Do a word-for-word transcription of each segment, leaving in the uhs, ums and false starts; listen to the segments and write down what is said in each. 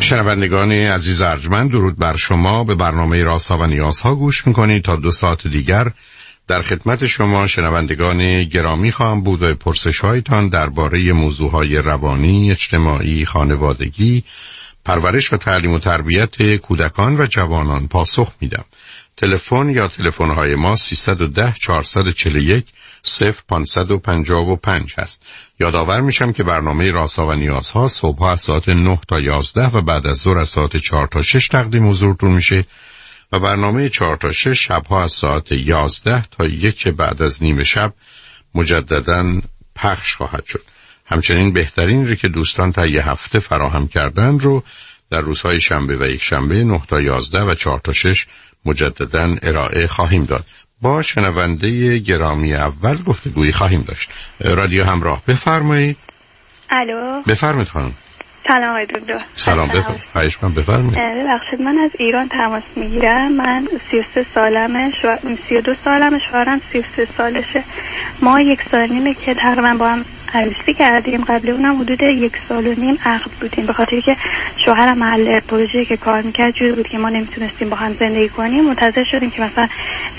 شنوندگان عزیز ارجمند، درود بر شما. به برنامه رازها و نیازها گوش میکنید. تا دو ساعت دیگر در خدمت شما شنوندگان گرامی خواهم بود و پرسش هایتان درباره موضوعهای روانی، اجتماعی، خانوادگی، پرورش و تعلیم و تربیت کودکان و جوانان پاسخ میدم. تلفن یا تلفن های ما سیصد و ده چهارصد و چهل و یک صفر پانصد و پنجاه و پنج هست. یادآور میشم که برنامه رازها و نیازها صبح از ساعت نه تا یازده و بعد از ظهر از ساعت چهار تا شش تقدیم حضورتون میشه و برنامه چهار تا شش شبها از ساعت یازده تا یک بعد از نیم شب مجدداً پخش خواهد شد. همچنین بهترین رو که دوستان تا یه هفته فراهم کردن رو در روزهای شنبه و یک شنبه نه تا یازده و چهار تا شش مجدداً ارائه خواهیم داد. با شنونده گرامی اول گفتگویی خواهیم داشت. رادیو همراه، بفرمایید. الو، بفرمایید خانم. سلام آقای دکتر. سلام، بفرمایید. خواهش می‌کنم، بفرمایید. ببخشید من از ایران تماس میگیرم. من سی و سه سالمه، شو... سی و دو سالمه، شوهرم سی و سه سالشه. ما یک سال نیمه که تقریبا با هم عروسی کردیم. قبل اونم حدود یک سال و نیم عقد بودیم، به خاطر که شوهرم محل پروژه‌ای که کار میکرد جوری بود که ما نمیتونستیم با هم زندگی کنیم. منتظر شدیم که مثلا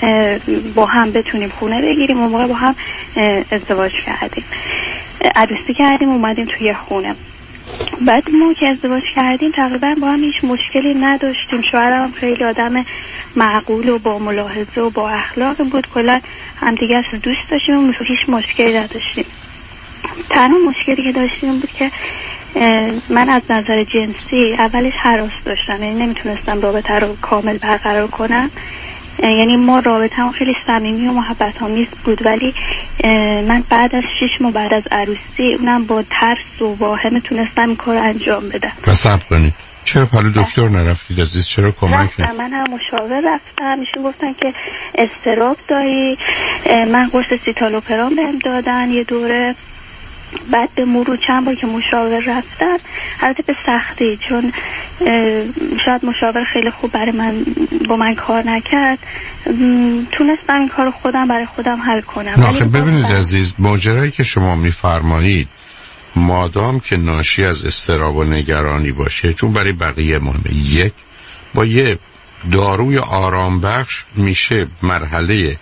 با هم بتونیم خونه بگیریم. اون موقع با هم ازدواج کردیم، عروسی کردیم، اومدیم توی خونه. بعد ما که ازدواج کردیم تقریبا با هم هیچ مشکلی نداشتیم. شوهرم خیلی آدم معقول و با ملاحظه و با اخلاق بود. کلا همدیگه رو دوست داشتیم و هیچ مشکلی نداشتیم. تنها مشکلی که داشتیم بود که من از نظر جنسی اولش هراس داشتم، یعنی نمیتونستم رابطه رو کامل برقرار کنم. یعنی ما رابطه هم خیلی صمیمی و محبت آمیز بود، ولی من بعد از شش ماه بعد از عروسی اونم با ترس و واهمه تونستم این کار انجام بدم. و صبر کنید، چرا پلو دکتر نرفتید عزیز؟ چرا کمک نرفتم؟ من هم مشاور رفتم، ایشون گفتن که اضطراب داری. من قرص سیتالوپرام بهم دادن یه دوره. بعد به مرور چند بار که مشاور رفتن، البته به سختی، چون شاید مشاور خیلی خوب برای من با من کار نکرد، تونستم این کار خودم برای خودم حل کنم. آخه ببینید عزیز، ماجرایی که شما میفرمایید مادام که ناشی از اضطراب و نگرانی باشه، چون برای بقیه مهمه، یک با یه داروی آرام بخش میشه مرحله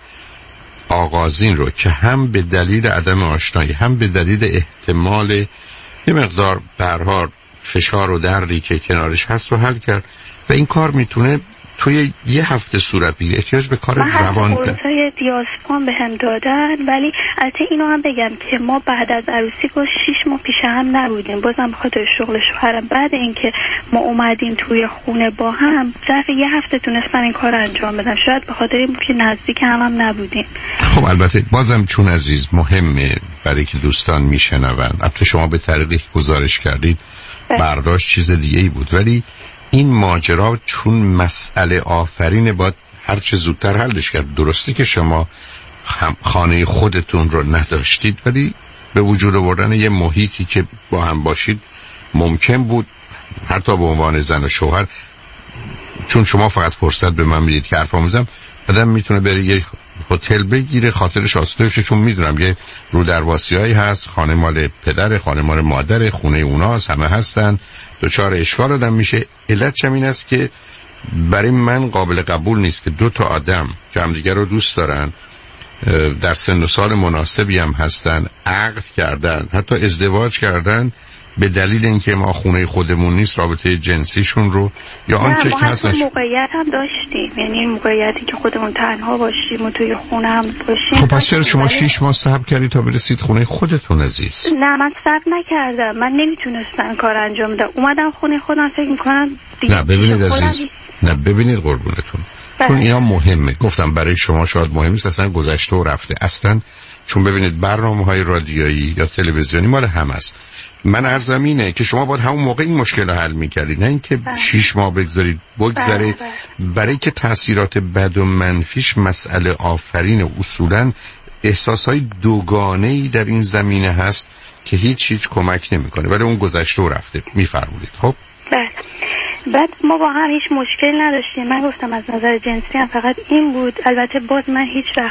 آغازین رو که هم به دلیل عدم آشنایی هم به دلیل احتمال یه مقدار به هر حال فشار و دردی که کنارش هست رو حل کرد و این کار میتونه توی یه هفته صورت بگیره. احتیاج به کار روان داره. من قرصای دیازپام به هم دادن، ولی البته اینو هم بگم که ما بعد از عروسی که شش ماه پیش هم نبودیم، بازم به خاطر شغل شوهرم. بعد اینکه ما اومدیم توی خونه با هم، ظرف یه هفته تونستم این کار انجام بدم، شاید به خاطر این که نزدیک هم, هم نبودیم. خب البته بازم چون عزیز مهمه برای که دوستان میشنوند، البته شما به طریقی گزارش کردید برداشت چیز دیگه ای بود، ولی این ماجرا چون مسئله آفرین باید هر چه زودتر حلش کرد. درسته که شما خانه خودتون رو نداشتید، ولی به وجود آوردن یه محیطی که با هم باشید ممکن بود حتی به عنوان زن و شوهر، چون شما فقط فرصت به من میدید که حرفا میزنم، آدم میتونه بره یه هتل بگیره خاطرش آسوده بشه، چون میدونم یه رو درواسیایی هست، خانه مال پدر، خانه مال مادر، خونه اوناست، همه هستن، دوچار اشکال آدم میشه. علتش این است که برای من قابل قبول نیست که دو تا آدم که همدیگر رو دوست دارن، در سن و سال مناسبی هم هستن، عقد کردن، حتی ازدواج کردن، به دلیل اینکه ما خونه خودمون نیست رابطه جنسیشون رو یا آنچه که هست نش... موقعیت هم داشتیم، یعنی این موقعیتی که خودمون تنها باشیم و توی خونه هم باشیم. خب پس چرا شما شیش ماه صبر کردید تا برسید خونه خودتون عزیز؟ نه من صبر نکردم، من نمیتونستم کار انجام بدم، اومدم خونه خودم، فکر میکنم دیگه. نه ببینید عزیز، نه ببینید قربونتون، چون اینا مهمه. گفتم برای شما شاید مهم نیست، اصلا گذشته و رفته اصلا، چون ببینید برنامه‌های رادیویی یا تلویزیونی مال هم است. من عرضم اینه که شما باید همون موقع این مشکل رو حل می‌کردید، نه اینکه شیش ماه بگذارید بگذره. برای که تاثیرات بد و منفیش مسئله آفرین، اصولاً احساسهای دوگانه‌ای در این زمینه هست که هیچ هیچ کمک نمی‌کنه، ولی اون گذشته و رفته. می‌فرمایید. خب بله. بعد ما با هم هیچ مشکل نداشتیم. من گفتم از نظر جنسی هم فقط این بود. البته باز من هیچ وقت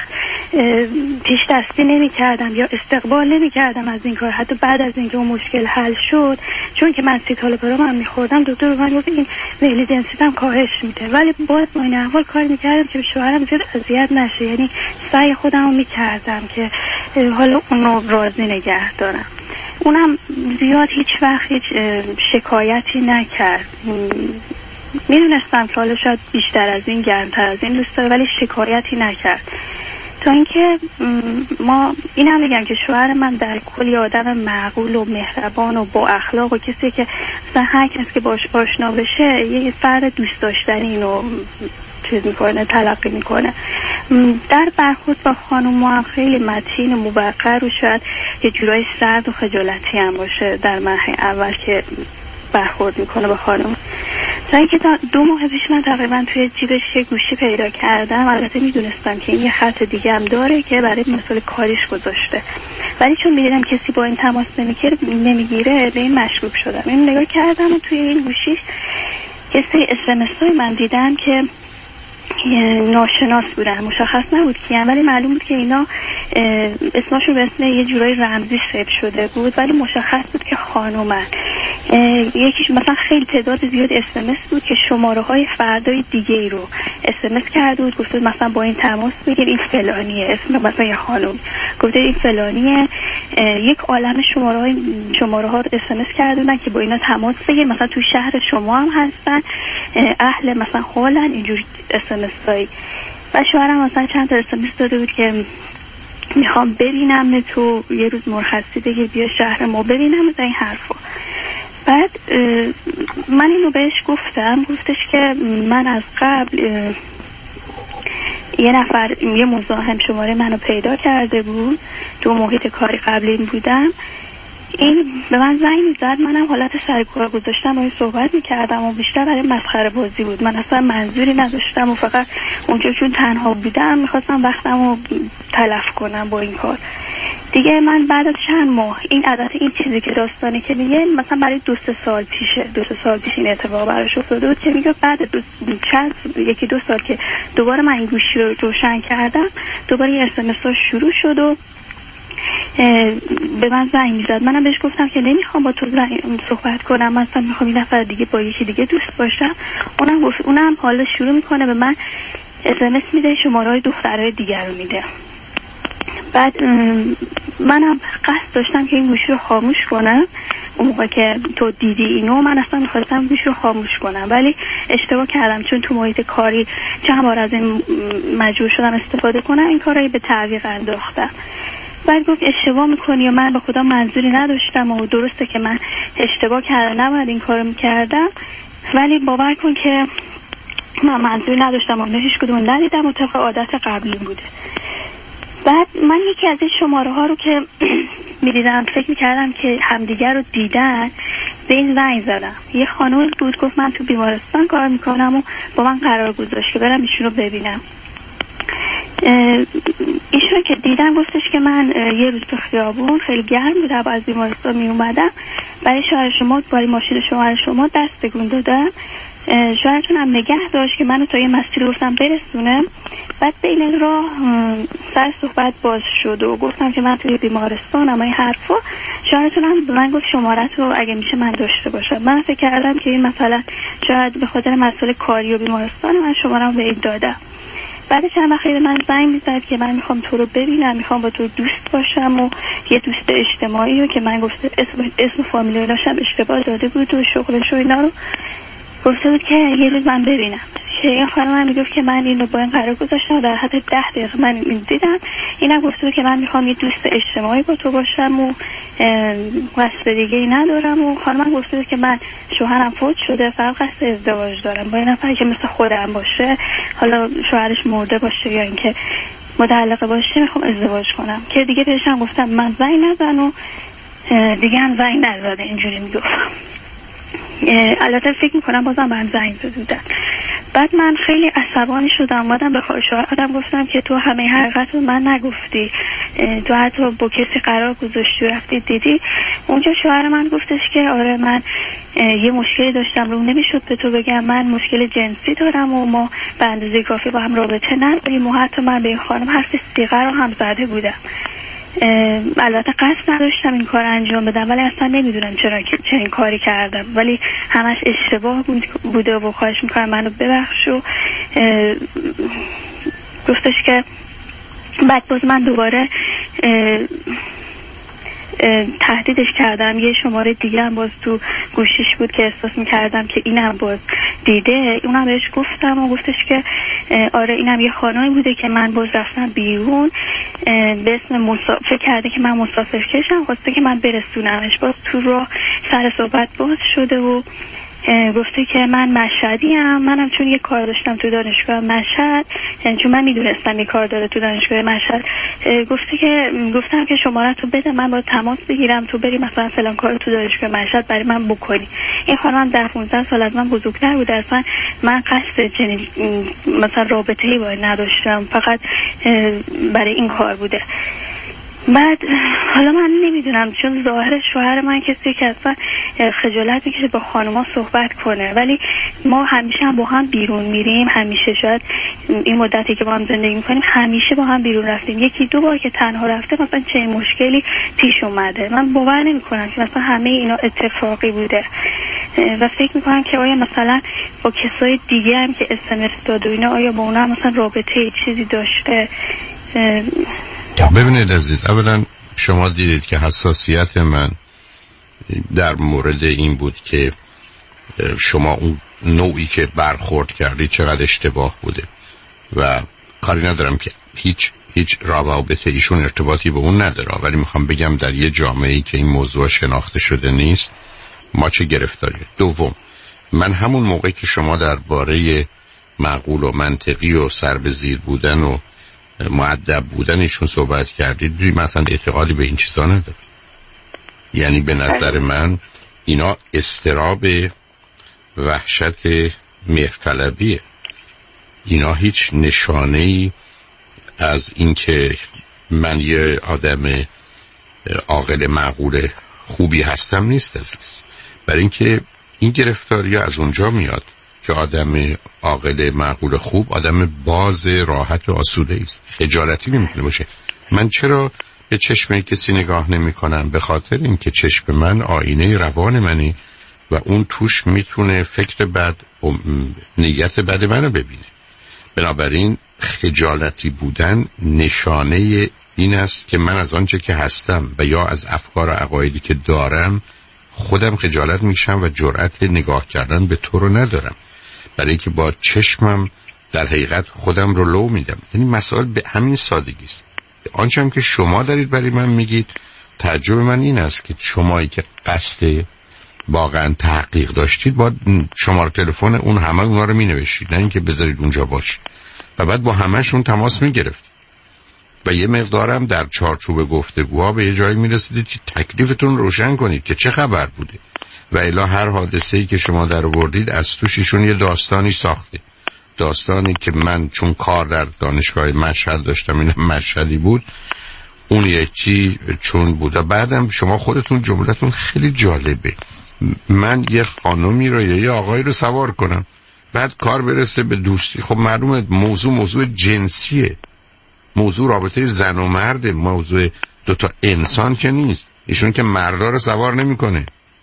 پیش دستی نمی کردم یا استقبال نمی کردم از این کار. حتی بعد از اینکه اون مشکل حل شد، چون که من سیتالوپرام هم می خوردم، دکتر من گفت این میل دنسیتم کاهش میده، ولی باز با این احوال کار می کردم که شوهرم زیاد اذیت نشه. یعنی سعی خودم رو می کردم که حالا اونو راضی نگه دارم. اونم زیاد هیچ وقت هیچ شکایتی نکرد. میدونستم که حالا شاید بیشتر از این، گرمتر از این دوست داره، ولی شکایتی نکرد. تا اینکه ما اینم میگم که شوهر من در کلی آدم معقول و مهربان و با اخلاق و کسی که مثلا هر کسی که باش آشنا بشه یه فرد دوست داشتنی اینو چیز میکنه، تلقی میکنه. در برخورد با خانم ما خیلی متین و موقر و شاید یه جورای سرد و خجالتی هم باشه در مرحله اول که برخورد میکنه با خانم. تا اینکه دو ماه پیش من تقریبا توی جیبش یه گوشی پیدا کردم. البته میدونستم که این یه خط دیگه هم داره که برای مسئله کاریش گذاشته، ولی چون میدیدم کسی با این تماس نمیگیره به این مشکوک شدم. این نگاه کردم و توی این گوشیش یه سری اسمس های من دیدم که ناشناس بودن، مشخص نبود کیم، ولی معلوم بود که اینا اسمشون به اسم یه جورای رمزی سیو شده بود، ولی مشخص بود که خانومن. یکیش مثلا خیلی تعداد زیاد اسمس بود که شماره های فردای دیگه ای رو اسمس کرده بود، گفته مثلا با این تماس بگیر، این فلانیه، اسم مثلا یه خانوم گفته این فلانیه. یک عالم شماره های شماره ها رو اسمس کرده بودن که با اینا تماس بگیر، مثلا تو شهر شما هم هستن، اهل مثلا خالن، اینجوری اسمس هایی. و شوهرم مثلا چند تا اسمس داده بود که میخوام ببینم تو، یه روز مرخصی بگیر بیا شهر ما ببینم و این حرفا. بعد من اینو بهش گفتم، گفتش که من از قبل یه نفر یه مزاحم شماره منو پیدا کرده بود، تو محیط کاری قبلی بودم، این به من زنگ میزد، منم حالت سرکار گذاشتم و صحبت میکردم و بیشتر برای مسخره بازی بود. من اصلا منظوری نداشتم و فقط اونجا چون تنها بودم میخواستم وقتم رو تلف کنم با این کار دیگه. من بعد از چند ماه این عادت، این چیزی که داستانی که میگه مثلا برای دو سه سال پیشه دو سه سال پیش این اتفاق براش افتاده بود که میگه بعد دو چند یکی دو سال که دوباره من این گوشی رو روشن کردم، دوباره یه اس ام اس ها شروع شد و به من زنگ میزد. منم بهش گفتم که نمیخوام با تو صحبت کنم، مثلا میخوام یه نفر دیگه با یکی دیگه دوست باشم. اونم گفت، اونم حالا شروع میکنه به من اس ام اس میده، شماره های دخترای دیگر رو میده. بعد منم قصد داشتم که این گوشی رو خاموش کنم. اون موقع که تو دیدی اینو من اصلا میخواستم گوشی رو خاموش کنم، ولی اشتباه کردم، چون تو محیط کاری چند بار از این مجبور شدم استفاده کنم، این کار رو به تعویق انداختم. بعد گفت اشتباه میکنی و من به خدا منظوری نداشتم و درسته که من اشتباه کردم، نباید این کارو میکردم، ولی باور کن که من منظوری نداشتم و هیچ کدوم ندیدم و طبق عادت قبلی بوده. بعد من یکی از این شماره ها رو که میدیدم فکر میکردم که همدیگر رو دیدن، به این زنگ زدم. یه خانوم بود، گفت من تو بیمارستان کار میکنم و با من قرار گذاشت که برم ایشون رو ببینم. ایشون که دیدم گفتش که من یه روز تو خیابون خیلی گرم بودم از بیمارستان می اومدم، برای شوهر شما برای ماشین شوهر شما دست تکون دادم، شوهرتون هم نگه داشت که منو تا یه مسیر گفتم برسونم. بعد بین راه سر صحبت باز شد و گفتم که من توی بیمارستانم، این حرفا. شوهرتون هم به من گفت شمارت رو اگه میشه من داشته باشم. من فکر کردم که این مثلا شاید به خاطر مسئله کاری و بیمارستان من شمارم به این دادم. بعد چند وقت من زنگ میزد که من میخوام تو رو ببینم، میخوام با تو دوست باشم و یه دوست اجتماعی رو که من گفته اسم اسم فامیلی داشتم اشتباه داده بود و شغلش و اینا رو گفته بود که یه روز من ببینم. این خانم هم میگفت که من اینو با این قرار گذاشتم و در حد ده دقیقه من این دیدم. اینم گفته بود که من میخوام یه دوست اجتماعی با تو باشم و قصد دیگه ای ندارم. و خانم هم گفته بود که من شوهرم فوت شده، فقط قصد ازدواج دارم با این نفری که مثل خودم باشه، حالا شوهرش مرده باشه یا اینکه متعلقه باشه، میخوام ازدواج کنم. که دیگه بهش هم گفتم من زنگ نزن و دیگه هم زنگ نزده، اینجوری میگفت. البته فکر میکنم بازم من زنگ زده بودن. بعد من خیلی عصبانی شدم، اومدم به شوهرم گفتم که تو همه حقیقت رو من نگفتی، تو حتی با کسی قرار گذاشتی و رفتی دیدی. اونجا شوهر من گفتش که آره من یه مشکلی داشتم رو نمیشد به تو بگم، من مشکل جنسی دارم و ما به اندازه کافی با هم رابطه نداریم و حتی من به این خانم حرف سیغه رو هم زده بودم. البته قصد نداشتم این کار انجام بدم ولی اصلا نمیدونم چرا که چنین کاری کردم، ولی همش اشتباه بوده و خواهش میکنم منو ببخش. و گفتش که بعد باز من دوباره تهدیدش کردم، یه شماره دیگه هم باز تو گوشیش بود که احساس میکردم که اینم باز دیده، اونم بهش گفتم و گفتش که آره اینم یه خانمی بوده که من باز رفتم بیرون به اسم مسافر کرده که من مسافر کشم، خواسته که من برسونمش. باز تو راه سر صحبت باز شده و گفته که من مشهدی ام، منم چون یه کار داشتم تو دانشگاه مشهد، چون من میدونستم یه کار داره تو دانشگاه مشهد، گفته که گفتم که شماره تو بده من با تماس بگیرم تو بری مثلا فلان کار تو دانشگاه مشهد برای من بکنی. این خانم ده پانزده سال از من بزرگتر بود، اصلا من قصد چنین مثلا رابطه‌ای باید نداشتم، فقط برای این کار بوده. بعد حالا من نمیدونم چون ظاهر شوهر من کسی که اصلا خجالت میکشه با خانوما صحبت کنه، ولی ما همیشه هم با هم بیرون میریم، همیشه شاید این مدتی که با هم زندگی میکنیم همیشه با هم بیرون رفتیم، یکی دو بار که تنها رفته مثلا چه مشکلی پیش اومده. من باور نمیکنم که مثلا همه اینا اتفاقی بوده و فکر میکنم که آیا مثلا با کسای دیگه هم که اس ام اس داد و اینا آیا با اونا مثلا رابطه چیزی داشته. ببینید عزیز، اولا شما دیدید که حساسیت من در مورد این بود که شما اون نوعی که برخورد کردید چقدر اشتباه بوده و کاری ندارم که هیچ هیچ روابط ایشون ارتباطی به اون نداره، ولی میخوام بگم در یه جامعه‌ای که این موضوع شناخته شده نیست ما چه گرفتاری. دوم، من همون موقعی که شما درباره معقول و منطقی و سر به زیر بودن و مؤدب بودن ایشون صحبت کردید، مثلا اعتقادی به این چیزا نداره. یعنی به نظر من اینا استراب وحشت مهرطلبیه، اینا هیچ نشانه‌ای از اینکه من یه آدم عاقل معقول خوبی هستم نیست عزیز. برای اینکه این گرفتاری از اونجا میاد که آدم عاقل معقول خوب آدم باز راحت و آسوده است، خجالتی نمیتونه باشه. من چرا به چشم کسی نگاه نمی کنم؟ به خاطر اینکه چشم من آینه روان منی و اون توش میتونه فکر بد و نیت بد منو ببینه. بنابراین خجالتی بودن نشانه این است که من از آنچه که هستم و یا از افکار و عقایدی که دارم خودم خجالت میشم و جرأت نگاه کردن به تو رو ندارم، برای که با چشمم در حقیقت خودم رو لو میدم. یعنی مسائل به همین سادگی است. آنچه هم که شما دارید برای من میگید، تعجب من این است که شمایی که قصد واقعا تحقیق داشتید با شماره تلفن اون همه اونا رو مینوشتید، نه اینکه بذارید اونجا باشه و بعد با همه‌شون تماس میگرفتید و یه مقدارم در چارچوب گفتگوها به یه جایی میرسیدید که تکلیفتون روشن کنید که چه خبر بوده و الا هر حادثه‌ای که شما در آوردید از توششون یه داستانی ساخته، داستانی که من چون کار در دانشگاه مشهد داشتم، این مشهدی بود، اون یکی چون بود. و بعدم شما خودتون جملتون خیلی جالبه، من یه خانمی رو یا یه آقایی رو سوار کنم بعد کار برسه به دوستی. خب معلومه موضوع موضوع جنسیه، موضوع رابطه زن و مرد، موضوع دوتا انسان که نیست. ایشون که مردا رو سوار نمیکنه،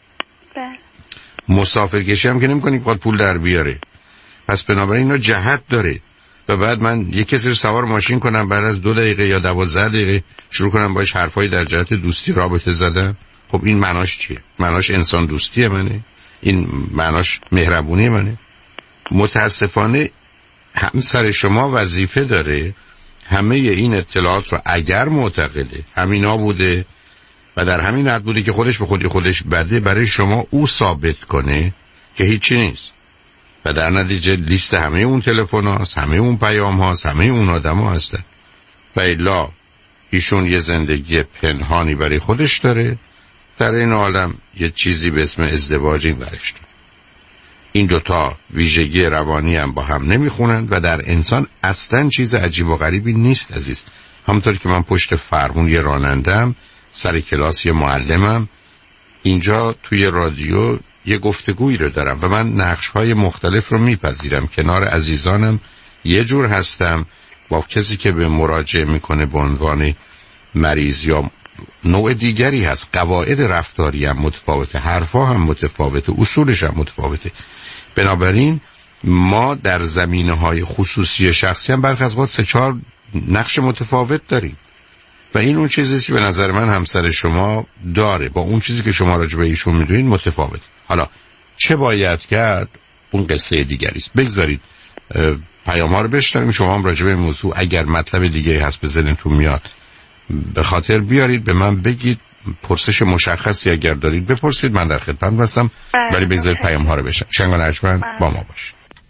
مسافر کشی هم که نمیکنه که پول در بیاره. پس بنابراین اینا جهت داره. و بعد من یک کسی رو سوار ماشین کنم بعد از دو دقیقه یا دوازده دقیقه شروع کنم باش حرفای در جهت دوستی رابطه زدن، خب این معناش چیه؟ معناش انسان دوستی منه؟ این معناش مهربونی منه؟ متاسفانه همسر شما وظیفه داره همه این اطلاعات رو اگر معتقده همینا بوده و در همین حد بوده که خودش به خودی خودش بده، برای شما او ثابت کنه که هیچی نیست و در نتیجه لیست همه اون تلفن هاست، همه اون پیام هاست، همه اون آدم ها هستن و الا ایشون یه زندگی پنهانی برای خودش داره، در این عالم یه چیزی به اسم ازدواج این برش داره. این دوتا ویژگی روانی هم با هم نمیخونن و در انسان اصلا چیز عجیب و غریبی نیست عزیز. همونطور که من پشت فرمون یه رانندم، سر کلاس یه معلمم، اینجا توی رادیو یه گفتگویی رو دارم و من نقش‌های مختلف رو میپذیرم. کنار عزیزانم یه جور هستم، با کسی که به مراجعه میکنه به عنوان مریض یا نوع دیگری هست. قواعد رفتاری هم متفاوته، حرفا هم متفاوته، اصولش هم متفاوته. بنابراین ما در زمینه‌های خصوصی شخصی هم برخی از اوقات سه چهار نقش متفاوت داریم و این اون چیزیه که به نظر من همسر شما داره، با اون چیزی که شما راجع به ایشون میدونید متفاوت. حالا چه باید کرد اون قصه دیگری است. بگذارید پیام‌ها رو بشنویم، شما هم راجع به این موضوع اگر مطلب دیگه‌ای هست به ذهنتون میاد به خاطر بیارید، به من بگید. پرسش مشخصی اگر دارید بپرسید، من در خدمت هستم، ولی بگذارید پیام‌ها رو بشنویم. شنگان ارجمند با ما باشید.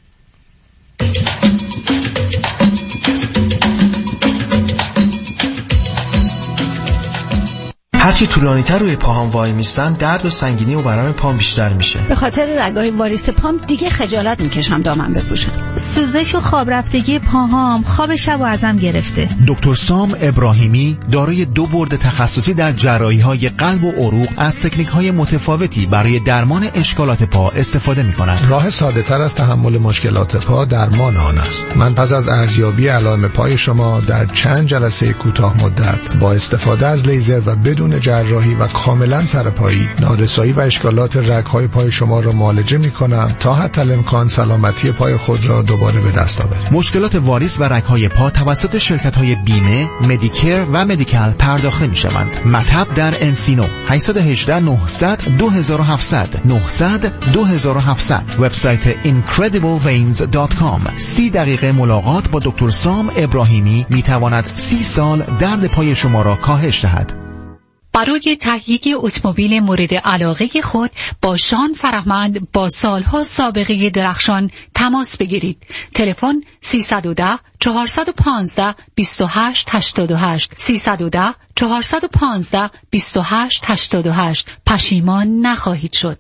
هرچی طولانی‌تر روی پاهام وای میستم درد و سنگینی و ورم پام بیشتر میشه. به خاطر رگای واریس پام دیگه خجالت میکشم دامن بپوشم. سوزش و خواب رفتگی پاهام خواب شب و ازم گرفته. دکتر سام ابراهیمی دارای دو برد تخصصی در جراحی‌های قلب و عروق از تکنیک‌های متفاوتی برای درمان اشکالات پا استفاده می‌کند. راه ساده‌تر از تحمل مشکلات پا درمان آن است. من پس از ارزیابی علائم پای شما در چند جلسه کوتاه مدت با استفاده از لیزر و بدون جراحی و کاملا سرپایی نارسایی و اشکالات رگ‌های پای شما را معالجه می‌کنم تا حتی الامکان سلامتی پای خود را دوباره به دست آورید. مشکلات واریس و رگ‌های پا توسط شرکت‌های بیمه، مدیکر و مدیکال پرداخته می‌شوند. مطب در انسینو هشت یک هشت نه صفر صفر دو هفت صفر صفر نه صفر صفر دو هفت صفر صفر. وبسایت اینکردیبل وینز دات کام. سی دقیقه ملاقات با دکتر سام ابراهیمی می‌تواند سی سال درد پای شما را کاهش دهد. برای تهیه اتومبیل مورد علاقه خود با شان فرهمند با سالها سابقه درخشان تماس بگیرید. تلفن سیصد و ده چهارصد و پانزده بیست و هشت هشتاد و هشت سیصد و ده چهارصد و پانزده بیست و هشت هشتاد و هشت. پشیمان نخواهید شد.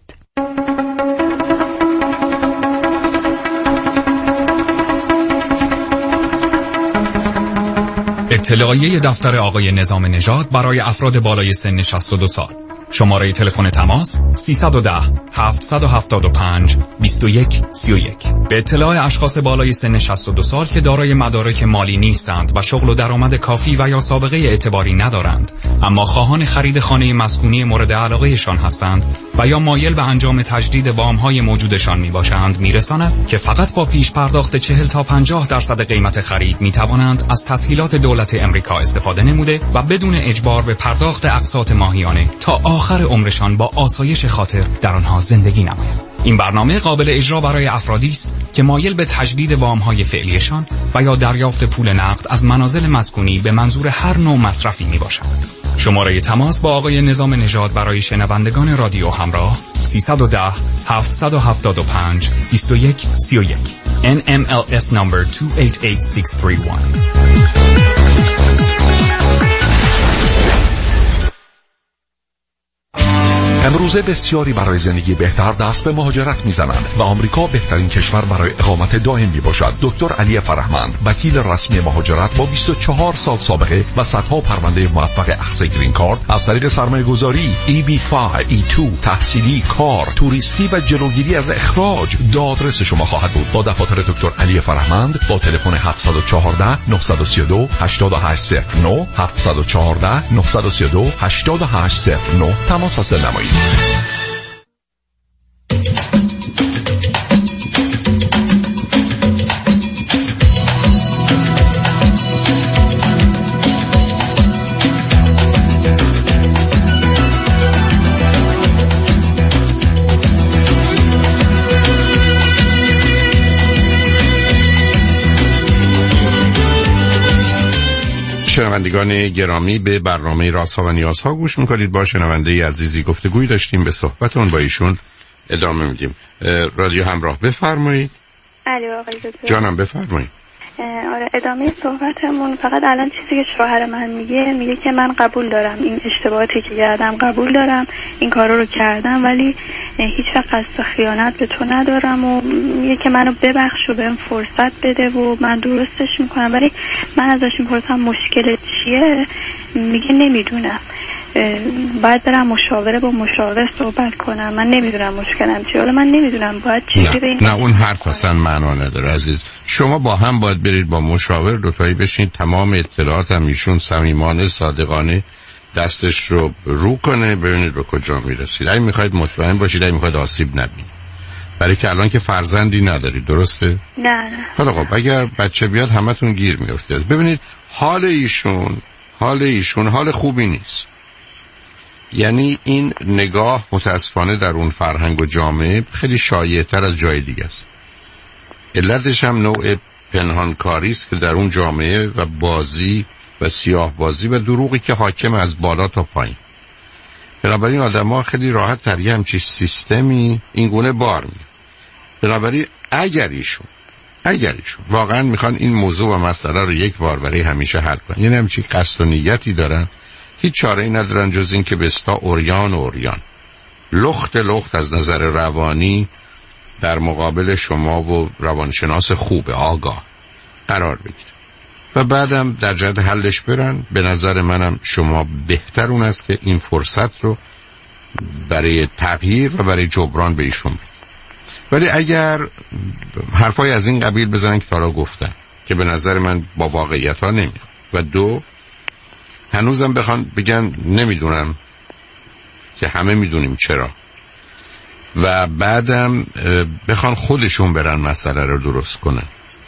اطلاعیه دفتر آقای نظام نژاد برای افراد بالای سن شصت و دو سال. شماره تلفن تماس سیصد و ده هفتصد و هفتاد و پنج بیست و یک سی و یک. به اطلاع اشخاص بالای سن شصت و دو سال که دارای مدارک مالی نیستند و شغل و درآمد کافی و یا سابقه اعتباری ندارند اما خواهان خرید خانه مسکونی مورد علاقهشان هستند و یا مایل به انجام تجدید وام‌های موجودشان میباشند میرساند که فقط با پیش پرداخت چهل تا پنجاه درصد قیمت خرید میتوانند از تسهیلات دولت امریکا استفاده نموده و بدون اجبار به پرداخت اقساط ماهیانه تا آخر عمرشان با آسایش خاطر در آنها زندگی نمایند. این برنامه قابل اجرا برای افرادی است که مایل به تجدید وام‌های فعلیشان و یا دریافت پول نقد از منازل مسکونی به منظور هر نوع مصرفی میباشند. شماره تماس با آقای نظام نژاد برای شنوندگان رادیو همراه سیصد و ده هفتصد و هفتاد و پنج بیست و یک سی و یک. ان ام ال اس number دو هشت هشت شش سه یک. امروزه بسیاری برای زندگی بهتر دست به مهاجرت میزنند و آمریکا بهترین کشور برای اقامت دائم می باشد. دکتر علی فرهمند، وکیل رسمی مهاجرت با بیست و چهار سال سابقه و صدها پرونده موفق اخذ گرین کارت از طریق سرمایه‌گذاری، ای بی پنج، ای دو، تحصیلی، کار، توریستی و جلوگیری از اخراج دادرس شما خواهد بود. با دفاتر دکتر علی فرهمند با تلفن هفت یک چهار نه سه دو هشت هشت صفر نه هفت یک چهار نه سه دو هشت هشت صفر نه تماس حاصل نمایید. شنوندگان گرامی، به برنامه رازها و نیازها گوش میکنید. با شنونده عزیزی گفتگوی داشتیم، به صحبتون با ایشون ادامه میدیم. رادیو همراه، بفرمایید. الو آقای دکتر. جانم بفرمایید. آره ادامه صحبتمون. فقط الان چیزی که شوهر من میگه میگه که من قبول دارم این اشتباهاتی که کردم، قبول دارم این کارا رو کردم، ولی هیچ وقت قصد خیانت به تو ندارم و میگه که منو ببخش و بهم فرصت بده و من درستش میکنم. ولی من ازش میپرسم مشکل چیه، میگه نمیدونم، باید برم مشاوره با مشاور صحبت کنم، من نمیدونم مشکلم چیه، حالا من نمیدونم باید چیزی به این نه اون حرف اصلا معنا نداره عزیز. شما با هم باید برید با مشاور دوتایی بشین، تمام اطلاعات هم ایشون صمیمانه صادقانه دستش رو رو کنه، ببینید به کجا میرسید. اگه میخواید مطمئن باشید، اگه میخواید آسیب نبینید، برای که الان که فرزندی ندارید، درسته؟ نه نه. حالا خب اگر بچه بیاد همتون گیر میافتید. ببینید حال ایشون حال ایشون حال خوبی نیست. یعنی این نگاه متاسفانه در اون فرهنگ و جامعه خیلی شایع‌تر از جای دیگه است. علتش هم نوع پنهانکاری است که در اون جامعه و بازی و سیاه بازی و دروغی که حاکم از بالا تا پایین. بنابراین آدم‌ها خیلی راحت تر یه همچین سیستمی این گونه بار می‌گیرن. بنابراین اگر ایشون اگر ایشون واقعا میخوان این موضوع و مسئله رو یک بار برای همیشه حل کنن، یعنی همچین قصد و نیتی دارن، هیچ چاره‌ای ندارن جز این که بستا اوریان و اوریان لخت لخت از نظر روانی در مقابل شما و روانشناس خوب آگاه قرار بگیرن و بعدم در جهت حلش برن. به نظر منم شما بهتر اون است که این فرصت رو برای تغییر و برای جبران به ایشون بدید. ولی اگر حرفای از این قبیل بزنن که تارا گفتن که به نظر من با واقعیت ها نمیخواد و دو هنوزم بخوان بگن نمیدونم که همه میدونیم چرا و بعدم بخوان خودشون برن مسئله رو درست کنن،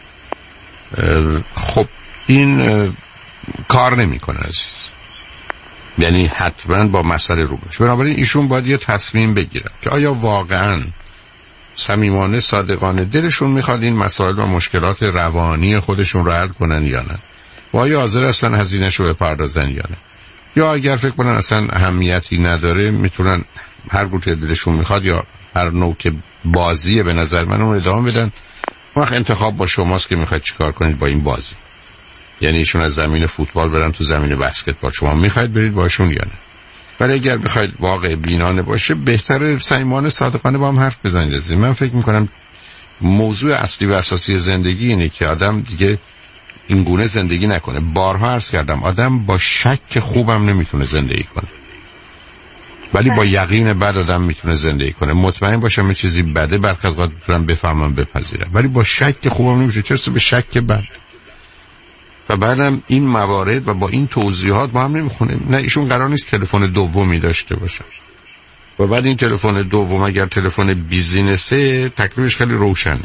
خب این کار نمیکنه عزیز. یعنی حتما با مسئله رو باشه. بنابراین ایشون باید یه تصمیم بگیرن که آیا واقعا صمیمانه صادقانه دلشون میخواد این مسائل و مشکلات روانی خودشون رو حل کنن یا نه، و آیا حاضر هستن هزینه‌شو بپردازن یا نه، یا اگر فکر کنن اصلا اهمیتی نداره میتونن هر گونه دلشون میخواد یا هر نوع که بازیه به نظر من اون ادامه بدن. وقت انتخاب با شماست که میخواید چیکار کنید با این بازی. یعنی ایشون از زمین فوتبال برن تو زمین بسکتبال، شما میخواید برید باشون یا نه؟ ولی اگر بخواید واقع بینانه باشه بهتره صمیمانه صادقانه با هم حرف بزنید. من فکر میکنم موضوع اصلی و اساسی زندگی اینه که آدم دیگه این گونه زندگی نکنه. بارها عرض کردم آدم با شک خوبم نمیتونه زندگی کنه، ولی با یقین بد آدم میتونه زندگی کنه. مطمئن باشم یه چیزی بده برخی از اوقات میتونم بفهمم بپذیرم، ولی با شک خوبم نمیشه. چرا به شک بد؟ و بعدم این موارد و با این توضیحات با هم نمیخونه. نه ایشون قرار نیست تلفن دومی داشته باشه و بعد این تلفن دوم اگر تلفن بیزینسه تکلیفش خیلی روشنه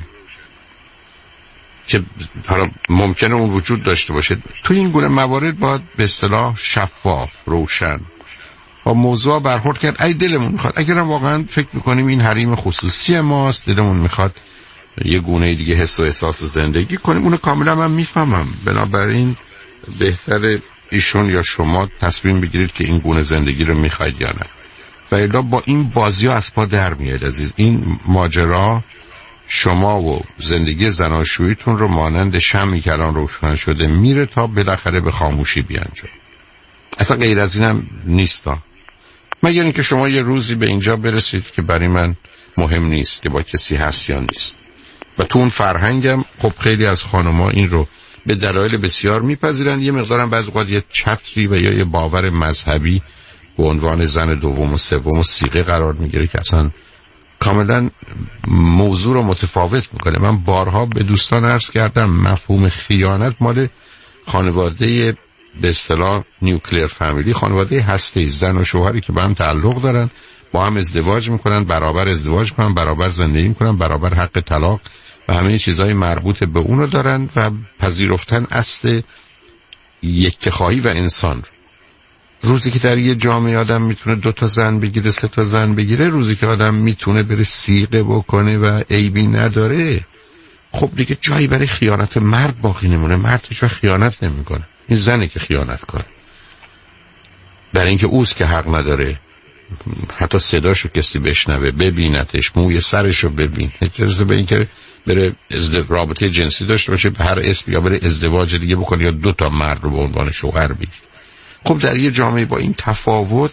که حالا ممکنه اون وجود داشته باشه. تو این گونه موارد باید به اصطلاح شفاف روشن با موضوع برخورد کرد. ای دلمون میخواد اگرم واقعا فکر میکنیم این حریم خصوصی ماست، دلمون میخواد یه گونه دیگه حس و احساس زندگی کنیم، اونو کاملا من میفهمم. بنابراین بهتره ایشون یا شما تصمیم بگیرید که این گونه زندگی رو میخواید یا نه. و الا با این بازی ها از پا در میاد عزیز. این ماجرا شما و زندگی زناشوییتون رو مانند شمعی که الان روشن شده میره تا بالاخره به خاموشی بیانجام. اصلا غیر از اینم نیستا، مگر اینکه شما یه روزی به اینجا برسید که برای من مهم نیست که با کسی هست یا نیست. و تو اون فرهنگم خب خیلی از خانم‌ها این رو به دلایل بسیار میپذیرن. یه مقدارم بعضی وقت یه چتری و یا یه باور مذهبی به عنوان زن دوم و سوم و صیغه قرار میگیره که اصلا کاملا موضوع رو متفاوت میکنه. من بارها به دوستان عرض کردم مفهوم خیانت مال خانواده به اصطلاح نیوکلیر فامیلی، خانواده هسته‌ای، زن و شوهری که به هم تعلق دارن، با هم ازدواج میکنن، برابر ازدواج میکنن، برابر زندگی میکنن، برابر حق طلاق و همه چیزهای مربوط به اونو دارن و پذیرفتن اصل یکخواهی و انسان رو. روزی که در یه جامعه آدم میتونه دو تا زن بگیره، سه تا زن بگیره، روزی که آدم میتونه بره صیغه بکنه و عیبی نداره، خب دیگه جایی برای خیانت مرد باقی نمونه. مرد هیچ وقت خیانت نمیکنه، این زنه که خیانت کنه، برای اینکه اوست که حق نداره حتی صداشو کسی بشنوه، ببینتش، موی سرشو ببین، اجازه به اینکه بره ازدواج رابطه جنسی داشته باشه به هر اسم، یا بره ازدواج دیگه بکنه، یا دو تا مرد رو به عنوان شوهر بگیره. خب در یه جامعه با این تفاوت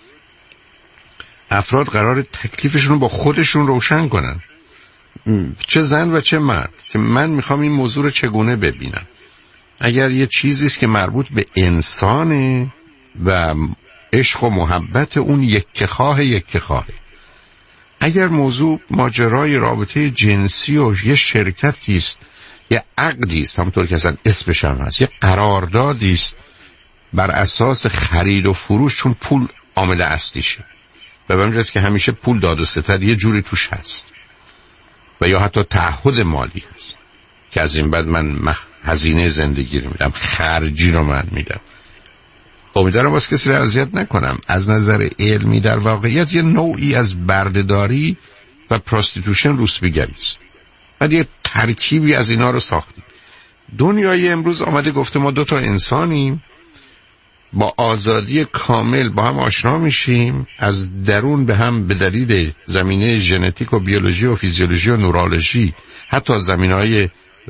افراد قرار تکلیفشون رو با خودشون روشن کنن، چه زن و چه مرد، که من میخوام این موضوع رو چگونه ببینم. اگر یه چیزی است که مربوط به انسانه و عشق و محبت اون یک خواه یک خواه، اگر موضوع ماجرای رابطه جنسی و یه شرکتی است، یه عقدی است، همونطور که اصلا اسمش هم هست، یه قراردادی است بر اساس خرید و فروش، چون پول عامل اصلیشه و به همین جاست که همیشه پول داد و ستد یه جوری توش هست، و یا حتی تعهد مالی هست که از این بعد من مخ... هزینه زندگی رو میدم، خرجی رو من میدم. امیدوارم واسه کسی رو اذیت نکنم. از نظر علمی در واقعیت یه نوعی از بردهداری و پراستیتوشن روسبیگری است. بعد یه ترکیبی از اینا رو ساختیم. دنیای امروز آمده گفته ما دو تا انسانیم، با آزادی کامل با هم آشنا میشیم، از درون به هم به دلیل زمینه ژنتیک و بیولوژی و فیزیولوژی و نورولوژی، حتی زمینه‌های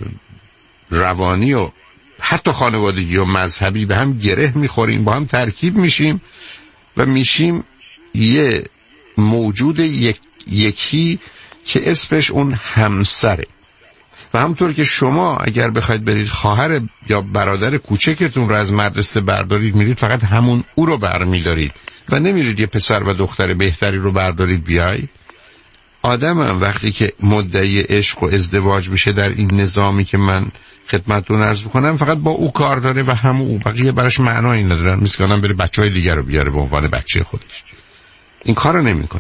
روانی و حتی خانوادگی و مذهبی به هم گره میخوریم، با هم ترکیب میشیم و میشیم یه موجود یک یکی که اسمش اون همسره. و همطور که شما اگر بخواید برید خواهر یا برادر کوچکتون رو از مدرسه بردارید، میرید فقط همون او رو برمیدارید و نمیرید یه پسر و دختر بهتری رو بردارید بیای. آدم هم وقتی که مدعی عشق و ازدواج بشه در این نظامی که من خدمتتون عرض بکنم، فقط با او کار داره و هم او، بقیه براش معنایی ندارن. مثل که آدم بره بچهای دیگر رو بیاره به عنوان بچه خودش، این کارو نمیکنه.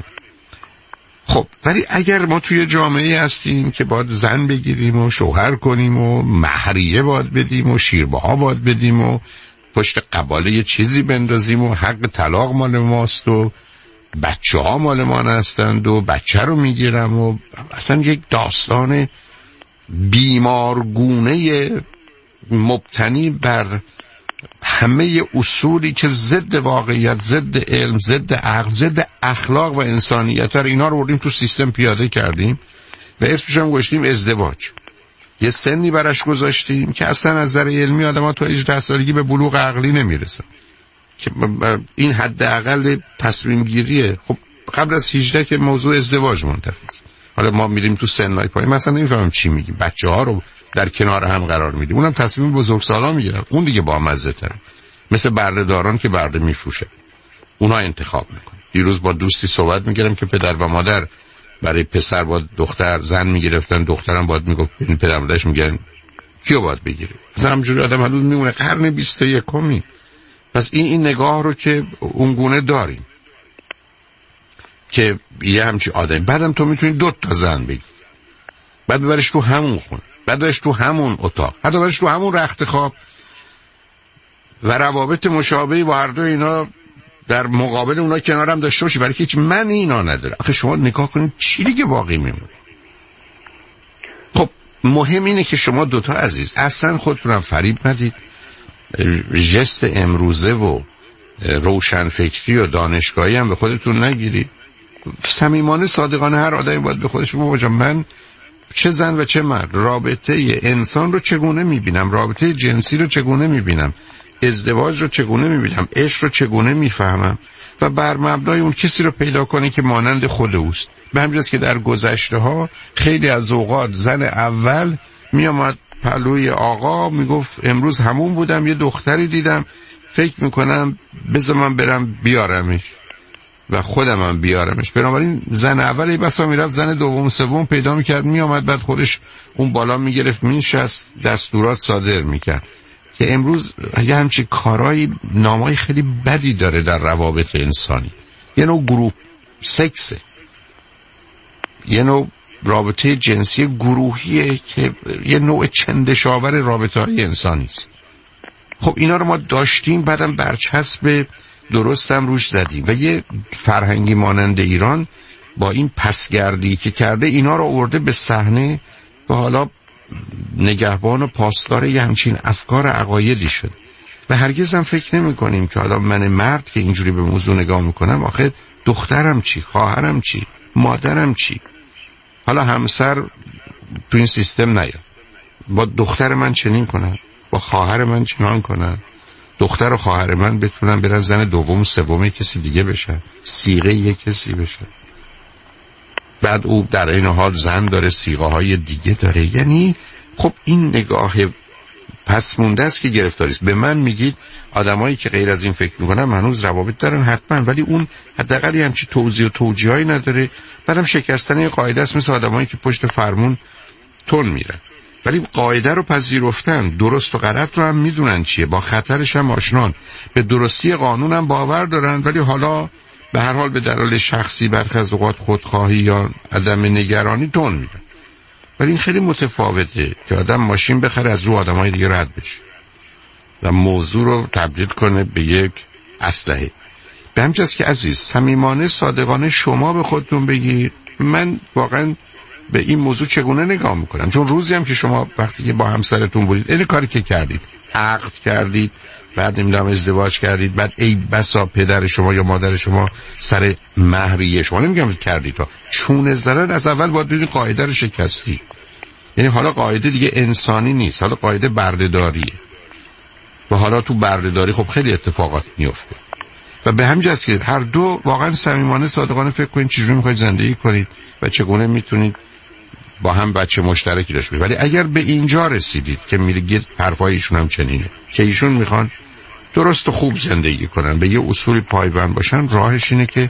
خب ولی اگر ما توی جامعه هستیم که باید زن بگیریم و شوهر کنیم و مهریه باید بدیم و شیربها باید بدیم و پشت قباله یه چیزی بندازیم و حق طلاق مال ماست و بچه ها مال ما هستند و بچه رو میگیرم و اصلا یک داستان بیمارگونه مبتنی بر همه اصولی که ضد واقعیت، ضد علم، ضد عقل، ضد اخلاق و انسانیت رو اینا رو بردیم تو سیستم پیاده کردیم و اسمش هم گذاشتیم ازدواج. یه سنی براش گذاشتیم که اصلا از نظر علمی آدم‌ها تا هجده سالگی به بلوغ عقلی نمیرسن، که این حداقل تصمیم گیریه. خب قبل از هجده که موضوع ازدواج منتفی است. حالا ما میریم تو سنای پایین، مثلا نمیفهمم چی میگیم، بچه‌ها رو در کنار هم قرار میدیم، اونم تصمیم بزرگسالا میگیرن، اون دیگه با مزه تره، مثل بردهداران که برده میفروشه، اونا انتخاب میکنن. دیروز با دوستی صحبت میکردم که پدر و مادر برای پسر با دختر زن میگرفتن، دخترم باید میگفت پدر مادرش میگن کیو باید بگیره. مثلا همجوری آدم هنوز میمونه قرن بیست و یکمی. پس این این نگاه رو که اونگونه داریم که یه همچی آدم، بعدم تو میتونی دو تا زن بگیری، بعد ببرش تو همون خونه، بعد ببرش تو همون اتاق، حتی ببرش تو همون رخت خواب و روابط مشابهی با هر دو اینا در مقابل اونا کنارم داشته باشی، برای که هیچ من اینا نداره. آخه شما نگاه کنید چی دیگه باقی میمونه. خب مهم اینه که شما دوتا عزیز اصلا خودتونم فریب ندید، ژست امروزه و روشن فکری و دانشگاهی هم به خودتون نگیرید. صمیمانه صادقانه هر آدمی باید به خودش بگه من چه زن و چه مرد، رابطه انسان رو چگونه میبینم، رابطه جنسی رو چگونه میبینم، ازدواج رو چگونه میبینم، عشق رو چگونه میفهمم و بر مبنای اون کسی رو پیدا کنه که مانند خود اوست. به همین جاست که در گذشته ها خیلی از اوقات زن اول میامد پلوی آقا میگفت امروز همون بودم، یه دختری دیدم، فکر میکنم بذار من برم بیارمش و خودم هم بیارمش. بنابراین زن اولی بسا میرفت زن دوم سوم پیدا میکرد میامد، بعد خودش اون بالا میگرفت مینشست دستورات صادر میکرد. که امروز یه همچی کارهای نامای خیلی بدی داره در روابط انسانی. یه نوع گروپ سکسه، یه نوع رابطه جنسی گروهیه که یه نوع چندشاور رابطه های انسانی است. خب اینا رو ما داشتیم، بعدم برچسب درستم روش زدیم و یه فرهنگی مانند ایران با این پسگردی که کرده اینا رو آورده به صحنه و حالا نگهبان و پاسدار یه همچین افکار عقایدی شد و هرگز هم فکر نمی کنیم که حالا من مرد که اینجوری به موضوع نگاه میکنم، آخه دخترم چی، خواهرم چی، مادرم چی. حالا همسر تو این سیستم نیاد. با دختر من چنین کنن، با خواهر من چنان کنن، دختر و خواهر من بتونن برن زن دوم سوم کسی دیگه بشن، صیغه یک کسی بشن. بعد او در این حال زن داره، صیغه های دیگه داره. یعنی خب این نگاه پس مونده است که گرفتاری است. به من میگید آدمایی که غیر از این فکر میکنن هنوز روابط دارن، حتما، ولی اون حداقل همچین توضیح و توجیهایی نداره. بعدم شکستن قاعده است، مثل آدمایی که پشت فرمون تون میرن. ولی قاعده رو پذیرفتن، درست و غلط رو هم میدونن چیه، با خطرش هم آشنان، به درستی قانون هم باور دارن، ولی حالا به هر حال به دلایل شخصی برخی از اوقات خودخواهی یا عدم نگرانی تون میرن. ولی این خیلی متفاوته که آدم ماشین بخره از رو آدمای دیگه رد بشه و موضوع رو تبدیل کنه به یک اسلحه. به همین جاست که عزیز، صمیمانه صادقانه شما به خودتون بگید من واقعا به این موضوع چگونه نگاه میکنم. چون روزی هم که شما وقتی که با همسرتون بودید این کاری که کردید، عقد کردید، بعد نمیدونم ازدواج کردید، بعد ای بسا پدر شما یا مادر شما سر مهریه شما، نمیگم کردید تا چونه زدن، از اول باید بدونید قاعده رو شکستی. یعنی حالا قاعده دیگه انسانی نیست، حالا قاعده برده‌داریه و حالا تو برده‌داری خب خیلی اتفاقات میفته و به همین جاست که هر دو واقعا صمیمانه صادقانه فکر کنید چجوری میخواید زندگی کنید و چگونه میتونید با هم بچه مشترکی داشته باشید. ولی اگر به اینجا رسیدید که میگید حرفای ایشون هم چنینه که ایشون میخوان درست و خوب زندگی کنن، به یه اصول پایبند باشن، راهش اینه که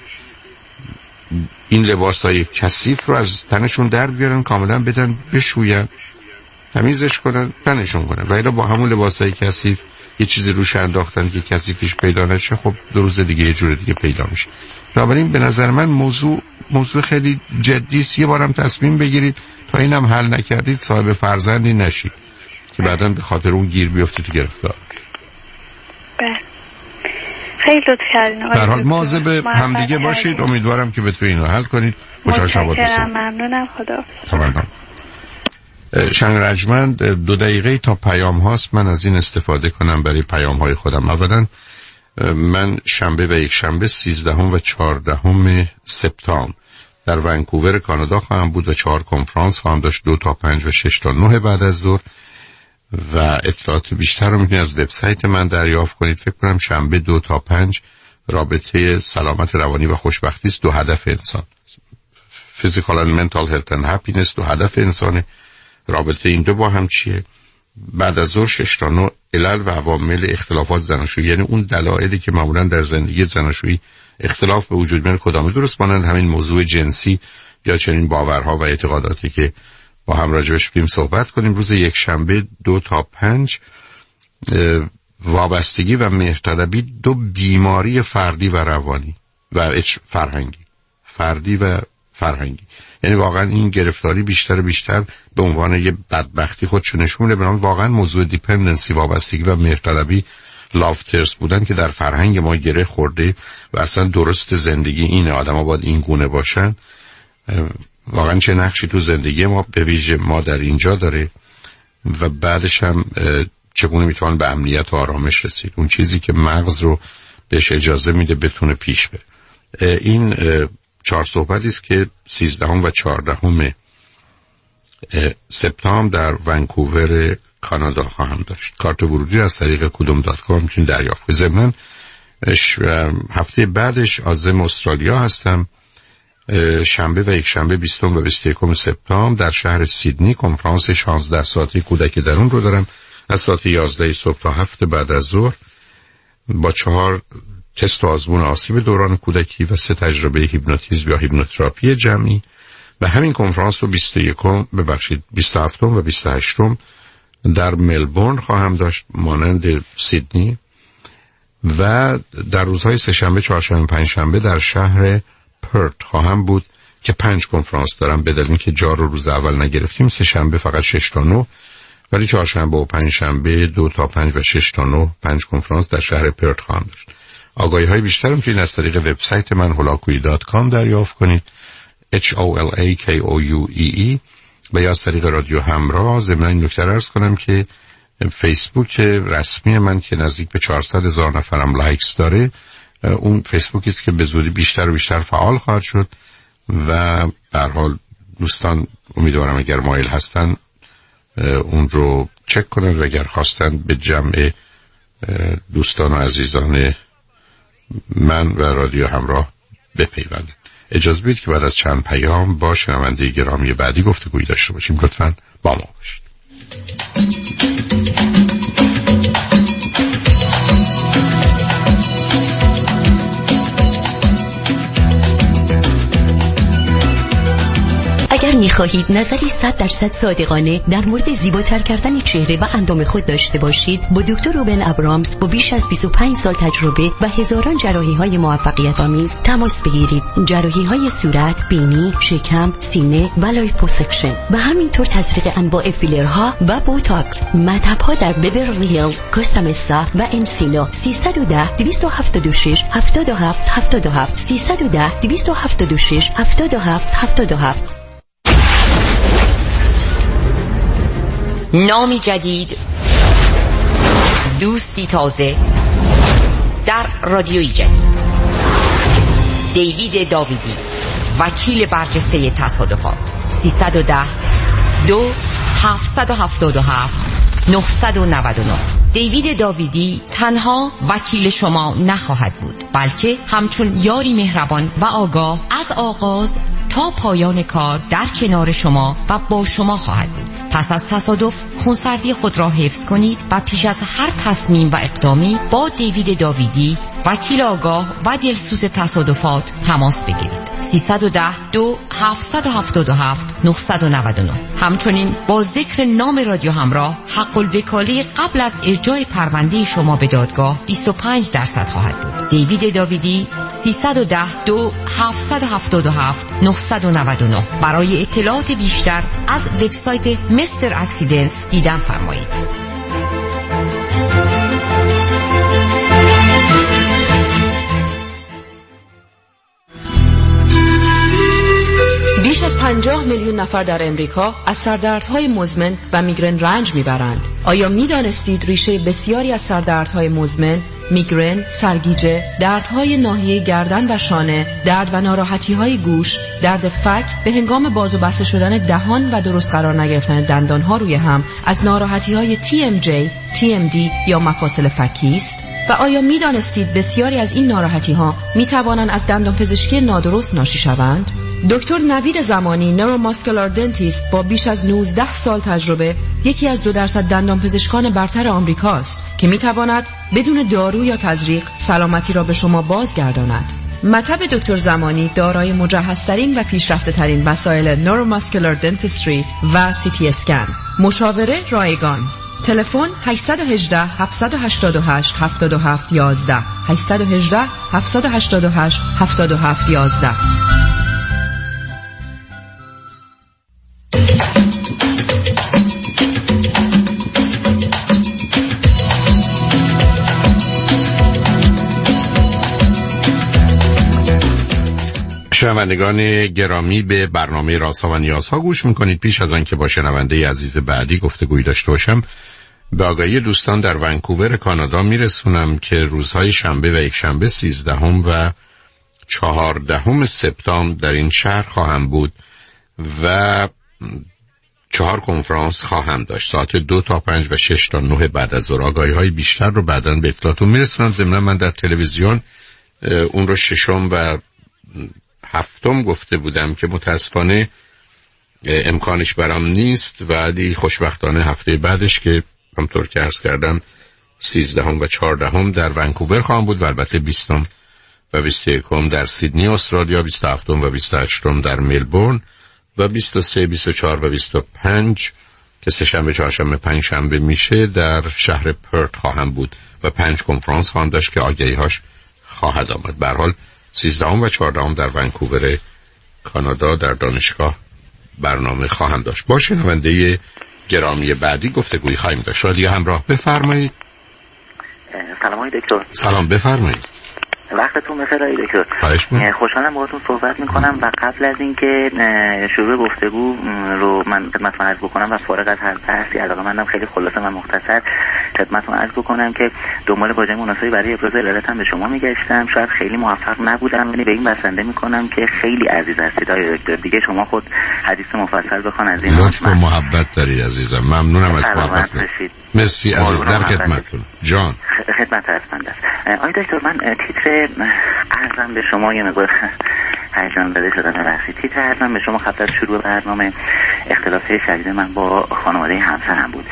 این لباسای کثیف رو از تنشون در بیارن، کاملا بدن بشوین، تمیزش کنن، تنشون کنن. و اینا با همون لباسای کثیف یه چیزی روش انداختن که کثیفیش پیدا نشه، خب دو روز دیگه یه جور دیگه پیدا میشه. بنابراین به نظر من موضوع موضوع خیلی جدی است. یه بارم تصمیم بگیرید، تا اینم حل نکردید صاحب فرزندی نشید که بعداً به خاطر اون گیر بیفتید تو گرفتار. بله، خیلی لطف کردین. در حال مواظب همدیگه باشید. امیدوارم که بتونید اینو حل کنید. خوشحال شما باشید. ممنونم. خدا. تمام. شنگ رجمند، دو دقیقه تا پیام هاست. من از این استفاده کنم برای پیام های خودم. اولا من شنبه و یک شنبه سیزدهم و چهاردهم سپتامبر در ونکوور کانادا خواهم بود و چهار کنفرانس خواهم داشت، دو تا پنج و شش تا نه بعد از ظهر. و اطلاعات بیشتر رو میتونید از وبسایت من دریافت کنید. فکر کنم شنبه دو تا پنج رابطه سلامت روانی و خوشبختی است، دو هدف انسان، Physical and Mental Health and Happiness، دو هدف انسانه. رابطه این دو با هم چیه؟ بعد از ظهر شش تا نه علل و عوامل اختلافات زناشویی، یعنی اون دلایلی که معمولا در زندگی زناشویی اختلاف به وجود میاره کدامه، درست مانند همین موضوع جنسی یا چنین باورها و اعتقاداتی که با هم راجبش فیلم صحبت کنیم. روز یک شنبه دو تا پنج وابستگی و مهرطلبی، دو بیماری فردی و روانی و فرهنگی، فردی و فرهنگی. یعنی واقعا این گرفتاری بیشتر بیشتر به عنوان یه بدبختی خودشو نشون میده. بنابراین واقعا موضوع دیپندنسی، وابستگی و مهرطلبی، لافترز بودن که در فرهنگ ما گره خورده و اصلا درست زندگی اینه، آدم ها باید این گونه باشن. واقعا چه نقشی تو زندگی ما به ویژه ما در اینجا داره و بعدش هم چگونه میتوان به امنیت و آرامش رسید، اون چیزی که مغز رو بهش اجازه میده بتونه پیش بره. این چهار صحبتی است که سیزدهم و چهاردهم سپتامبر در ونکوور کانادا خواهم داشت. کارت ورودی از طریق کدوم دات کام میتونید دریافت کنید. ضمناً هفته بعدش عازم استرالیا هستم. شنبه و یک شنبه بیستم و بیست و یکم سپتامبر در شهر سیدنی کنفرانس شانزده ساعتی کودک درون رو دارم از ساعت یازده صبح تا هفت بعد از ظهر با چهار تست و آزمون آسیب دوران کودکی و سه تجربه هیپنوتیزم یا هیپنوتراپی جمعی. و همین کنفرانس رو بیست و یکم ببخشید بیست و هفتم و بیست و هشتم در ملبورن خواهم داشت مانند سیدنی. و در روزهای سه شنبه، چهارشنبه، پنج شنبه در شهر پرت خواهم بود که پنج کنفرانس دارم. به دلیل اینکه جا رو روز اول نگرفتیم سه شنبه فقط شش تا نه، ولی چهارشنبه و پنج شنبه دو تا پنج و شش تا نه پنج کنفرانس در شهر پرت خواهم داشت. آگاهی های بیشتر میتونید از طریق وبسایت من هولاکویی دات کام دریافت کنید، اچ او ال ای کی او یو ای ای، و یا از طریق رادیو همراه. ضمن این نکته عرض کنم که فیسبوک رسمی من که نزدیک به چهارصد هزار نفرم لایکس داره، اون فیسبوکی است که به زودی بیشتر و بیشتر فعال خواهد شد و به هر حال دوستان امیدوارم اگر مایل هستن اون رو چک کنن و اگر خواستن به جمع دوستان و عزیزان من و رادیو همراه بپیوندن. اجازه بدید که بعد از چند پیام با شنونده گرامی بعدی گفتگویی داشته باشیم. لطفاً با ما باشید. اگر می‌خواهید نظری صد درصد صادقانه در مورد زیباتر کردن چهره و اندام خود داشته باشید، با دکتر روبن ابرامز با بیش از بیست و پنج سال تجربه و هزاران جراحی‌های موفقیت آمیز تماس بگیرید. جراحی‌های صورت، بینی، شکم، سینه و لایپوسکشن و همینطور تزریق انواع فیلرها و بوتاکس. مطب‌ها در بیورلی هیلز، کوستامسا و انسینو. سیصد و ده دویست و هفتاد و شش هفتاد و هفت هفتاد و هفت سیصد و ده دویست و هفتاد و شش هفتاد و هفت هفتاد و هفت. نامی جدید، دوستی تازه در رادیویی جدید. دیوید داویدی، وکیل برجسته تصادفات. سیصد و ده دو هفتصد و هفتاد و هفت نهصد و نود و نه. دیوید داویدی تنها وکیل شما نخواهد بود، بلکه همچون یاری مهربان و آگاه از آغاز تا پایان کار در کنار شما و با شما خواهد بود. پس از تصادف خونسردی خود را حفظ کنید و پیش از هر تصمیم و اقدامی با دیوید داویدی، وکیل آگاه و دلسوز تصادفات تماس بگیرید. سیصد و ده دو هفتصد و هفتاد و هفت نهصد و نود و نه. همچنین با ذکر نام رادیو همراه، حق الوکاله قبل از ارجاع پرونده شما به دادگاه بیست و پنج درصد خواهد بود. دیوید داویدی، سیصد و ده دو هفتصد و هفتاد و هفت نهصد و نود و نه. برای اطلاعات بیشتر از وبسایت مستر اکسیدنتس دیدن فرمایید. بیش از پنجاه میلیون نفر در امریکا از سردردهای مزمن و میگرن رنج میبرند. آیا میدانستید ریشه بسیاری از سردردهای مزمن، میگرن، سرگیجه، دردهای ناحیه گردن و شانه، درد و ناراحتی‌های گوش، درد فک به هنگام باز و بسته شدن دهان و درست قرار نگرفتن دندانها روی هم از ناراحتی‌های تی ام جی، تی ام دی یا مفاصل فکی است؟ و آیا میدانستید بسیاری از این ناراحتی‌ها میتوانند از دندانپزشکی نادرست ناشی شوند؟ دکتر نوید زمانی، نوروماسکولار دنتیست با بیش از نوزده سال تجربه، یکی از دو درصد دندانپزشکان برتر آمریکاست که میتواند بدون دارو یا تزریق سلامتی را به شما بازگرداند. مطب دکتر زمانی دارای مجهزترین و پیشرفته‌ترین وسایل نوروماسکولار دنتیستری و سی تی اسکن. مشاوره رایگان. تلفن هشت یک هشت هفت هشت هشت هفت هفت یک یک هشت یک هشت هفت هشت هشت هفت هفت یک یک. شنوندگان گرامی، به برنامه رازها و نیازها گوش میکنید. پیش از آن که با شنونده عزیز بعدی گفتگویی داشته باشم، به آگاهی دوستان در ونکوور کانادا میرسونم که روزهای شنبه و یک شنبه سیزدهم و چهاردهم سپتامبر در این شهر خواهم بود و چهار کنفرانس خواهم داشت، ساعت دو تا پنج و شش تا نه بعد از ظهر. آگاهی های بیشتر رو بعداً به اطلاعتون میرسونم. ضمن من در تلویزیون اون رو ششم و هفتم گفته بودم که متاسفانه امکانش برام نیست، ولی خوشبختانه هفته بعدش که همطور که عرض کردم سیزدهم و چهاردهم در ونکوور خواهم بود و البته بیستم و بیست و یکم در سیدنی استرالیا، بیست و هفتم و بیست و هشتم در ملبورن و بیست و سه، بیست و چهار و بیست و پنج که سه شنبه، چهارشنبه، پنج شنبه میشه در شهر پرت خواهم بود و پنج کنفرانس خواهم داشت که آگهی هاش خواهد آمد. به هر حال سیزدهم و چهاردهم در ونکوور کانادا در دانشگاه برنامه خواهم داشت. با شنونده گرامی بعدی گفتگویی خواهیم داشت. رادیو همراه، بفرمایید. سلام های دکتر. سلام، بفرمایید. وقتتون بخیر آقای دکتر. خوشحالم باهاتون صحبت میکنم و قبل از اینکه شروع گفتگو رو من خدمتتون عرض بکنم و فارغ از هر بحثی علاقه‌مندم خیلی خلاصه و مختصر خدمتتون عرض بکنم که دنبال واژه مناسبی برای ابراز علتم به شما میگشتم. شاید خیلی موفق نبودم، ولی به این بسنده میکنم که خیلی عزیز هستید آقای دکتر. دیگه شما خود حدیث مفصل بخوان از این. لطف و محبت داری عزیزم. ممنونم از محبتتون. مرسی عزیز. در خدمتتون. جان خدمت هستند. آقای دکتر من تیتر عرضم به شما یه مقدار هیجان زده شدم ببخشید. تیتر عرضم به شما قبل از شروع برنامه اختلاف شدید من با خانواده همسرم بود.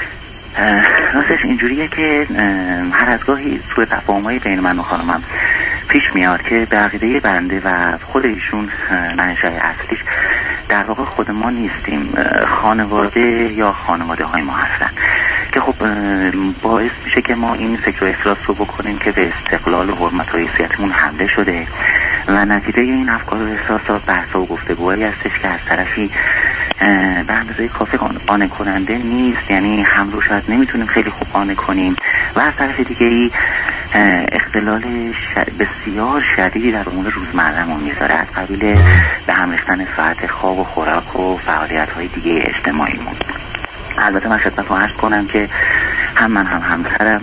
راستش اینجوریه که هر از گاهی سوء تفاهم‌های بین من و خانمم پیش میاد که به عقیده بنده و خود ایشون منشأ اصلیش در واقع خود ما نیستیم، خانواده یا خانواده های ما هستن که خب باعث میشه که ما این فکر و احساس رو بکنیم که به استقلال و حرمت و حیثیتمون حمله شده و نتیجه این افکار و احساسات بحث و گفتگوهایی هستش که از طرفی به اندازه کافی قانع کننده نیست، یعنی هم رو شاید نمیتونیم خیلی خوب قانع کنیم و از طرف دیگه ای اختلال بسیار شدیدی در امور روزمره‌مون میذاره از قبیل به هم ریختن ساعت خواب و خوراک و فعالیت‌های دیگه اجتماعیمون. البته من خدمتتون عرض کنم که هم من هم همسرم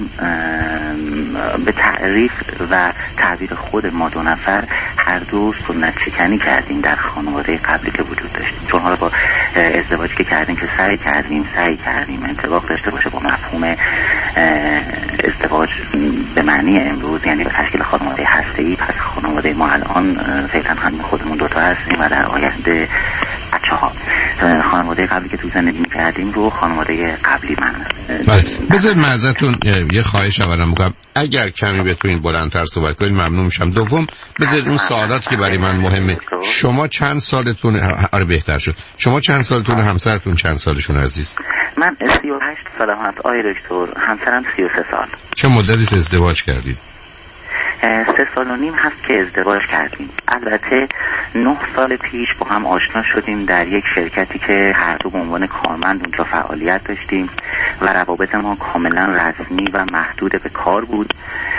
به تعریف و تعبیر خود ما دو نفر هر دو سنت شکنی کردیم در خانواده قبلی که وجود داشتیم، چون حالا با ازدواجی که کردیم که سعی کردیم سعی کردیم انطباق داشته باشه با مفهوم ازدواج به معنی امروز، یعنی به تشکیل خانواده هسته‌ای. پس خانواده ما الان فعلا هم خودمون دوتا هستیم و در آینده بچه ها. خانواده قبلی که توی زندگی می‌کردیم رو خانواده قبلی من. بله بذار من ازتون یه خواهش اولم میکنم، اگر کمی بتونین بلندتر صحبت کنین ممنون میشم. دوم بذار اون سوالات که برای من مهمه، شما چند سالتون؟ آره بهتر شد. شما چند سالتون؟ همسرتون چند سالشون عزیز؟ من سی و هشت سالم هست آقای دکتر، همسرم سی و سه سال. چه مدتی ازدواج کردید؟ سه سال و نیم هست که ازدواج کردیم. البته نه سال پیش با هم آشنا شدیم در یک شرکتی که هر دو به عنوان کارمند اونجا فعالیت داشتیم و روابط ما کاملا رسمی و محدود به کار بود.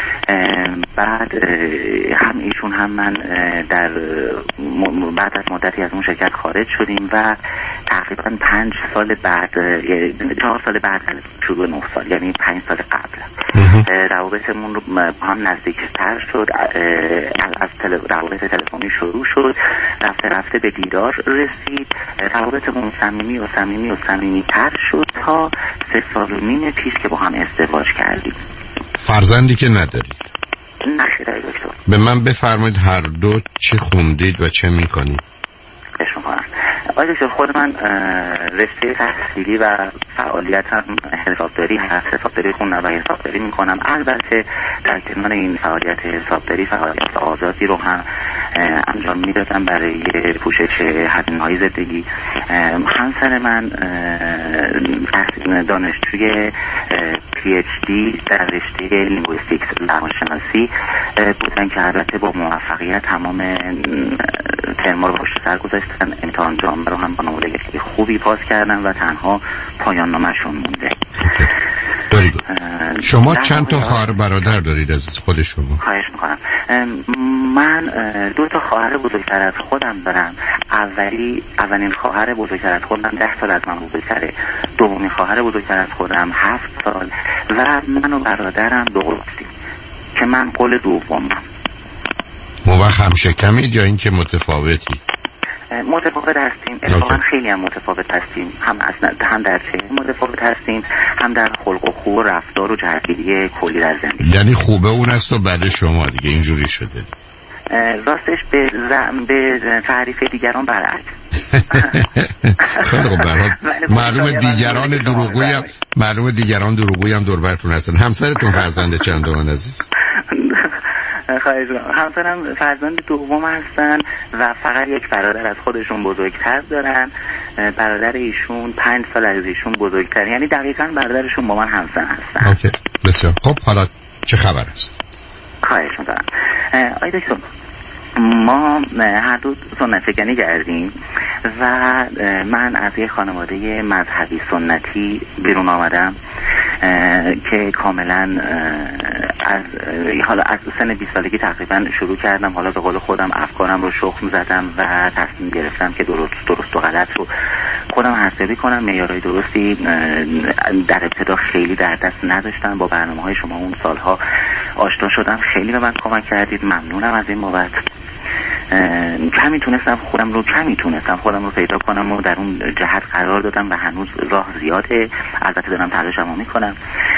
بعد هم ایشون هم من در بعد از مدتی از اون شرکت خارج شدیم و تقریبا پنج سال بعد چهار سال بعد شروع نه سال یعنی پنج سال قبل روابطمون رو با هم نزدیکتر شد. از تل... روابط تلفنی شروع شد، رفته رفته به دیدار رسید، روابطمون صمیمی و صمیمی و صمیمی تر شد تا سه سال و نیم پیش که با هم ازدواج کردیم. فرزندی که ندارید؟ نخیره دکتر. به من بفرمایید هر دو چه خوندید و چه میکنید؟ بشم کنم آقای دکتر، خود من رشته تحصیلی و فعالیتم حسابداری هست. حسابداری خوندم و حسابداری میکنم. البته در کنار این فعالیت حسابداری فعالیت آزادی رو هم انجام میدادم برای پوشش هزینه‌های زندگی. همسر من دانشجوی پی اچ دی در رشته لینگویستیکس زبانشناسی بودن که البته با موفقیت تمام ترما رو پشت سر گذاشتن. امتحان جامعه رو هم با نمره خوبی پاس کردن و تنها پایان نامه‌شون مونده. شما چند تا خواهر برادر دارید از خود شما؟ خواهش میکنم. من دو تا خواهر بزرگتر از خودم دارم. اولی اولین خواهر بزرگتر از خودم ده سال از من بزرگتره. دومین خواهر بزرگتر از خودم هفت سال و من و برادرم دو هستیم که من قول دومم. موقع هم شکمید یا اینکه متفاوتی؟ متفاوت هستیم. اتفاقا خیلی هم متفاوت هستیم. هم اصلا هم در چهره متفاوت هستیم، هم در خلق و خو و رفتار و جهتگیری کلی در زندگی. یعنی خوبه اون است و بعد شما دیگه اینجوری شده؟ راستش به زعم به تعریف دیگران برعکس. خیلی خوب. برات معلومه دیگران دروغگویی هم معلومه دیگران دروغگویی هم دور براتون هستن. همسرتون فرزند چندم عزیز؟ خواهش می‌کنم. همسرم فرزند دوم هستن و فقط یک برادر از خودشون بزرگتر دارن. برادر ایشون پنج سال از ایشون بزرگتر، یعنی دقیقاً برادرشون با من همسن هستن. اوکی بسیار خب. حالا چه خبر است؟ خواهش می‌کنم. آقای دکتر، ما هر دو سنت شکنی کردیم و من از یک خانواده مذهبی سنتی بیرون آمدم که کاملا از حالا از سن بیست سالگی تقریبا شروع کردم، حالا به قول خودم افکارم رو شخم زدم و تصمیم گرفتم که درست درست و غلط رو خودم ارزیابی کنم. معیارهای درستی در ابتدا خیلی در دست نداشتم. با برنامه‌های شما اون سالها آشنا شدم، خیلی به من کمک کردید، ممنونم از این بابت. کمی تونستم خودم رو کمی تونستم خودم رو پیدا کنم و در اون جهت قرار دادم و هنوز راه زیاده، البته دارم تلاشمو میکنم.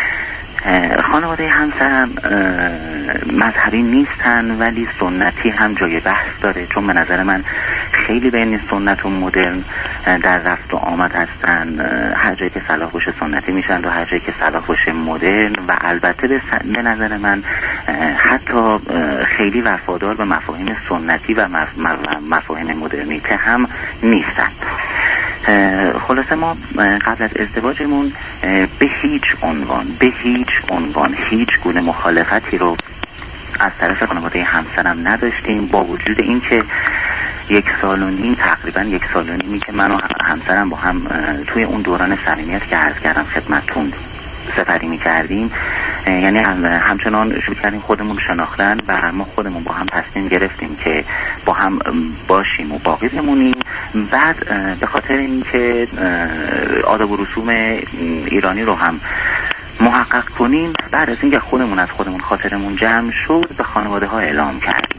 خانواده همسرم مذهبی نیستن ولی سنتی هم جای بحث داره، چون به نظر من خیلی بین سنت و مدرن در رفت و آمد هستن. هر جایی که صلاح باشه سنتی میشن و هر جایی که صلاح باشه مدرن، و البته به نظر من حتی خیلی وفادار به مفاهیم سنتی و مفاهیم مدرنیته هم نیستن. خلاصه ما قبل از ازدواجمون به هیچ عنوان به هیچ عنوان هیچ گونه مخالفتی رو از طرف خانواده همسرم نداشتیم، با وجود اینکه یک سال و نیم تقریبا یک سال و نیمی که من و همسرم با هم توی اون دوران صمیمیت که عرض کردم خدمتتون سپری می کردیم، یعنی همچنان شروع کردیم خودمون شناختن و ما خودمون با هم تصمیم گرفتیم که با هم باشیم و باقی بمونیم. بعد به خاطر اینکه آداب و رسوم ایرانی رو هم محقق کنیم، بعد از اینکه خودمون از خودمون خاطرمون جمع شد به خانواده ها اعلام کردیم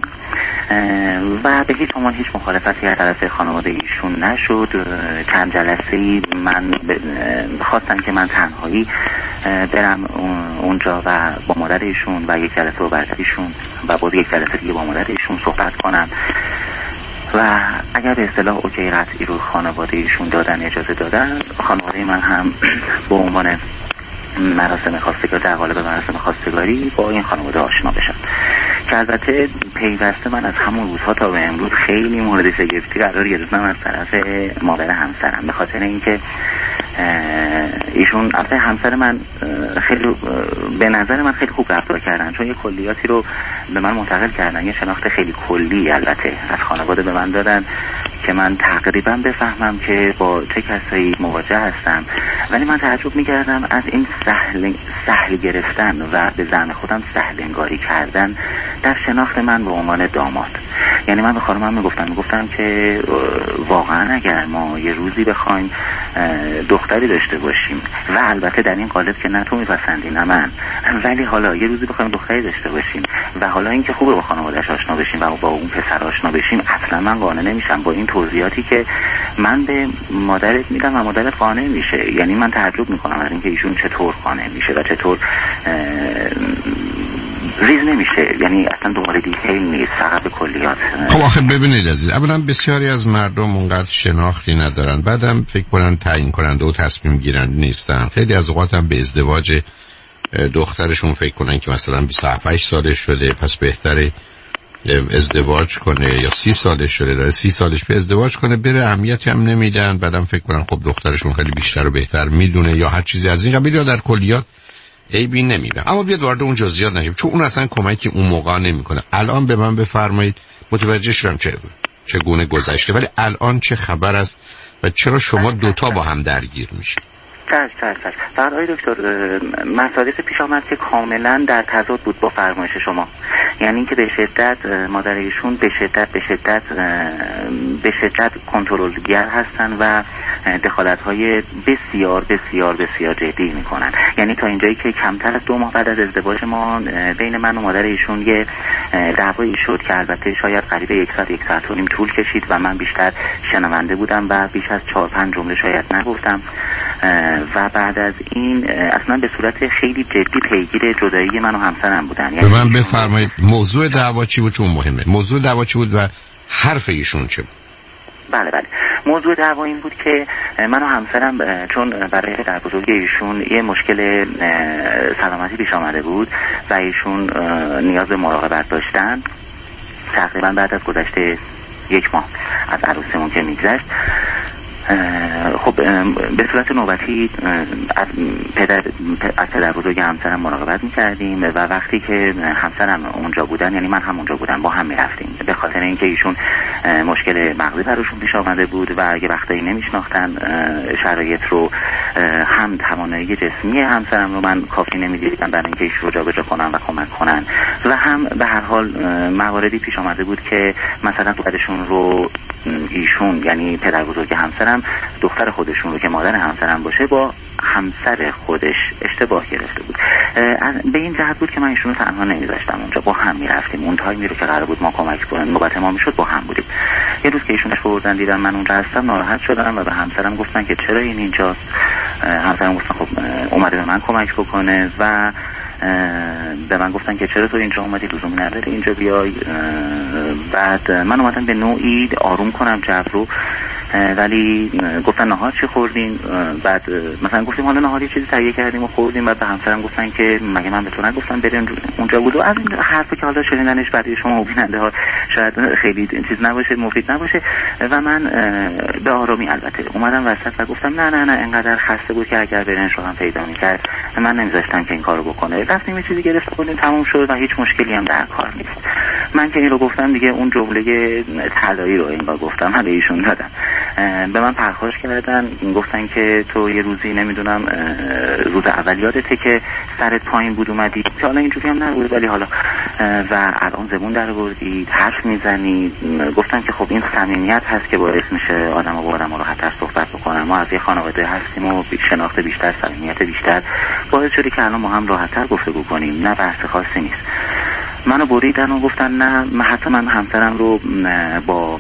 و به هیچ عنوان هیچ مخالفتی از طرف خانواده ایشون نشد. چند جلسه‌ای من خواستن که من تنهایی برم اونجا و با مادر ایشون و یک جلسه با برادرشون و بعد یک جلسه دیگه با مادر ایشون صحبت کنم و اگر به اصطلاح اوکی قطعی رو خانواده ایشون دادن، اجازه دادن، خانواده من هم به عنوان مراسم خواستگاری در قالب مراسم خواستگاری با این خانواده آشنا بشن، که البته پیوسته من از همون روزها تا به امروز خیلی مورد شگفتی قرار گرفتم از طرف مادر همسرم، به خاطر اینکه ایشون البته همسر من خیلی به نظر من خیلی خوب رفتار کردن، چون یه کلیاتی رو به من منتقل کردن، یه شناخت خیلی کلی البته از خانواده به من دادن که من تقریبا بفهمم که با چه کسایی مواجه هستم. ولی من تعجب می‌کردم از این سهل سهل گرفتن و به زعم خودم سهل انگاری کردن در شناخت من به عنوان داماد. یعنی من به خانمم میگفتم میگفتم که واقعا اگر ما یه روزی بخوایم دختری داشته باشیم و البته در این قالب که نه تو میپسندی نه من، ولی حالا یه روزی بخوایم دختری داشته باشیم و حالا اینکه خوبه با خانواده‌اش آشنا بشیم و با اون پسر آشنا بشیم، اصلا من قانع نمیشم با این توضیحاتی که من به مادرت میدم و مادرت قانع میشه. یعنی من تعجب میکنم از اینکه ایشون چطور قانع میشه و چطور ریز نمیشه، یعنی اصلا دنبال دیتیل نیست، فقط به کلیات. خب آخه ببینید عزیز، اولا بسیاری از مردم اونقدر شناختی ندارن، بعدم فکر کنن تعیین کننده و تصمیم گیرنده نیستن. خیلی از اوقات هم به ازدواج دخترشون فکر کنن که مثلا بیست و هفت سالش شده پس بهتره ازدواج کنه، یا سی سالش شده داره سی سالش به ازدواج کنه بره، اهمیتی هم نمیدن. بعدم فکر کنن خب دخترشون خیلی بیشتر و بهتر میدونه یا هر چیزی از این قبیل، یا در کلیات عیبی نمیبینم. اما بیاد وارد اون جزئیات نشیم چون اون اصلا کمکی اون موقع نمیکنه. الان به من بفرمایید، متوجه شدم چه چگونه گذشته، ولی الان چه خبر است و چرا شما دوتا با هم درگیر میشید؟ چش چش چش فقط آقای دکتر مصادیف پیش آمد که کاملا در تضاد بود با فرمایش شما. یعنی اینکه به شدت مادر ایشون به شدت به شدت به شدت کنترلگر هستن و دخالت‌های بسیار بسیار بسیار جدی میکنن. یعنی تا اینجایی که کمتر از دو ماه بعد از ازدواج ما بین من و مادر ایشون یه دعوایی شد که البته شاید قریب یک ساعت یک ساعت و نیم طول کشید و من بیشتر شنونده بودم و بیش از چهار پنج جمله شاید نگفتم. و بعد از این اصلا به صورت خیلی جدی پیگیر جدایی من و همسرم بودن. یعنی به من بفرمایید موضوع دعوا چی بود؟ چون مهمه موضوع دعوا چی بود و حرف ایشون چه بود؟ بله بله موضوع دعوا این بود که من و همسرم چون برای در بزرگی ایشون یه مشکل سلامتی پیش آمده بود و ایشون نیاز به مراقبت داشتن، تقریبا بعد از گذشته یک ماه از عروسیمون که میگذشت، خب به صورت نوبتی از پدر از پدر بزرگ همسرم مراقبت می‌کردیم و وقتی که همسرم اونجا بودن، یعنی من هم اونجا بودم، با هم می‌رفتیم، به خاطر اینکه ایشون مشکل مغزی براشون پیش آمده بود و اگه وقتایی نمیشناختن شرایط رو، هم توانایی جسمی همسرم رو من کافی نمیدیدم برای اینکه ایش رو جابجا کنن و کمک کنن و هم به هر حال مواردی پیش آمده بود که مثلا دخترشون رو ایشون یعنی پدر بزرگ همسرم دختر خودشون رو که مادر همسرم باشه با همسر خودش اشتباه گرفته بود. به این جهت بود که من ایشون رو تنها نمیذاشتم اونجا، با هم میرفتیم اون تایمی رو که قرار بود ما کمک کنیم نوبت ما میشد با هم بودیم. یه روز که ایشونش بردن دیدم من اونجا هستم ناراحت شدم و به همسرم گفتن که چرا این اینجاست. همسرم گفتن خب اومده به من کمک بکنه و به من گفتن که چرا تو اینجا اومدی، لزومی نداره اینجا بیای. بعد من اومدم به نوعی آروم کنم جو رو، ولی گفتن نهار چی خوردین؟ بعد مثلا گفتیم حالا نهاری چیزی تهیه کردیم و خوردیم. بعد به همسرم گفتن که مگه من به تو نگفتم بریم اونجا بود؟ و از این حرفی که حالا شنیدنش برای شما بیننده ها شاید خیلی چیز نباشه، مفید نباشه و من به آرامی البته اومدم وسط و گفتم نه نه نه انقدر خسته بود که اگر برنج رو هم پیدا می‌کرد من نمیذاشتم که این کارو بکنه. رفتیم یه چیزی گرفت بودیم تموم شد و هیچ مشکلی هم در کار نیست. من که این رو گفتم دیگه اون جمله طلایی رو انگار گفتم به ایشون دادم. به من پرخاش کردن، گفتن که تو یه روزی نمیدونم روز اول یادته که سرت پایین بود اومدی، که حالا اینجوری هم نبود ولی حالا و الان زبون در آوردی حرف میزنی. گفتن که خب این صمیمیت هست که باعث میشه آدم‌ها با آدم‌ها راحت‌تر صحبت بکنن. ما از یه خانواده هستیم و شناخت بیشتر، صمیمیت بیشتر باعث شده که الان ما هم راحت‌تر گفتگو کنیم، نه بحث خاصی نیست. منو بریدن و گفتن نه، حتی من همسرم رو با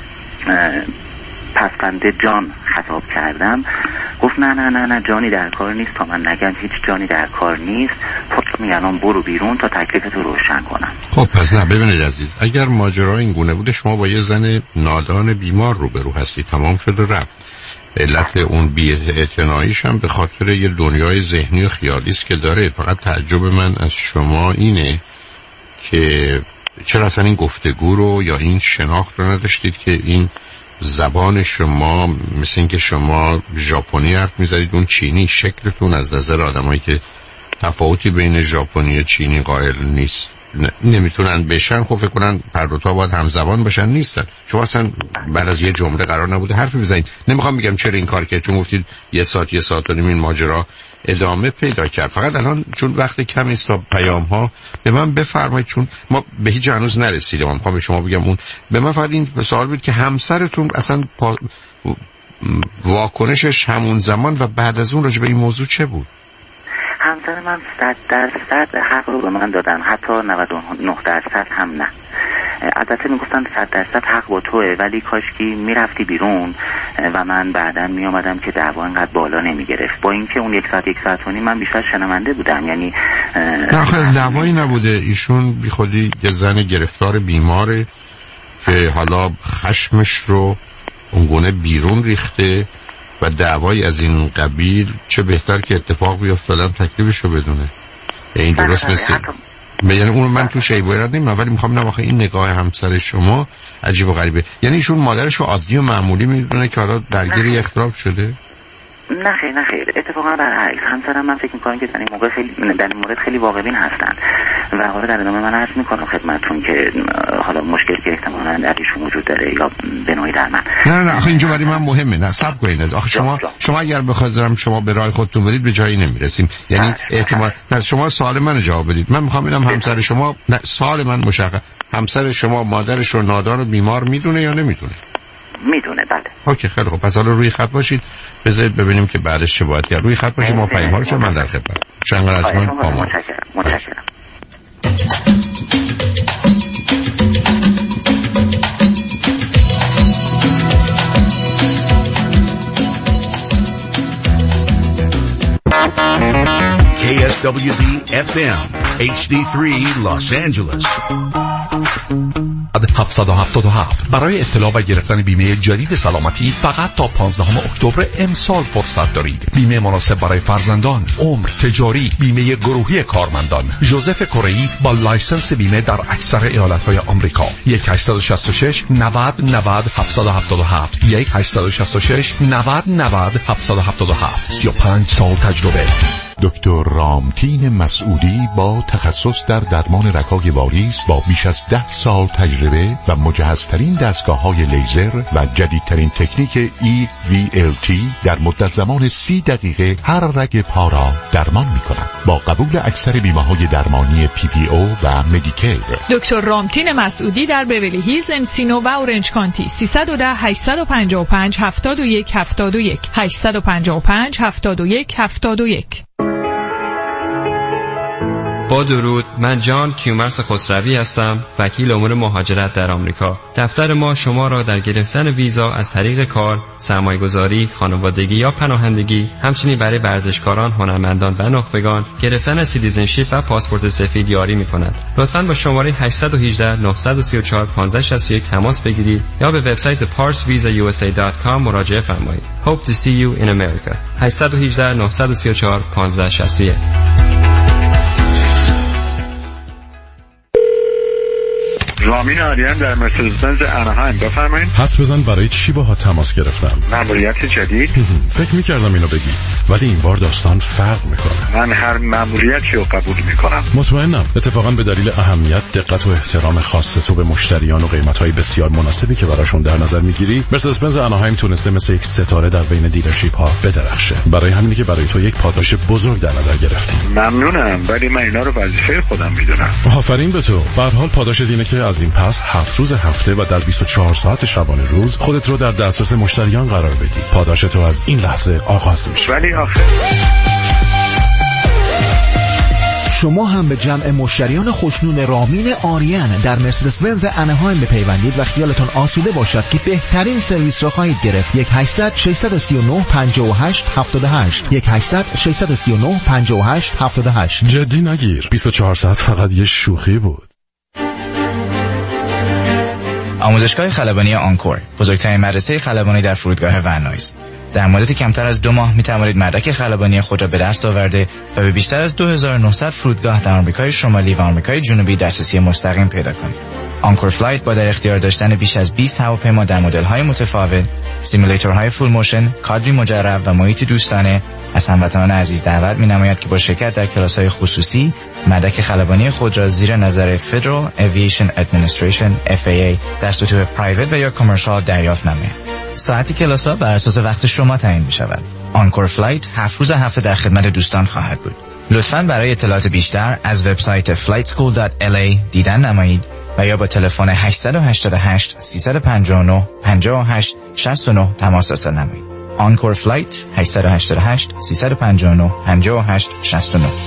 پسفنده جان خطاب کردم. گفت نه نه نه نه جانی در کار نیست، تا من نگم هیچ جانی در کار نیست، پاک میگن برو بیرون تا تکلیفتو روشن کنم. خب پس نه ببینید عزیز، اگر ماجرا این گونه بوده شما با یه زن نادان بیمار روبرو هستی، تمام شد و رفت. علت اون بی‌اعتناییش هم به خاطر یه دنیای ذهنی و خیالی است که داره. فقط تعجب من از شما اینه که چرا اصلا این گفتگو رو یا این شناخت رو نداشتید که این زبان شما مثل این که شما ژاپنی حرف می‌زنید، اون چینی، شکلتون از نظر آدمایی که تفاوتی بین ژاپنی و چینی قائل نیست نمیتونن بشن، خب فکر کنن هر دو تا باید همزبان باشن، نیستن. شما اصلا بعد از یه جمله قرار نبوده حرفی بزنید. نمیخوام بگم چرا این کار که چون گفتید یه ساعت یه ساعت و نیم این ماجرا ادامه پیدا کرد. فقط الان چون وقت کمی است پیام ها به من بفرمایید، چون ما به هیچ هنوز نرسیدیم. من میخوام به شما بگم اون به من فقط این سوال بود که همسرتون اصلا پا... واکنشش همون زمان و بعد از اون راجع به این موضوع چه بود؟ همسر من صد درصد حق رو به من دادن، حتی نود و نه درصد هم نه. البته میگفتن صد درصد حق با توه، ولی کاشکی میرفتی بیرون و من بعداً میامدم که دعوا اینقدر بالا نمیگرفت. با اینکه اون یک ساعت یک ساعت و نیم من بیشتر شنونده بودم، یعنی نه آخه دعوایی نبوده. ایشون بی خودی یه زن گرفتار بیماره که حالا خشمش رو اونگونه بیرون ریخته و دعوایی از این قبیل چه بهتر که اتفاق بیفته آدم تکلیفشو بدونه. این درست مثل یعنی اون من تو شی باید نمیدونم، ولی میخوام نم آخه این نگاه همسر شما عجیب و غریبه. یعنی ایشون مادرش رو عادی و معمولی میدونه که حالا درگیر اختلاف شده؟ نه خیر نه خیر، اتفاقا برعکس. همسرم من فکر میکنم که در این موقع خیلی در این مورد خیلی واقع بین هستن و حالا در ادامه من عرض میکنم خدمتتون که حالا مشکلی که احتمالاً در ایشون وجود داره یا به نوعی در من. نه نه نه آخه اینجا برای من مهمه. نه صبر کنید. آخه شما شما اگر بخواید شما به راه خودتون برید به جایی نمیرسیم. یعنی احتمال نه شما سوال منو جواب بدید. من میخوام ببینم همسر شما نه سوال من مشخص، همسر شما مادرش رو نادان و بیمار میدونه یا نمیدونه؟ میدونه. بله. اوکی خیلی خوب. پس حالا روی خط باشید بذارید ببینیم که بعدش چه باید کرد. روی خط باشید ما پیام ها رو چه من در خدمت. چند قرارتون با ما. متشکرم. متشکرم. کی اس دبلیو دی اف ام اچ دی سه Los Angeles هفتصد و هفتاد و هفت. برای اطلاع و گرفتن بیمه جدید سلامتی فقط تا پانزدهم اکتبر امسال فرصت دارید. بیمه مناسب برای فرزندان، عمر، تجاری، بیمه گروهی کارمندان. ژوزف کره‌ای با لایسنس بیمه در اکثر ایالت‌های آمریکا. یک هشت شش شش نود نود هفتصد و هفتاد و هفت یک هشت شش شش نود نود هفتصد و هفتاد و هفت. سی و پنج سال تجربه. دکتر رامتین مسعودی با تخصص در درمان رگ‌های واریس با بیش از ده سال تجربه و مجهزترین دستگاه‌های لیزر و جدیدترین تکنیک ای وی ال تی در مدت زمان سی دقیقه هر رگ پا را درمان می‌کند. با قبول اکثر بیمه‌های درمانی پی پی او و مدیکیر. دکتر رامتین مسعودی در بیولی هیلز، انسینو و اورنج کانتی. سیصد و ده هشتصد و پنجاه و پنج هفتاد و یک هفتاد و یک هشتصد و پنجاه و پنج هفتاد و یک هفتاد و یک. با درود، من جان کیومرث خسروی هستم، وکیل امور مهاجرت در آمریکا. دفتر ما شما را در گرفتن ویزا از طریق کار، سرمایه‌گذاری، خانوادگی یا پناهندگی، همچنین برای ورزشکاران، هنرمندان و نخبگان گرفتن سیتیزنشیپ و پاسپورت سفید یاری می‌کند. لطفاً با شماره هشت یک هشت نه سه چهار پانزده شصت و یک تماس بگیرید یا به وبسایت پارس ویزا یو اس ای دات کام مراجعه فرمایید. Hope to see you in America. هشت یک هشت نه سه چهار پانزده شصت و یک. رامین آریان در مرسدس بنز اناهایم، بفرمایید. حدس بزن برای چی باهات تماس گرفتم؟ مأموریت جدید؟ فکر می‌کردم اینو بگی، ولی این بار داستان فرق میکنه. من هر مأموریتی رو قبول میکنم. مطمئنم. اتفاقا به دلیل اهمیت، دقت و احترام خاص تو به مشتریان و قیمت‌های بسیار مناسبی که براشون در نظر میگیری، مرسدس بنز اناهایم تونسته مثل یک ستاره در بین دیلرشیپ ها بدرخشه. برای همینه که برای تو یک پاداش بزرگ در نظر گرفتیم. ممنونم، ولی من اینا رو وظیفه خودم میدونم. آفرین به تو. به هر حال پاداش دینه که از این پس هفت روز هفته و در بیست و چهار ساعت شبانه روز خودت رو در دسترس مشتریان قرار بدی. پاداش تو از این لحظه آغاز میشه. ولی آخه شما هم به جمع مشتریان خوشنون رامین آریان در مرسدس بنز اناهایم بپیوندید و خیالتون آسوده باشد که بهترین سرویس را خواهید گرفت. یک هشتصد ششصد و سی و نه پنجاه و هشت هفتاد و هشت یک هشتصد ششصد و سی و نه پنجاه و هشت هفتاد و هشت. جدی نگیر، بیست و چهار ساعت فقط یه شوخی بود. آموزشگاه خلبانی آنکور، بزرگترین مدرسه خلبانی در فرودگاه ونایز. در مدت کمتر از دو ماه می توانید مدرک خلبانی خود را به دست آورده و به بیشتر از دو هزار و نهصد فرودگاه در آمریکای شمالی و آمریکای جنوبی دسترسی مستقیم پیدا کنید. آنکور فلایت با در اختیار داشتن بیش از بیست هواپیما در مدل‌های متفاوت، سیمولیتورهای فول موشن، کادری مجرب و محیطی دوستانه از هموطنان عزیز دعوت می‌نماید که با شرکت در کلاس‌های خصوصی مدرک خلبانی خود را زیر نظر Federal Aviation Administration اف ای ای در سطوح پرایوت و یا کامرشال دریافت نمایید. ساعتی کلاس‌ها بر اساس وقت شما تعیین می‌شود. آنکور فلایت هفت روز هفته در خدمت دوستان خواهد بود. لطفاً برای اطلاعات بیشتر از وبسایت فلایت اسکول دات ال ای دیدن نمایید و یا با تلفن هشت هشت هشت سه پنج نه پنج هشت شش نه تماس رسید نمایید. آنکور فلایت هشت هشت هشت سه پنج نه پنج هشت شش نه.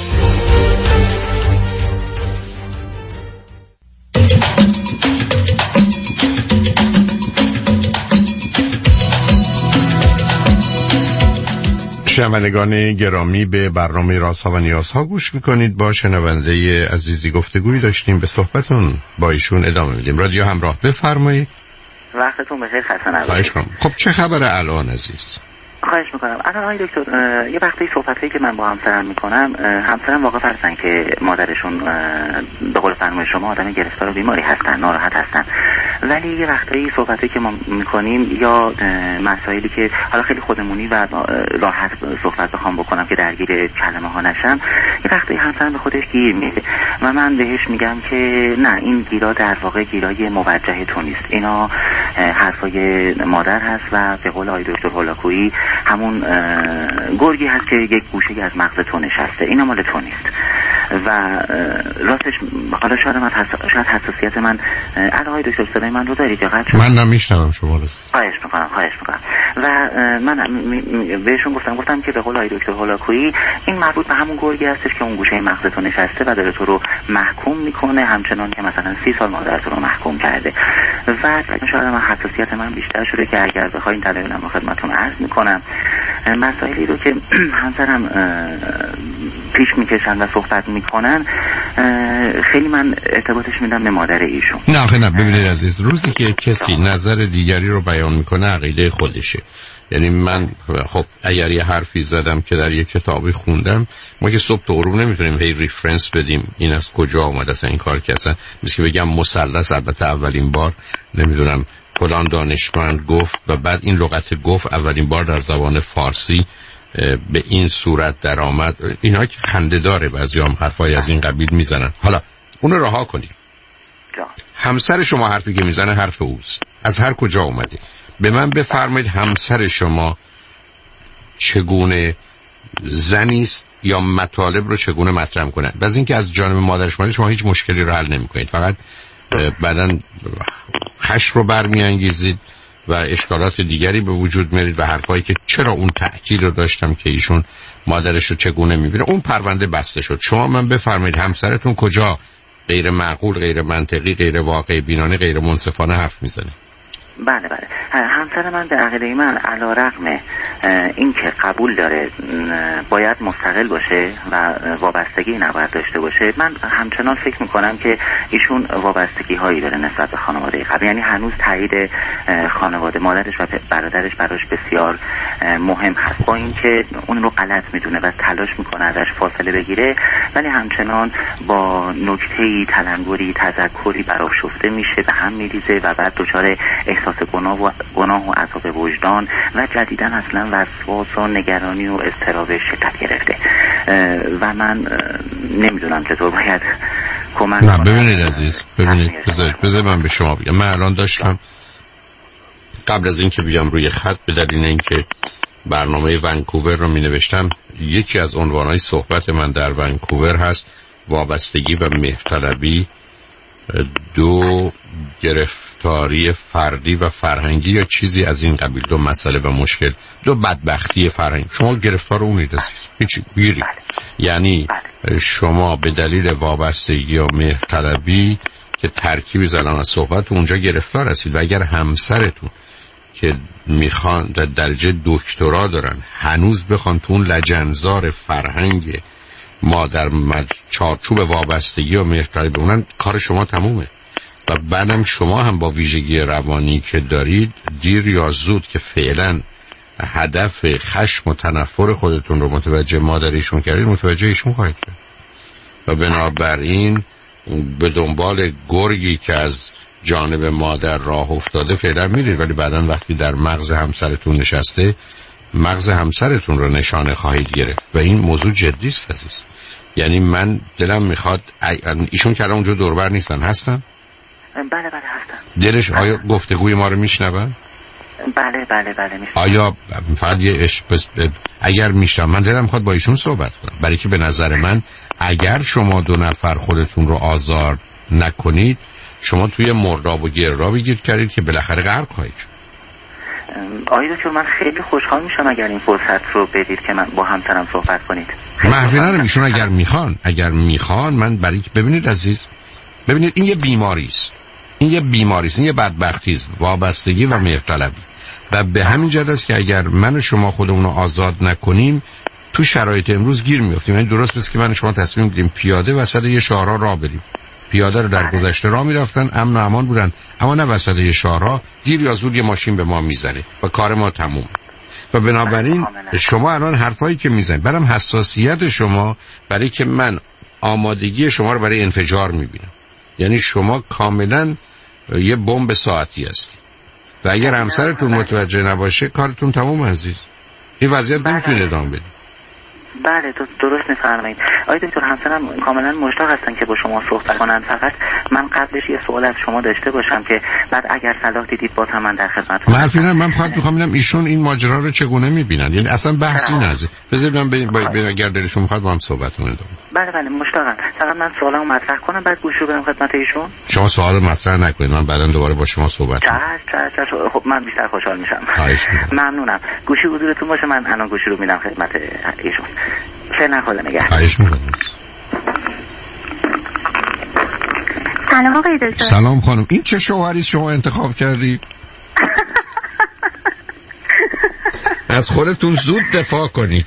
شنوندگان گرامی، به برنامه رازها و نیازها گوش میکنید. با شنونده عزیزی گفتگوی داشتیم، به صحبتون با ایشون ادامه میدیم. رادیو همراه، بفرمایید. وقتتون بخیر، خسته نباشید. خواهش میکنم. خب چه خبره الان عزیز؟ خواهش میکنم. الان آقای دکتر، یه وقتی صحبتایی که من با همسرم میکنم، همسرم واقعا هستن که مادرشون به قول فرمای شما آدم گرفتار و بیماری هستن، ناراحت هستن، ولی یه وقتایی صحبتایی که ما میکنیم یا مسائلی که حالا خیلی خودمونی و راحت صحبت بخوام بکنم که درگیر کلمه ها نشم، یه وقتایی همسرم به خودش گیر میده و من بهش میگم که نه، این گیرا در واقع گیرای موجه تو نیست، اینا حرفای مادر هست و به قول آقای دکتر هولاکویی همون گرگی هست که یک گوشه از مغز تو نشسته، اینا مال تو نیست. و راستش حالا شاید من حس... شاید حساسیت من آقای دکتر صدای من رو دارید یا قطع؟ من نمیشنوم شما رو. خواهش میکنم خواهش میکنم و من بهشون گفتم گفتم که به قول آقای دکتر هولاکویی این مربوط به همون گرگی هستش که اون گوشه مغز تو نشسته و داره تو رو محکوم میکنه، همچنان که مثلا سی سال مادر تو رو محکوم کرده. و شاید من حساسیت من بیشتر شده که اگر بخواید دلایلم رو خدمتتون عرض میکنم. مسائلی رو که همسرم پیش میکشن و صحبت میکنن خیلی من ارتباطش میدم به مادر ایشون. نه آخه نه، ببینید عزیز، روزی که کسی نظر دیگری رو بیان میکنه عقیده خودشه. یعنی من خب اگر یه حرفی زدم که در یه کتابی خوندم، ما که صبح تا غروب نمیتونیم هی ریفرنس بدیم این از کجا اومده اصلا این کار که اصلا مثل که بگم مثلث البته اولین بار نمیدونم فلان دانشمند گفت و بعد این لغت گفت اولین بار در زبان فارسی به این صورت در آمد. اینا که خنده داره، بعضی هم حرفای از این قبیل میزنن. حالا اونو رها کنید. همسر شما حرفی که میزنه حرف اوست، از هر کجا اومده. به من بفرمایید همسر شما چگونه زنیست یا مطالب رو چگونه مطرح میکنن؟ باز اینکه از جانب مادر شما شما هیچ مشکلی رو حل نمیکنید، فقط بعدن خشم رو برمیانگیزید و اشکالات دیگری به وجود میارید و حرفایی که چرا اون تأکید رو داشتم که ایشون مادرش رو چگونه میبینه، اون پرونده بسته شد. شما من بفرمایید همسرتون کجا غیر معقول، غیر منطقی، غیر واقع بینانه، غیر منصفانه حرف میزنه؟ بله بله همسر من به عقیده من علیرغم این که قبول داره باید مستقل باشه و وابستگی نباید داشته باشه، من همچنان فکر میکنم که ایشون وابستگی هایی داره نسبت به خانواده قبل. یعنی هنوز تایید خانواده مادرش و برادرش براش بسیار مهم هست، با اینکه اون رو غلط میدونه و تلاش میکنه ازش فاصله بگیره، ولی همچنان با نکته‌ای، تلنگری، تذکری برآشفته میشه، به هم میریزه و بعد دچار احساس گناه و گناه و عذاب وجدان و جدیداً اصلا وسواس و نگرانی و اضطراب شدت گرفته و من نمیدونم چطور باید کمک کنم. نه ببینید عزیز، ببینید بذارید بذارید من به شما بگم. من الان داشتم قبل از اینکه بیام روی خط به دلیل اینکه برنامه ونکوور رو می نوشتم، یکی از عنوانهای صحبت من در ونکوور هست وابستگی و مهرطلبی، دو گرفتاری فردی و فرهنگی یا چیزی از این قبیل، دو مسئله و مشکل، دو بدبختی فرهنگی. شما گرفتار اونید عزیز، هیچی گیری. یعنی شما به دلیل وابستگی و مهرطلبی که ترکیبی زدن از صحبت اونجا گرفتار هستید و اگر همسرتون که میخوان در درجه دکترا دارن هنوز بخوان تو اون لجنزار فرهنگ ما در چارچوب وابستگی و مهرطلبی بمونن، کار شما تمومه. و بعدم شما هم با ویژگی روانی که دارید دیر یا زود که فعلا هدف خشم و تنفر خودتون رو متوجه مادریشون کردید، متوجه ایشون خواهید کرد و بنابراین به دنبال گرگی که از جانب مادر راه افتاده فعلا میرید، ولی بعدا وقتی در مغز همسرتون نشسته مغز همسرتون رو نشانه خواهید گرفت و این موضوع جدی است عزیز. یعنی من دلم میخواد ایشون که اونجا دوربر نیستن، هستن؟ بله بله هستن. دلش آیا گفتگوی ما رو میشنون؟ بله بله بله میشنون. آیا فقط یه عشق اگر میشنون من دلم میخواد با ایشون صحبت کنم، برای که به نظر من اگر شما دو نفر خودتون رو آزار نکنید شما توی مرداب و گردابی گیر کردید که بالاخره غرق خواهید شد. آقای دکتر من خیلی خوشحال میشم اگر این فرصت رو بدید که من با همسرم صحبت کنید. محفی ندارم ایشون اگر میخوان اگر میخوان من برای که ببینید عزیز، ببینید این یه بیماری است، این یه بیماری است، این یه بدبختی است، وابستگی و مهرطلبی. و به همین جهت است که اگر من و شما خودمون رو آزاد نکنیم تو شرایط امروز گیر میافتیم. یعنی درست است که من و شما تصمیم گیریم پیاده وسط یه شهرها راه بریم. پیاده رو در گذشته راه میرفتن، امن و امان بودن، اما نه وسط یه شهرها دیر یا زود یه ماشین به ما میزنه و کار ما تموم. و بنابراین شما الان حرفایی که میزنید برام حساسیت شما برای که من آمادگی شما رو برای انفجار میبینم. یعنی شما کاملا یه بمب ساعتی هستی و اگر همسرتون متوجه نباشه کارتون تموم عزیز. این وضعیت نمیتونه ادامه بده. بله درست میفرمایید. آقای دکتر همسرم کاملا مشتاق هستن که با شما صحبت کنن، فقط من قبلش یه سوال از شما داشته باشم که بعد اگر صلاح دیدید باز هم من در خدمتتون. من حرفی من فقط میخوام ببینم ایشون این ماجرا رو چگونه میبینن. یعنی اصلا بحثی نذاره. بذارید من اگر دلشون میخواد با هم صحبت کنیم. بله بله مشتاقم. فقط من سوالمو مطرح کنم بعد گوش رو بدم خدمت ایشون. شما سوال مطرح نکنید، من بعدا دوباره با شما صحبت کنم. چش چش خب من بیشتر خوشحال میشم. ممنونم. گوشی حضورتون باشه، من الان گوشی رو میدم خدمت ایشون. فعلا خدا نگهدار. خواهش می‌کنم. سلام آقای دکتر. سلام خانم. این چه شوهری شما انتخاب کردید؟ از خودتون زود دفاع کنید.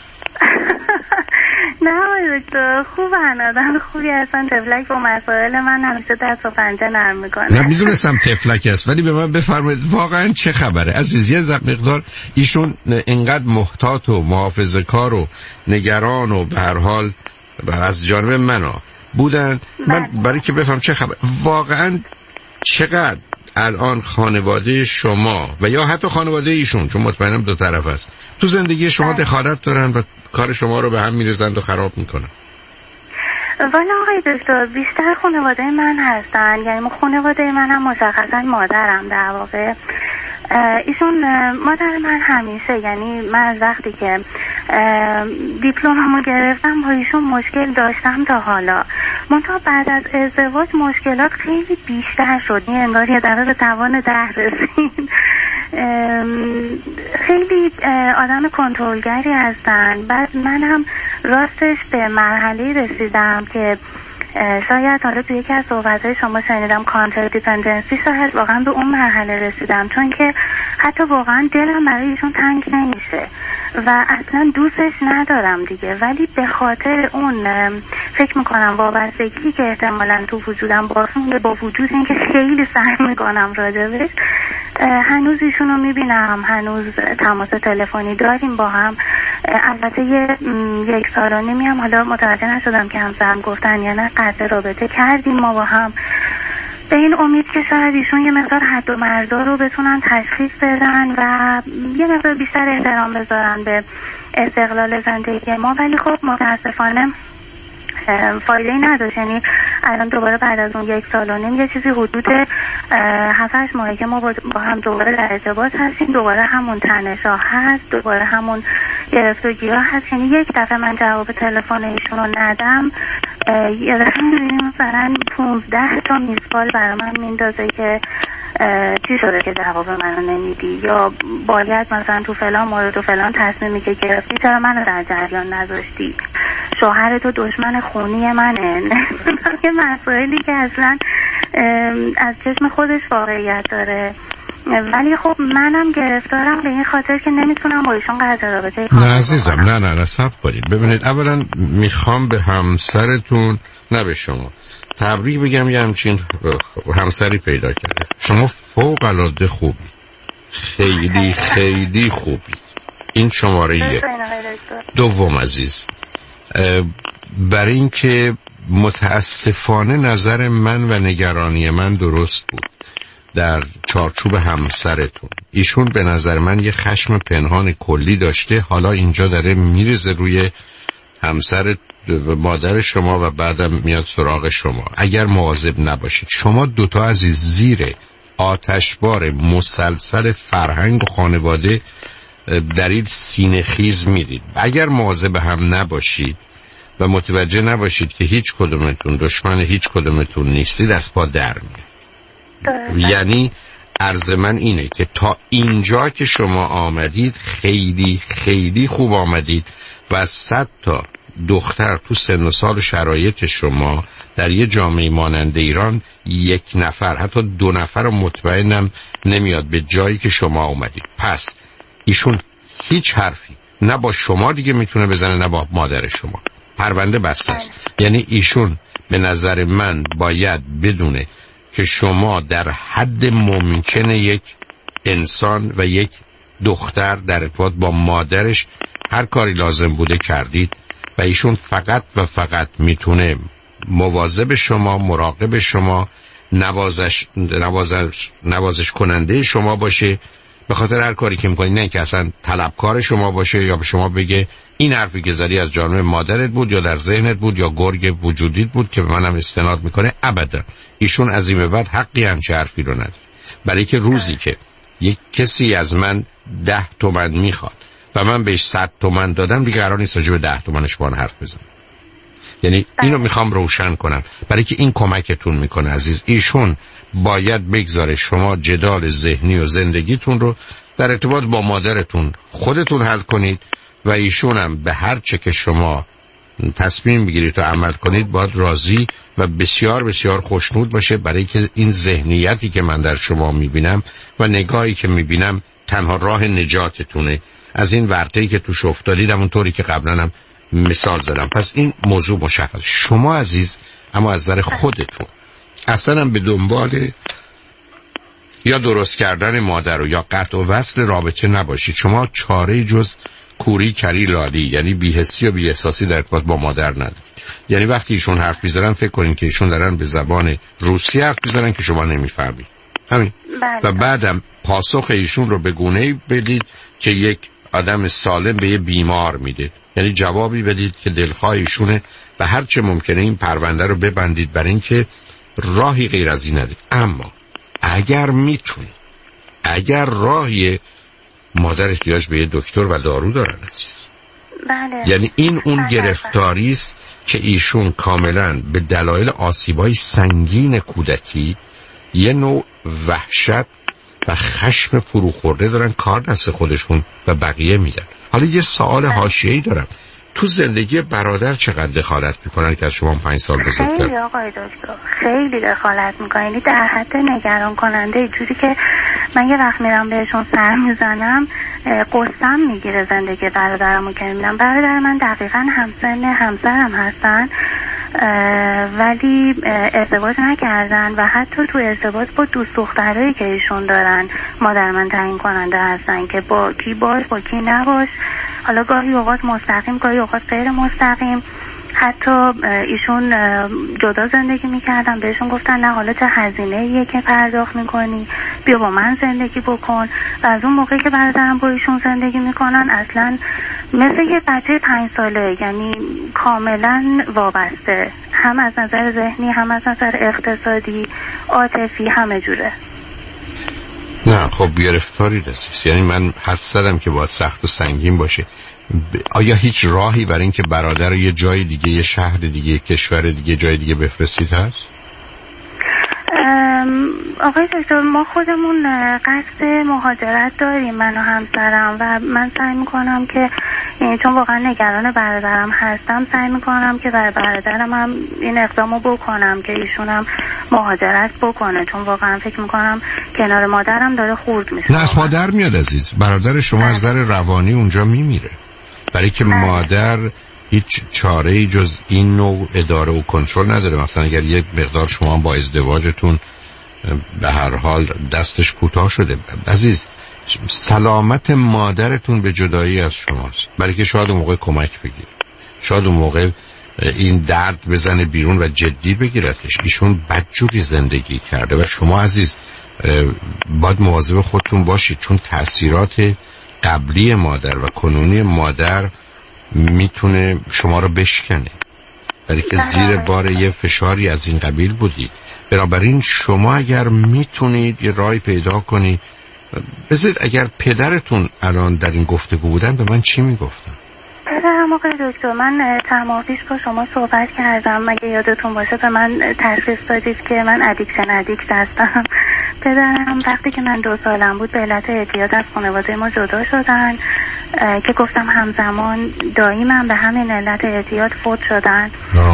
نه آقای دکتر خوبن، آدم خوبی هستن، تفلک با مسائل من همیشه دست و پنجه نرم میکنه. نه میدونستم تفلک است، ولی به من بفرمایید واقعا چه خبره عزیز؟ یه مقدار ایشون اینقدر محتاط و محافظه‌کار و نگران و به هر حال از جانب منو بودن. من برای که بفهم چه خبر واقعا چقدر الان خانواده شما و یا حتی خانواده ایشون، چون مطمئنم دو طرف است، تو زندگی شما دخالت دارن و کار شما رو به هم می‌ریزند و خراب میکنن؟ والا آقای دکتر بیشتر خانواده من هستن، یعنی خانواده من هم مشخصا مادرم در واقع. ایشون مادر من همیشه، یعنی من از وقتی که دیپلممو گرفتم با ایشون مشکل داشتم تا حالا، منتها بعد از ازدواج مشکلات خیلی بیشتر شد، این انگار یه دفعه به توان ده رسید. خیلی آدم کنترلگری هستن. بعد من هم راستش به مرحله رسیدم که شاید حالا توی یکی از صحبت‌های شما شنیدم کانتر دیپندنسی، شاید واقعا به اون مرحله رسیدم، چون که حتی واقعا دلم برای ایشون تنگ نمیشه و اصلا دوستش ندارم دیگه، ولی به خاطر اون فکر میکنم وابستگی که احتمالاً تو وجودم باقی، با وجود اینکه خیلی سعی میکنم راجبش، هنوز ایشون رو میبینم، هنوز تماس تلفنی داریم با هم. البته یه یک سال و نیمی هم حالا متوجه نشدم که همسرم گفتن یا نه قطع رابطه کردیم ما با هم، به این امید که شاید ایشون یه مقدار حد و مرزا رو بتونن تشخیص بدن و یه مقدار بیشتر احترام بذارن به استقلال زندگی ما. ولی خب متاسفانه فایده نداشت، یعنی الان دوباره بعد از اون یک سال و نیم یه چیزی حدود هفت هشت ماهی که ما با هم دوباره در ارتباط هستیم، دوباره همون تنش‌ها هست، دوباره همون گرفتگی‌ها هست. یعنی یک دفعه من جواب تلفن ایشون رو ندم، یه دفعه می‌بینیم مثلا پونزده تا میسکال برای من میندازه که چی شده که جواب منو نمیدی، یا باید مثلا تو فلان مورد و فلان تصمیمی که گرفتی چرا منو در جریان نذاشتی، شوهر تو دشمن خونی منه. یه مسائلی که اصلا از چشم خودش واقعیت داره، ولی خب منم گرفتارم به این خاطر که نمیتونم با ایشون قطع رابطه کنم. نه عزیزم، نه نه نه صبر کنید. ببینید اولا میخوام به همسرتون، نه به شما، تبریک بگم یه همچین همسری پیدا کرده. شما فوق العاده خوبی، خیلی خیلی خوبی. این شماره یک. دوم عزیز، برای اینکه متاسفانه نظر من و نگرانی من درست بود در چارچوب همسرتون، ایشون به نظر من یه خشم پنهان کلی داشته، حالا اینجا داره میرزه روی همسر مادر شما و بعدم میاد سراغ شما. اگر مواظب نباشید شما دوتا عزیز زیر آتشبار مسلسل فرهنگ و خانواده درید سینه خیز میرید. اگر مواظب هم نباشید و متوجه نباشید که هیچ کدومتون دشمن هیچ کدومتون نیستید، از پا در میاد. یعنی عرض من اینه که تا اینجا که شما آمدید خیلی خیلی خوب آمدید و از صد تا دختر تو سن و سال و شرایط شما در یه جامعه مانند ایران یک نفر حتی دو نفر مطمئنم نمیاد به جایی که شما اومدید. پس ایشون هیچ حرفی نه با شما دیگه میتونه بزنه نه با مادر شما، پرونده بسته است. یعنی ایشون به نظر من باید بدونه که شما در حد ممکن یک انسان و یک دختر در ارتباط با مادرش هر کاری لازم بوده کردید و ایشون فقط و فقط میتونه مواظب شما، مراقب شما، نوازش نوازش نوازش کننده شما باشه به خاطر هر کاری که میکنید، نه که اصلا طلبکار شما باشه یا به شما بگه این حرفی که زدی از جانب مادرت بود یا در ذهنت بود یا گرگ وجودیت بود که به منم استناد میکنه. ابدا ایشون از این به بعد حقی همچه حرفی رو نداره، برای که روزی که یک کسی از من ده تومن میخواد و من بهش صد تومن دادم دیگه قرار نیست راجع به ده تومنش با من حرف بزنم. یعنی اینو میخوام روشن کنم برای که این کمکتون میکنه عزیز. ایشون باید بگذاره شما جدال ذهنی و زندگیتون رو در ارتباط با مادرتون خودتون حل کنید و ایشون هم به هر چه که شما تصمیم بگیرید و عمل کنید باید راضی و بسیار بسیار خوشنود باشه، برای که این ذهنیتی که من در شما میبینم و نگاهی که میبینم تنها راه نجاتتونه از این ورطه‌ای که توش افتادید، همونطوری که قبلا هم مثال زدم. پس این موضوع مشخص. شما عزیز اما از نظر خودتون اصلا هم به دنبال یا درست کردن مادر و یا قطع و وصل رابطه نباشید. شما چاره جز کوری کری لالی، یعنی بی‌حسی و بی‌احساسی در ارتباط با مادر ندارید. یعنی وقتی ایشون حرف می‌زنن فکر کنین که ایشون دارن به زبان روسی حرف می‌زنن که شما نمی‌فهمید. همین. بله. و بعدم پاسخ ایشون رو به گونه‌ای بدید که یک آدم سالم به یه بیمار میده، یعنی جوابی بدید که دلخواه ایشونه و هر چه ممکنه این پرونده رو ببندید برای اینکه راهی غیر از این ندید. اما اگر میتونید، اگر راهی، مادر احتیاج به یه دکتر و دارو دارن عزیز. بله. یعنی این اون گرفتاری است که ایشون کاملا به دلایل آسیبای سنگین کودکی یه نوع وحشت و خشم فروخورده دارن کار دست خودشون و بقیه میدن. حالا یه سوال حاشیه‌ای دارم، تو زندگی برادر چقدر دخالت میکنن که از شما پنج سال بزرگتر؟ خیلی آقای دکتر، خیلی دخالت میکنن، یعنی در حد نگران کننده، جوری که من یه وقت میرم بهشون سر میزنم قصم میگیره زندگی برادرمو که میبینم. برادر من دقیقا همسن همسرم هستن ولی ازدواج نکردن و حتی تو ازدواج با دوست دخترایی که ایشون دارن مادر من تعیین کننده هستن که با کی باش با کی نباش، حالا گاهی اوقات مستقیم گاهی اوقات غیر مستقیم. حتی ایشون جدا زندگی میکردن، بهشون گفتن نه حالا چه هزینه ایه که پرداخت میکنی، بیا با من زندگی بکن. و از اون موقعی که برادرم با ایشون زندگی میکنن اصلا مثل یه بچه پنج ساله، یعنی کاملا وابسته، هم از نظر ذهنی هم از نظر اقتصادی عاطفی همه جوره. نه خب گرفتاری دستیست، یعنی من حد زدم که باید سخت و سنگین باشه. آیا هیچ راهی برای اینکه برادر رو یه جای دیگه، یه شهر دیگه، یه کشور دیگه، جای دیگه بفرستید هست؟ آقای دکتر ما خودمون قصد مهاجرت داریم من و همسرم و من سعی میکنم که چون واقعا نگران برادرم هستم سعی میکنم که برای برادرم هم این اقدامو بکنم که ایشون هم مهاجرت بکنه، چون واقعا فکر میکنم کنار مادرم داره خورد میشه. نه از مادر میاد عزیز، برادر شما از نظر روانی اونجا میمیره، برای که مادر هیچ چاره‌ای جز این نوع اداره و کنترل نداره. مثلا اگر یک مقدار شما با ازدواجتون به هر حال دستش کوتاه شده عزیز، سلامت مادرتون به جدایی از شماست، برای که شاید اون موقع کمک بگیر، شاید اون موقع این درد بزنه بیرون و جدی بگیرتش. ایشون بدجوری زندگی کرده و شما عزیز باید مواظب خودتون باشید، چون تأثیرات قبلی مادر و کنونی مادر میتونه شما رو بشکنه، برای که زیر بار یه فشاری از این قبیل بودی. بنابراین شما اگر میتونید یه راهی پیدا کنید، بذارید اگر پدرتون الان در این گفتگو بودن به من چی میگفتن؟ پدرم آقای دکتر من چند ماه پیش با شما صحبت کردم، مگه یادتون باشه به من تشخیص دادید که من ادیکشن ادیکت هستم. پدرم وقتی که من دو سالم بود به علت اعتیاد از خانواده ما جدا شدن که گفتم همزمان داییمم به همین علت اعتیاد فوت شدن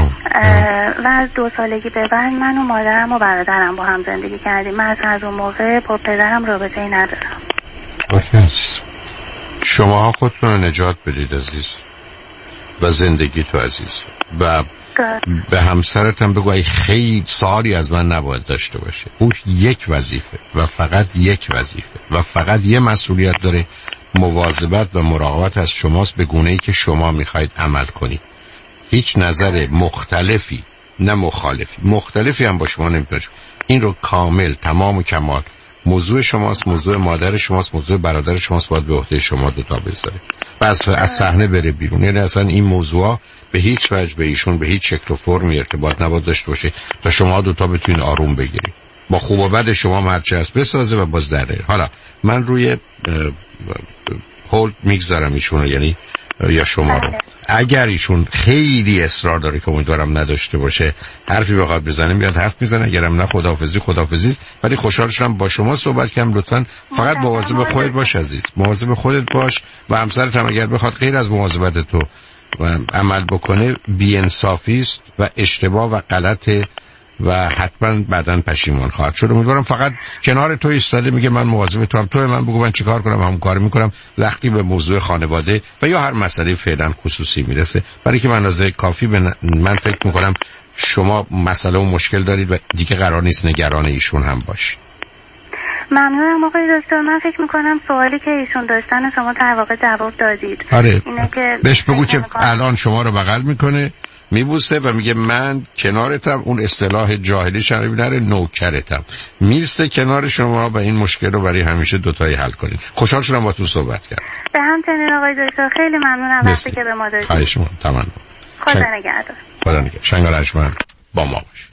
و از دو سالگی به بعد من و مادرم و برادرم با هم زندگی کردیم. من از اون موقع با پدرم رابطه ای ندارم. اوکی عزیز، شما خودتون رو نجات بدید عزیز و زندگی تو عزیز و به همسرت هم بگو ای خیلی سالی از من نباید داشته باشه. او یک وظیفه و فقط یک وظیفه و فقط یه مسئولیت داره، مواظبت و مراقبت از شماست به گونه‌ای که شما میخواید عمل کنید. هیچ نظر مختلفی نه مخالفی مختلفی هم با شما نمیتونه. این رو کامل تمام و کمال موضوع شماست، موضوع مادر شماست، موضوع برادر شماست، باید به عهده شما دوتا بذاره و از از صحنه بره بیرون. یعنی اصلا این موضوع به هیچ وجه به ایشون به هیچ شکل و فرمی ارتباط نباید داشته باشه تا شما دوتا بتونید آروم بگیرید. با خوب و بد شما مرچه است بسازه و باز دره. حالا من روی هولد میگذارم ایشون رو، یعنی یا شما رو. اگر ایشون خیلی اصرار داره که امیدوارم نداشته باشه حرفی بخواد بزنه میاد حرف میزنه، اگرم نه خداحافظی خداحافظی است. ولی خوشحال شدم با شما صحبت کردم. لطفاً فقط مواظب خودت باش عزیز، مواظب خودت باش و همسرت هم اگر بخواد غیر از مواظبت تو عمل بکنه بی‌انصافی است و اشتباه و غلطه و حتما بعداً پشیمان خواهد شد. امیدوارم فقط کنار تو ایستاده میگه من مواظب تو هم، تو من بگو من چیکار کنم، همون کارو میکنم. وقتی به موضوع خانواده و یا هر مسئله فعلا خصوصی میرسه، برای که من از کافی به من فکر میکنم شما مسئله و مشکل دارید و دیگه قرار نیست نگران ایشون هم باشید. ممنونم آقای دکتر. من فکر میکنم سوالی که ایشون داشتن شما در واقع جواب دادید. آره اینه که بهش بگو که الان شما رو بغل میکنه میبوسه و میگه من کنارتم. اون اصطلاح جاهلی شنوی نره نوکرتم، میسته کنار شما و این مشکل رو برای همیشه دوتایی حل کنید. خوشحال شدم با تو صحبت کردم. به همچنین آقای دکتر، خیلی ممنونم وقتی که به ما دادید. خواهش می‌کنم. تمام. خدا نگهدار. خدا نگهدار. شنگال ارجمند با ما باش.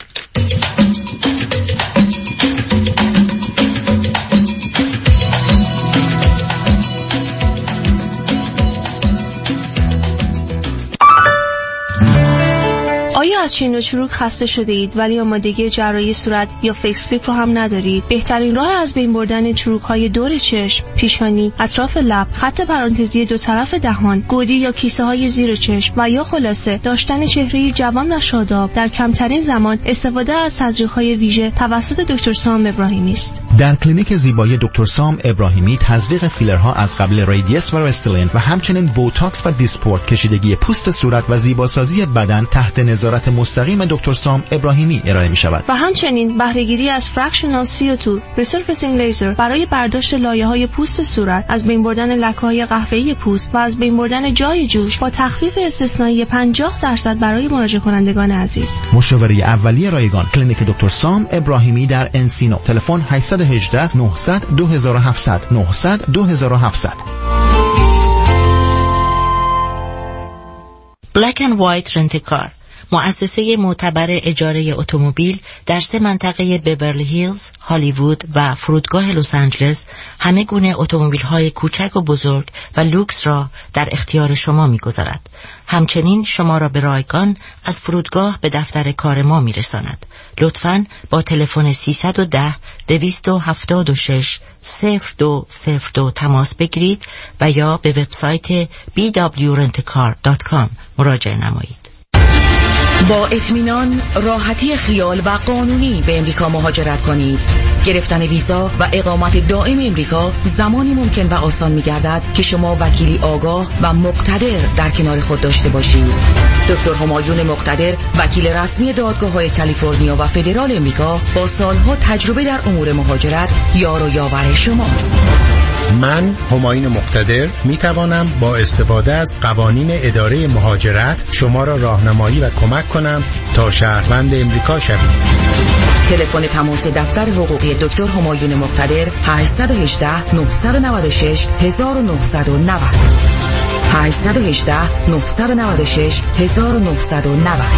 آیا از چین و چروک خسته شده اید ولی آمادگی جراحی صورت یا فیس لیفت رو هم ندارید؟ بهترین راه از بین بردن چروک های دور چشم، پیشانی، اطراف لب، خط پرانتزی دو طرف دهان، گودی یا کیسه های زیر چشم و یا خلاصه داشتن چهره جوان و شاداب در کمترین زمان استفاده از تزریق های ویژه توسط دکتر سام ابراهیمی است. در کلینیک زیبایی دکتر سام ابراهیمی تزریق فیلرها از قبل ریدیس و رستلین و همچنین بوتاکس و دیسپورت، کشیدگی پوست صورت و زیباسازی بدن تحت نظارت مستقیم دکتر سام ابراهیمی ارائه می شود. و همچنین بهره‌گیری از فرکشنال سی او دو ریسرفیسینگ لیزر برای برداشت لایه‌های پوست صورت، از بین بردن لکه‌های قهوه‌ای پوست و از بین بردن جای جوش با تخفیف استثنایی پنجاه درصد برای مراجعه کنندگان عزیز. مشاوره اولیه رایگان کلینیک دکتر سام ابراهیمی در انسینو. تلفن هشت یک هشت نه صفر صفر دو هفت صفر صفر نه صفر صفر دو هفت صفر. Black and White Rent a Car، مؤسسه معتبر اجاره اتومبیل در سه منطقه بیورلی هیلز، هالیوود و فرودگاه لس آنجلس همه گونه اتومبیل‌های کوچک و بزرگ و لوکس را در اختیار شما می‌گذارد. همچنین شما را به رایگان از فرودگاه به دفتر کار ما می‌رساند. لطفاً با تلفن سیصد و ده دویست و هفتاد و شش صفر دو صفر دو تماس بگیرید و یا به وبسایت بی دبلیو رنت کار دات کام مراجعه نمایید. با اطمینان، راحتی خیال و قانونی به امریکا مهاجرت کنید. گرفتن ویزا و اقامت دائم امریکا زمانی ممکن و آسان می‌گردد که شما وکیلی آگاه و مقتدر در کنار خود داشته باشید. دکتر همایون مقتدر، وکیل رسمی دادگاه‌های کالیفرنیا و فدرال امریکا با سالها تجربه در امور مهاجرت، یار و یاور شماست. من همایون مقتدر می توانم با استفاده از قوانین اداره مهاجرت شما را راهنمایی و کمک کنم تا شهروند امریکا شوید. تلفن تماس دفتر حقوقی دکتر همایون مقتدر هشت یک هشت نه نه شش نه نه نه نه هشت یک هشت نه نه شش نه نه نه نه.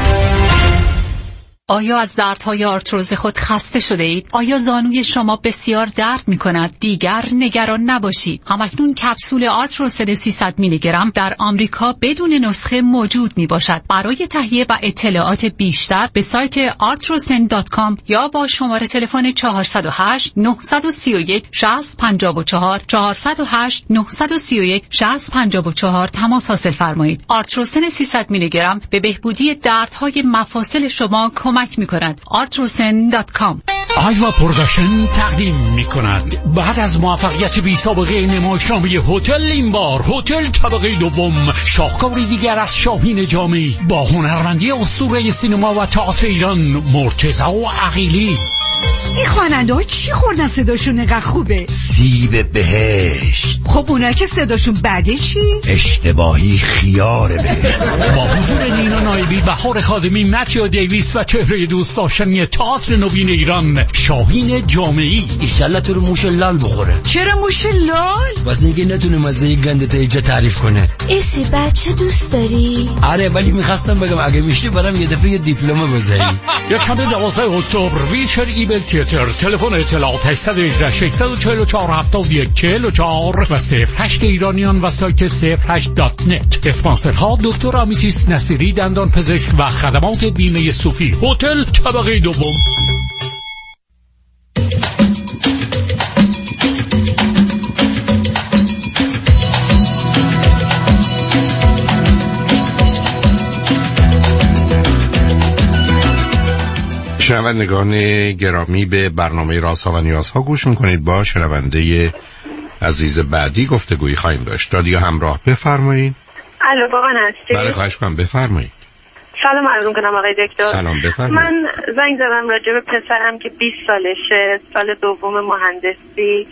آیا از دردهای آرتروز خود خسته شده اید؟ آیا زانوی شما بسیار درد می کند؟ دیگر نگران نباشید. همکنون کپسول آرتروسن سیصد میلی گرم در آمریکا بدون نسخه موجود می باشد. برای تهیه و اطلاعات بیشتر به سایت آرتروسن دات کام یا با شماره تلفن چهارصد و هشت نه سه یک شصت پنجاه و چهار چهارصد و هشت نه سه یک شصت پنجاه و چهار تماس حاصل فرمایید. آرتروسن سیصد میلی گرم به بهبودی دردهای مفاصل شما کمک می کند. آرتروسن دات کام. آیوا پروداکشن تقدیم می کند بعد از موفقیت بی سابقه نمایشنامه هتل، این بار هتل طبقه دوم شاهکاری دیگر از شاهین جامی با هنرمندی اسطوره سینما و تئاتر ایران مرتضی و عقیلی. این خواننده ها چی خوردن صداشون نقدر خوبه؟ سیب بهشت. خب اونا که صداشون بده چی؟ اشتباهی خیار بهشت. با حضور نینا نایبی، بهار خادمی، متیو دیویس و چهره دوست داشتنی تئاتر نوین ایران شاهین جامعی. ایشالله تو رو موش لال بخوره. چرا موش لال؟ واسه اینکه نتونه مزه گنده تا اینجا تعریف کنه. ایسی بچه دوست داری؟ آره ولی میخواستم بگم اگه میشتی برام یه دفعه یه دیپلم بزنی. یکشنبه دوازده اکتبر ویچر ایبل تئاتر. تلفن اطلاعات هشت یک هشت شش چهار چهار هفت یک چهار چهار و صفر هشت ایرانیان و سایت صفر هشت دات نت. اسپانسرها دکتر امیتیس نصیری، دندان پزشک و خدمات بیمه صوفی، هتل طبقه دوم. شنوندگان گرامی، به برنامه رازها و نیازها گوش میکنید. با شنونده عزیز بعدی گفتگویی خواهیم داشت. رادیو همراه، بفرمایید. الو بابا هستی؟ بله خواهش کنم بفرمایید. سلام عرض میکنم آقای دکتر. سلام بفرمایید. من زنگ زدم راجع به پسرم که بیست سالشه، سال دوم مهندسی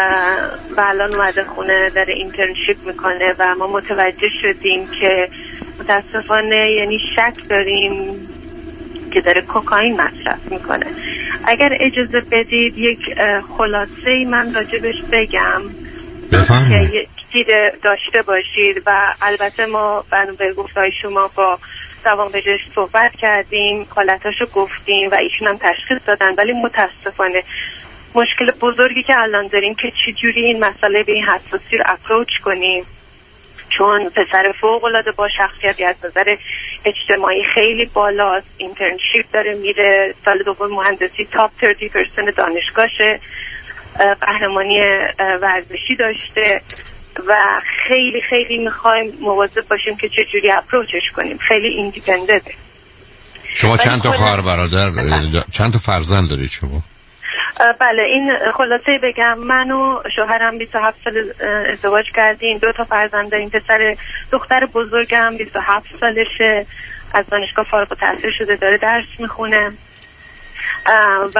و الان اومده خونه داره اینترنشیپ میکنه و ما متوجه شدیم که متاسفانه یعنی شک داریم که داره کوکائین مصرف میکنه. اگر اجازه بدید یک خلاصه من راجبش بگم بفرمایید که دید داشته باشید. و البته ما بنا به گفته‌های شما با روانپزشک صحبت کردیم، حالتاشو گفتیم و ایشون هم تشخیص دادن، ولی متاسفانه مشکل بزرگی که الان داریم که چجوری این مسئله به این حساسی رو اپروچ کنیم، چون پسر فوق‌العاده با شخصیتی از نظر اجتماعی خیلی بالاست، اینترنشیپ داره میره، سال دوم مهندسی تاپ سی درصد دانشگاهشه، قهرمانی ورزشی داشته و خیلی خیلی میخوایم مواظب باشیم که چجوری اپروچش کنیم. خیلی ایندیپندنته. شما چند تا خواهر برادر، چند تا فرزند دارید شما؟ بله، این خلاصه بگم، من و شوهرم بیست و هفت سال ازدواج کردیم، دو تا فرزند داریم. پسر دختر بزرگم بیست و هفت سالشه، از دانشگاه فارغ التحصیل شده، داره درس میخونه و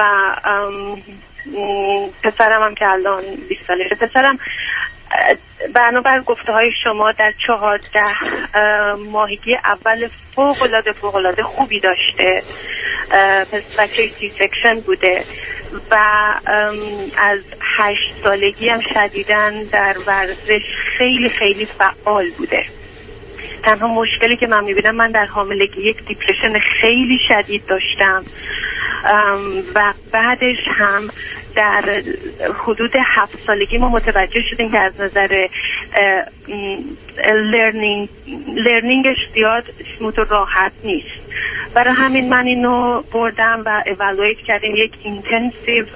پسرم هم که الان بیست سالشه. پسرم بنابر گفته های شما در چهارده ماهگی اول فوق‌العاده فوق‌العاده خوبی داشته، پس بچه سی سکشن بوده و از هشت سالگی هم شدیداً در ورزش خیلی خیلی فعال بوده. تنها مشکلی که من میبینم، من در حاملگی یک دیپرشن خیلی شدید داشتم و بعدش هم در حدود هفت سالگی ما متوجه شدیم که از نظر لرنینگ لرنینگش زیاد سموت و راحت نیست. برای همین من اینو بردم و اولویت کردیم، یک اینتنسیو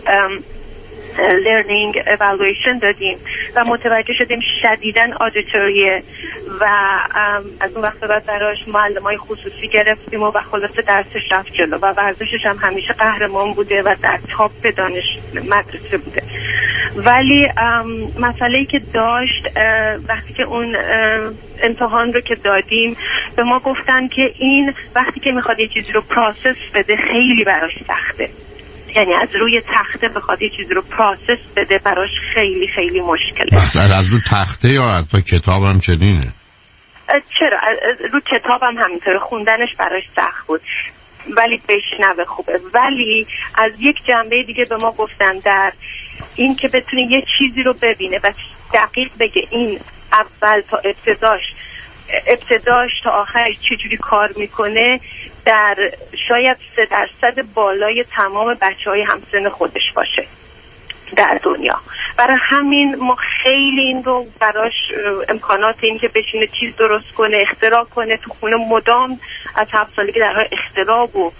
لرنینگ اولویشن دادیم و متوجه شدیم شدیداً آدیتوریه و از اون وقت بعد براش معلمای خصوصی گرفتیم و خلاصه درسش رفت جلو و ورزشش هم همیشه قهرمان بوده و در تاپ دانش مدرسه بوده. ولی مسئله‌ای که داشت وقتی که اون امتحان رو که دادیم به ما گفتن که این وقتی که میخواد یه چیزی رو پروسس بده خیلی براش سخته، یعنی از روی تخته بخواد یه چیزی رو پروسس بده براش خیلی خیلی مشکله. مثلا از روی تخته یا حتی کتاب هم چنینه؟ چرا؟ رو کتاب هم همینطوره، خوندنش براش سخت بود ولی بشنوه خوبه. ولی از یک جنبه دیگه به ما گفتن در این که بتونه یه چیزی رو ببینه و دقیق بگه این اول تا ابتداش ابتداش تا آخرش چجوری کار میکنه، در شاید سه درصد بالای تمام بچه های همسن خودش باشه در دنیا. برای همین ما خیلی این رو براش امکانات این که بشینه چیز درست کنه، اختراع کنه، تو خونه مدام از هفت سالگی در حال اختراع و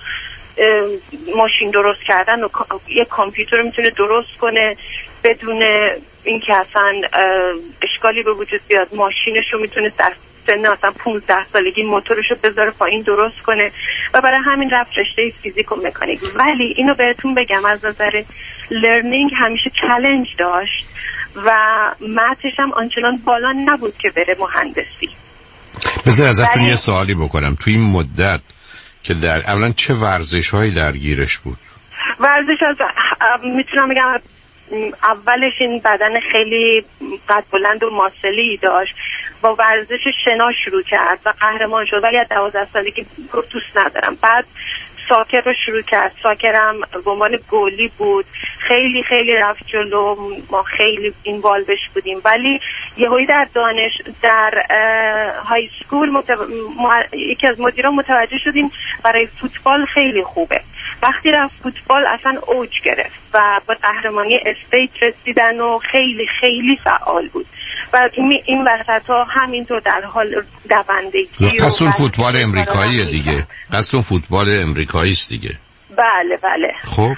ماشین درست کردن و یک کامپیوتر میتونه درست کنه بدون اینکه اصلا اشکالی به وجود بیاد. ماشینش رو میتونه در سن اصلا پونزده سالگی موتورشو بذاره پایین درست کنه و برای همین رفت رشته فیزیک و مکانیک. ولی اینو بهتون بگم از نظر لرنینگ همیشه چالش داشت و متش هم آنچنان بالا نبود که بره مهندسی. بذار ازتون یه سوالی بکنم، توی این مدت که در اولا چه ورزش هایی درگیرش بود؟ ورزش از میتونم بگم اولش این بدن خیلی قد بلند و ماسلی داشت، با ورزش شنا شروع کرد و قهرمان شد، ولی از دوازده سالگی گفت دوست ندارم. بعد ساکر رو شروع کرد، ساکرم به عنوان گلی بود، خیلی خیلی رفت جلو، ما خیلی اینوالوش بودیم. ولی یهویی در دانش در های سکول متو... یکی از مدیران متوجه شدیم برای فوتبال خیلی خوبه. وقتی رفت فوتبال اصلا اوج گرفت و با قهرمانی استیت رسیدن و خیلی خیلی فعال بود و این وسط ها همینطور در حال دوندگی. قصد فوتبال امریکاییه دیگه، قصد فوتبال امریکایی است دیگه. بله بله. خب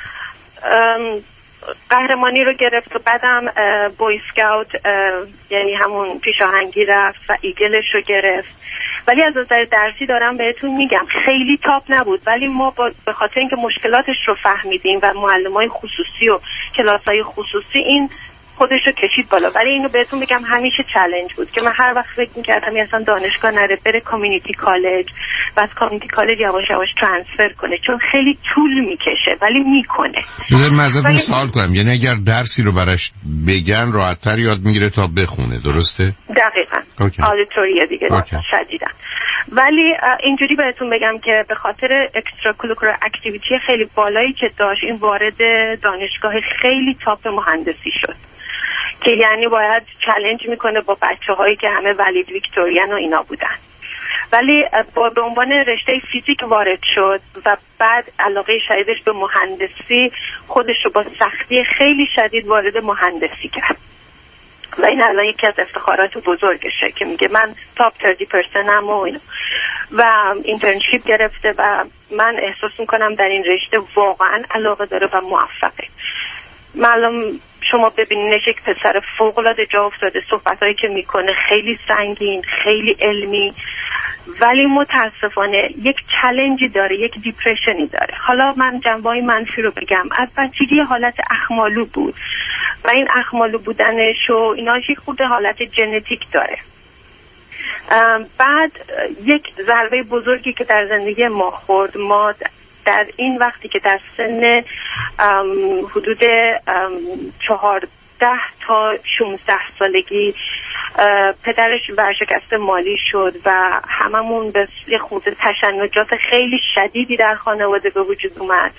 قهرمانی رو گرفت و بعدم بوی سکاوت یعنی همون پیشاهنگی رفت و ایگلش رو گرفت. ولی از نظر درسی دارم بهتون میگم خیلی تاپ نبود، ولی ما به خاطر اینکه مشکلاتش رو فهمیدیم و معلمای خصوصی و کلاسای خصوصی این خودش رو کشید بالا. ولی اینو بهتون بگم همیشه چالش بود که من هر وقت فکر می‌کردم اصلا دانشگاه نره، بره کامیونیتی کالج و از کامیونیتی کالج یواش یواش ترانسفر کنه، چون خیلی طول میکشه ولی میکنه. بذار من ازتون سوال کنم، یعنی اگر درسی رو براش بگن راحت‌تر یاد میگیره تا بخونه، درسته؟ دقیقاً. آدیتوریه دیگه شدیداً. ولی اینجوری بهتون بگم که به خاطر اکستراکولیکولار اکتیویتی خیلی بالایی که داشت، این وارد دانشگاه خیلی تاپ مهندسی شد که یعنی باید چالش میکنه با بچه هایی که همه ولید ویکتوریان و اینا بودن. ولی با به عنوان رشته فیزیک وارد شد و بعد علاقه شدیدش به مهندسی خودش رو با سختی خیلی شدید وارد مهندسی کرد و این الان یکی از افتخارات بزرگشه که میگه من تاپ سی درصد هم و اینا و اینترنشیپ گرفته و من احساس میکنم در این رشته واقعا علاقه داره و موفقه. معلوم شما ببینینش یک پسر فوق‌العاده جا افتاده، صحبتایی که میکنه خیلی سنگین، خیلی علمی، ولی متاسفانه یک چالنجی داره، یک دیپرشنی داره. حالا من جنبه‌های منفی رو بگم، از بچگی حالت اخمالو بود و این اخمالو بودنش و ایناش یک خود حالت ژنتیک داره. بعد یک ضربه بزرگی که در زندگی ما خورد، ما در این وقتی که در سن حدود چهارده تا شانزده سالگی پدرش ورشکست مالی شد و هممون به یه خورده تشنجات خیلی شدیدی در خانواده به وجود اومد.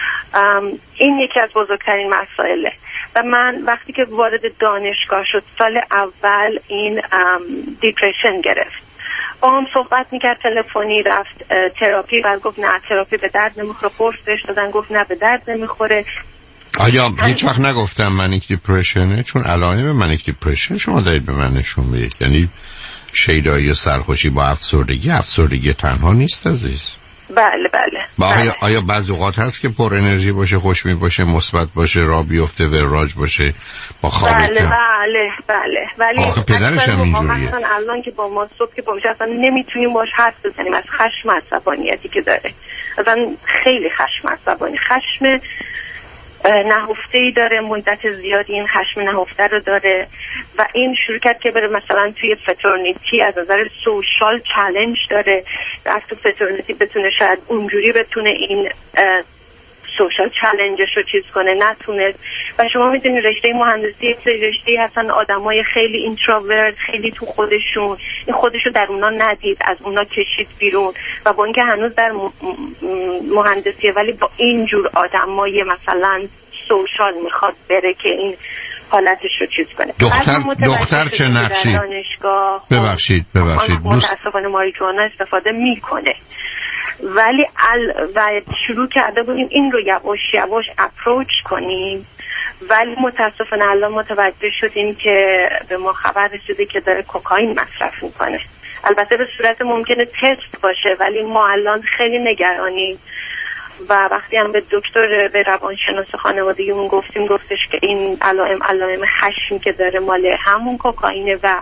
این یکی از بزرگترین مسائله و من وقتی که وارد دانشگاه شد سال اول این دیپرشن گرفت. با هم صحبت میکرد، تلفنی رفت تراپی و گفت نه تراپی به درد نمیخوره، قرص بهش دادن گفت نه به درد نمیخوره. آیا هیچ وقت نگفتم منیک دیپرشنه؟ چون علائم منیک دیپرشن شما دارید به من نشون بدید، یعنی شیدایی و سرخوشی با افسردگی. افسردگی تنها نیست عزیز. بله بله. با بله. آیا, آیا بعض اوقات هست که پر انرژی باشه، خوشمی باشه، مثبت باشه، راه بیفته، وراج باشه، با خواب بله بله بله. ولی آخه پدرش هم اینجوریه. اصلا الان که با ما صبح که با میشه اصلا نمیتونیم باش حرف بزنیم از خشم عصبانیتی که داره. اصلا خیلی خشم عصبانی، خشم نهفته‌ای داره، مدت زیادی این خشم نهفته رو داره و این شروع کرد که بره مثلا توی فترنیتی از نظر سوشال چالش داره، رفت تو فترنیتی بتونه شاید اونجوری بتونه این سوشال چالنجش رو چیز کنه، نتونه. و شما میدونید رشته مهندسی یک رشته هستن آدمای خیلی اینتروورت، خیلی تو خودشون، این خودشو در اونا ندید، از اونا کشید بیرون و با اینکه هنوز در مهندسیه ولی با اینجور آدمای مثلا سوشال میخواد بره که این حالتش رو چیز کنه. دختر دختر چه نقشی؟ ببخشید ببخشید متاسفانه ماریجوانا استفاده میکنه ولی ال و شروع کرده بودیم این رو یواش یواش اپروچ کنیم، ولی متاسفانه الان متوجه شدیم که به ما خبر رسیده که داره کوکائین مصرف میکنه. البته به صورت ممکنه تست باشه ولی ما الان خیلی نگرانیم و وقتی هم به دکتر به روانشناس خانوادگیمون گفتیم گفتش که این علائم علائم خشم که داره مال همون کوکائینه و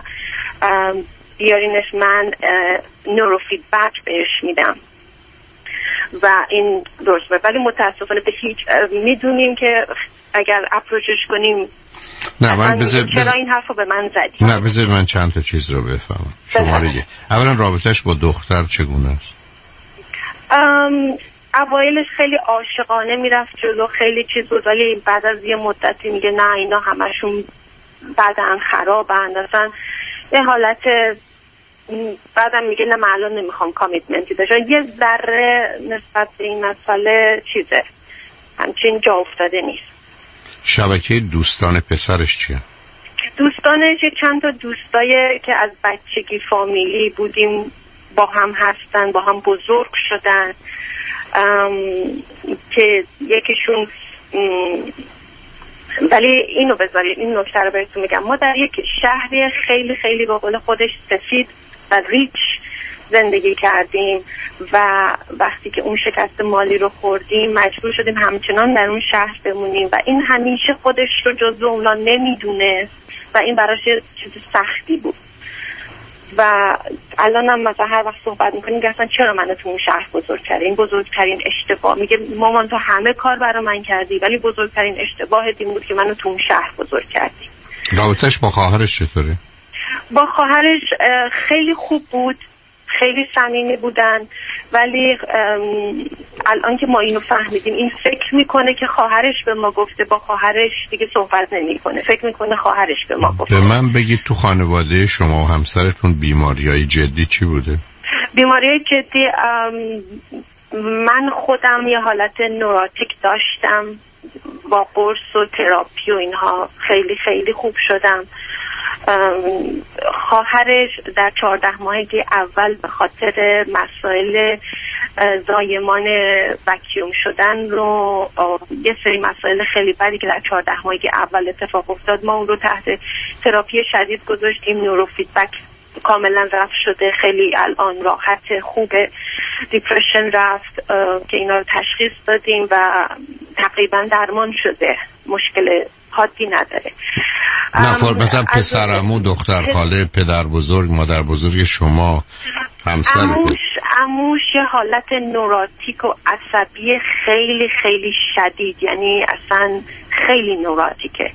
بیارینش من نورو فیدبک بهش میدم و این درست بود. ولی متاسفانه به هیچ میدونیم که اگر اپروچش کنیم نه من بذار چرا این حرف رو به من زدی؟ نه بذار من چند تا چیز رو بفهمم. شماره یک، اولا رابطش با دختر چگونه است؟ ام اوایلش خیلی عاشقانه میرفت جلو، خیلی چیز بود ولی بعد از یه مدتی میگه نه اینا همشون بعدن خرابن، اصلا یه حالت بعدم میگه نه من الان نمیخوام کامیتمنتی داشته. یه ذره نسبت به این مسئله چیزه همچین جا افتاده نیست. شبکه دوستان پسرش چیه؟ دوستانش چند تا دوستای که از بچگی فامیلی بودیم با هم هستن، با هم بزرگ شدن که یکیشون ولی اینو بذارید این نکته رو بهتون میگم، ما در یک شهری خیلی خیلی به قول خودش سفید و ریچ زندگی کردیم و وقتی که اون شکست مالی رو خوردیم مجبور شدیم همچنان در اون شهر بمونیم و این همیشه خودش رو جزو اونا نمیدونست و این براش چیز سختی بود و الان هم مثلا هر وقت صحبت میکنیم که اصلا چرا من تو اون شهر بزرگ کردی، این بزرگترین اشتباه. میگه مامان تو همه کار برای من کردی ولی بزرگترین اشتباه این بود که منو تو اون شهر بزرگ کردی. رابطش با خواهرش چطوره؟ با خواهرش خیلی خوب بود، خیلی صمیمی بودن، ولی الان که ما اینو فهمیدیم این فکر میکنه که خواهرش به ما گفته، با خواهرش دیگه صحبت نمیکنه، فکر میکنه خواهرش به ما گفته. به من بگید تو خانواده شما و همسرتون بیماریای جدی چی بوده؟ بیماریای جدی من خودم یه حالت نوراتیک داشتم، با قرص و تراپی و اینها خیلی خیلی خوب شدم. خواهرش در چهارده ماهگی اول به خاطر مسائل زایمان وکیوم شدن رو، یه سری مسائل خیلی بدی که در چهارده ماهگی اول اتفاق افتاد، ما اون رو تحت تراپی شدید گذاشتیم. نورو فیدبک کاملا رفت شده، خیلی الان راحت، خوبه. دیپرشن رفت که اینا رو تشخیص دادیم و تقریبا درمان شده، مشکل حادی نداره. نه فر مثلا پسرعمو، دختر خاله، پدر بزرگ، مادر بزرگ شما، همسر عموش عموش یه حالت نوراتیک و عصبی خیلی خیلی شدید، یعنی اصلا خیلی نوراتیکه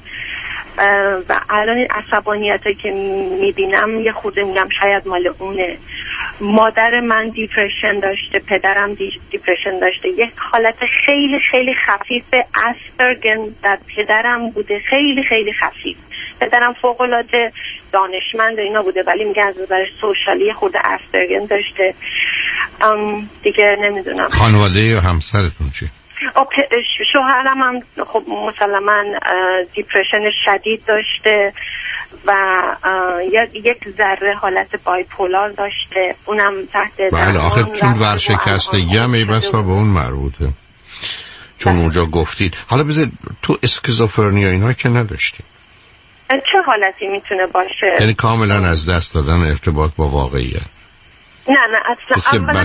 و الان این عصبانیت هایی که میبینم یه خورده میگم شاید مال اونه. مادر من دیپرشن داشته، پدرم دیپرشن داشته، یک حالت خیلی خیلی خفیف اسپرگن در پدرم بوده، خیلی خیلی خفیف. پدرم فوق العاده دانشمند و اینا بوده، ولی میگن از نظر سوشالی خود اسپرگن داشته. دیگه نمیدونم. خانواده یا همسرتون چی؟ شوهرم هم خب مسلما دیپرشن شدید داشته و یک ذره حالت بایپولار داشته، اونم تحت بله. آخه چون ورشکستگی هم ای بسا به اون مربوطه، چون بله. اونجا گفتید. حالا بذارید تو اسکیزوفرنیا اینا که نداشتی؟ چه حالتی میتونه باشه؟ یعنی کاملا از دست دادن ارتباط با واقعیت؟ نه نه اصلا اولا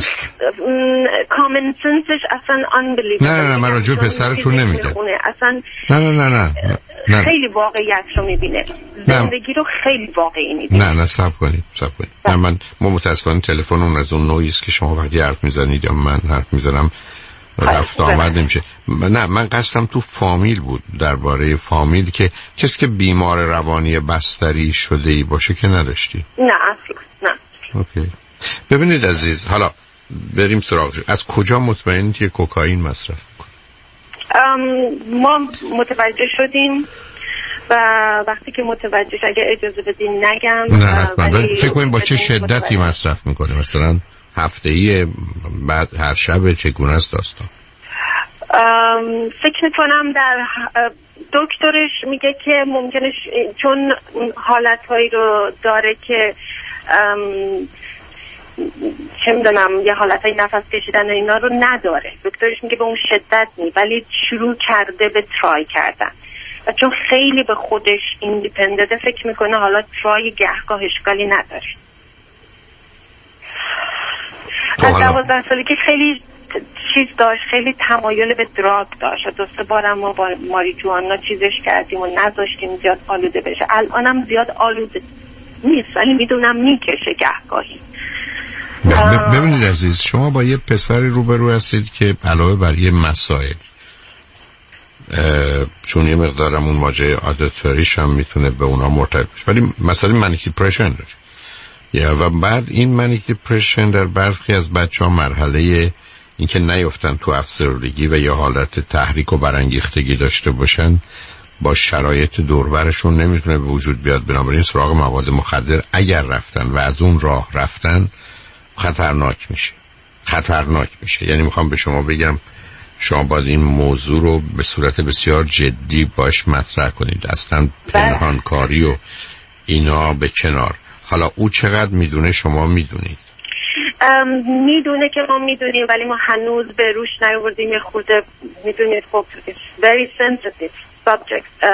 کامن سنسش اصلا unbelievable. نه نه نه من راجع به پسرتون نمیگم. اصلا نه نه نه نه نه خیلی واقعیت رو میبینه، زندگی رو خیلی واقعی میبینه. نه نه صبر کنید صبر کنید. نه من ما متاسفانه تلفن اون از اون نوعی است که شما وقتی حرف میزنید یا من حرف میزنم رفت آمد نمیشه. نه من قصدم تو فامیل بود، درباره فامیل که کسی که بیمار روانی بستری شده ای باشه که نداشتی؟ نه اصلا نه. اوکی. ببینید عزیز، حالا بریم سراغش. از کجا مطمئنید که کوکائین مصرف میکنید؟ ما متوجه شدیم و وقتی که متوجه شد، اگه اجازه بدین نگم. نه حتما. فکر کنیم با چه شدتی مصرف میکنه؟ مثلا هفته‌ای، بعد هر شب، چگونه است داستان؟ فکر میکنم در دکترش میگه که ممکنه چون حالتهایی رو داره که چه میدونم یه حالتهای نفس کشیدن اینا رو نداره، دکترش میگه به اون شدت نی، ولی شروع کرده به ترای کردن و چون خیلی به خودش ایندیپندنت فکر میکنه حالا ترای گهگاه اشکالی نداره. از دوازده سالی که خیلی چیز داشت، خیلی تمایل به دراگ داشت. دوست بارم ما با ماریجوانا چیزش کردیم و نذاشتیم زیاد آلوده بشه. الانم زیاد آلوده نیست ولی میدونم میکشه گهگاهی. ببینید عزیز، شما با یه پسری روبرو هستید که علاوه بر یه مسائل، چون یه مقدارم اون ماجرای عادتاریش هم میتونه به اونا مرتبط بشه، ولی مثلا منیک دیپرشن داره یا و بعد این منیک دیپرشن در برخی از بچه‌ها مرحله اینکه نیفتن تو افسردگی و یا حالت تحریک و برانگیختگی داشته باشن با شرایط دوربرشون نمیتونه به وجود بیاد. بنابراین سراغ مواد مخدر اگر رفتن و از اون راه رفتن خطرناک میشه، خطرناک میشه. یعنی میخوام به شما بگم شما باید این موضوع رو به صورت بسیار جدی باش مطرح کنید، اصلا پنهان کاری و اینا به کنار. حالا او چقدر میدونه شما میدونید؟ میدونه که ما میدونیم ولی ما هنوز به روش نیاوردیم. یه خورده میدونید خب very sensitive subject.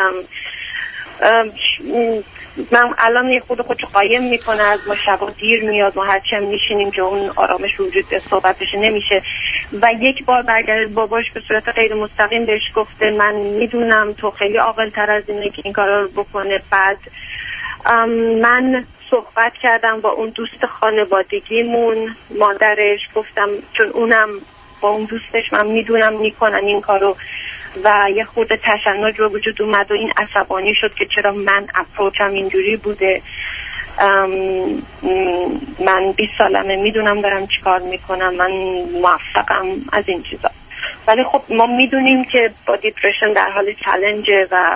من الان یه خود خودشو قایم میکنه، از ما شبا دیر میاد، ما هرچی هم میشینیم که اون آرامش وجود صحبتش نمیشه و یک بار برگرد باباش به صورت غیر مستقیم بهش گفته من میدونم تو خیلی عاقل تر از اینه که این کارا رو بکنه. بعد من صحبت کردم با اون دوست خانوادگیمون، مادرش، گفتم چون اونم با اون دوستش من میدونم میکنن این کارو و یه خورده تشنج به وجود اومد و این عصبانی شد که چرا من اپروچم اینجوری بوده. من بیست سالمه، میدونم دارم چیکار میکنم، من موفقم از این چیزا. ولی خب ما میدونیم که با دیپرشن در حال چالنجه و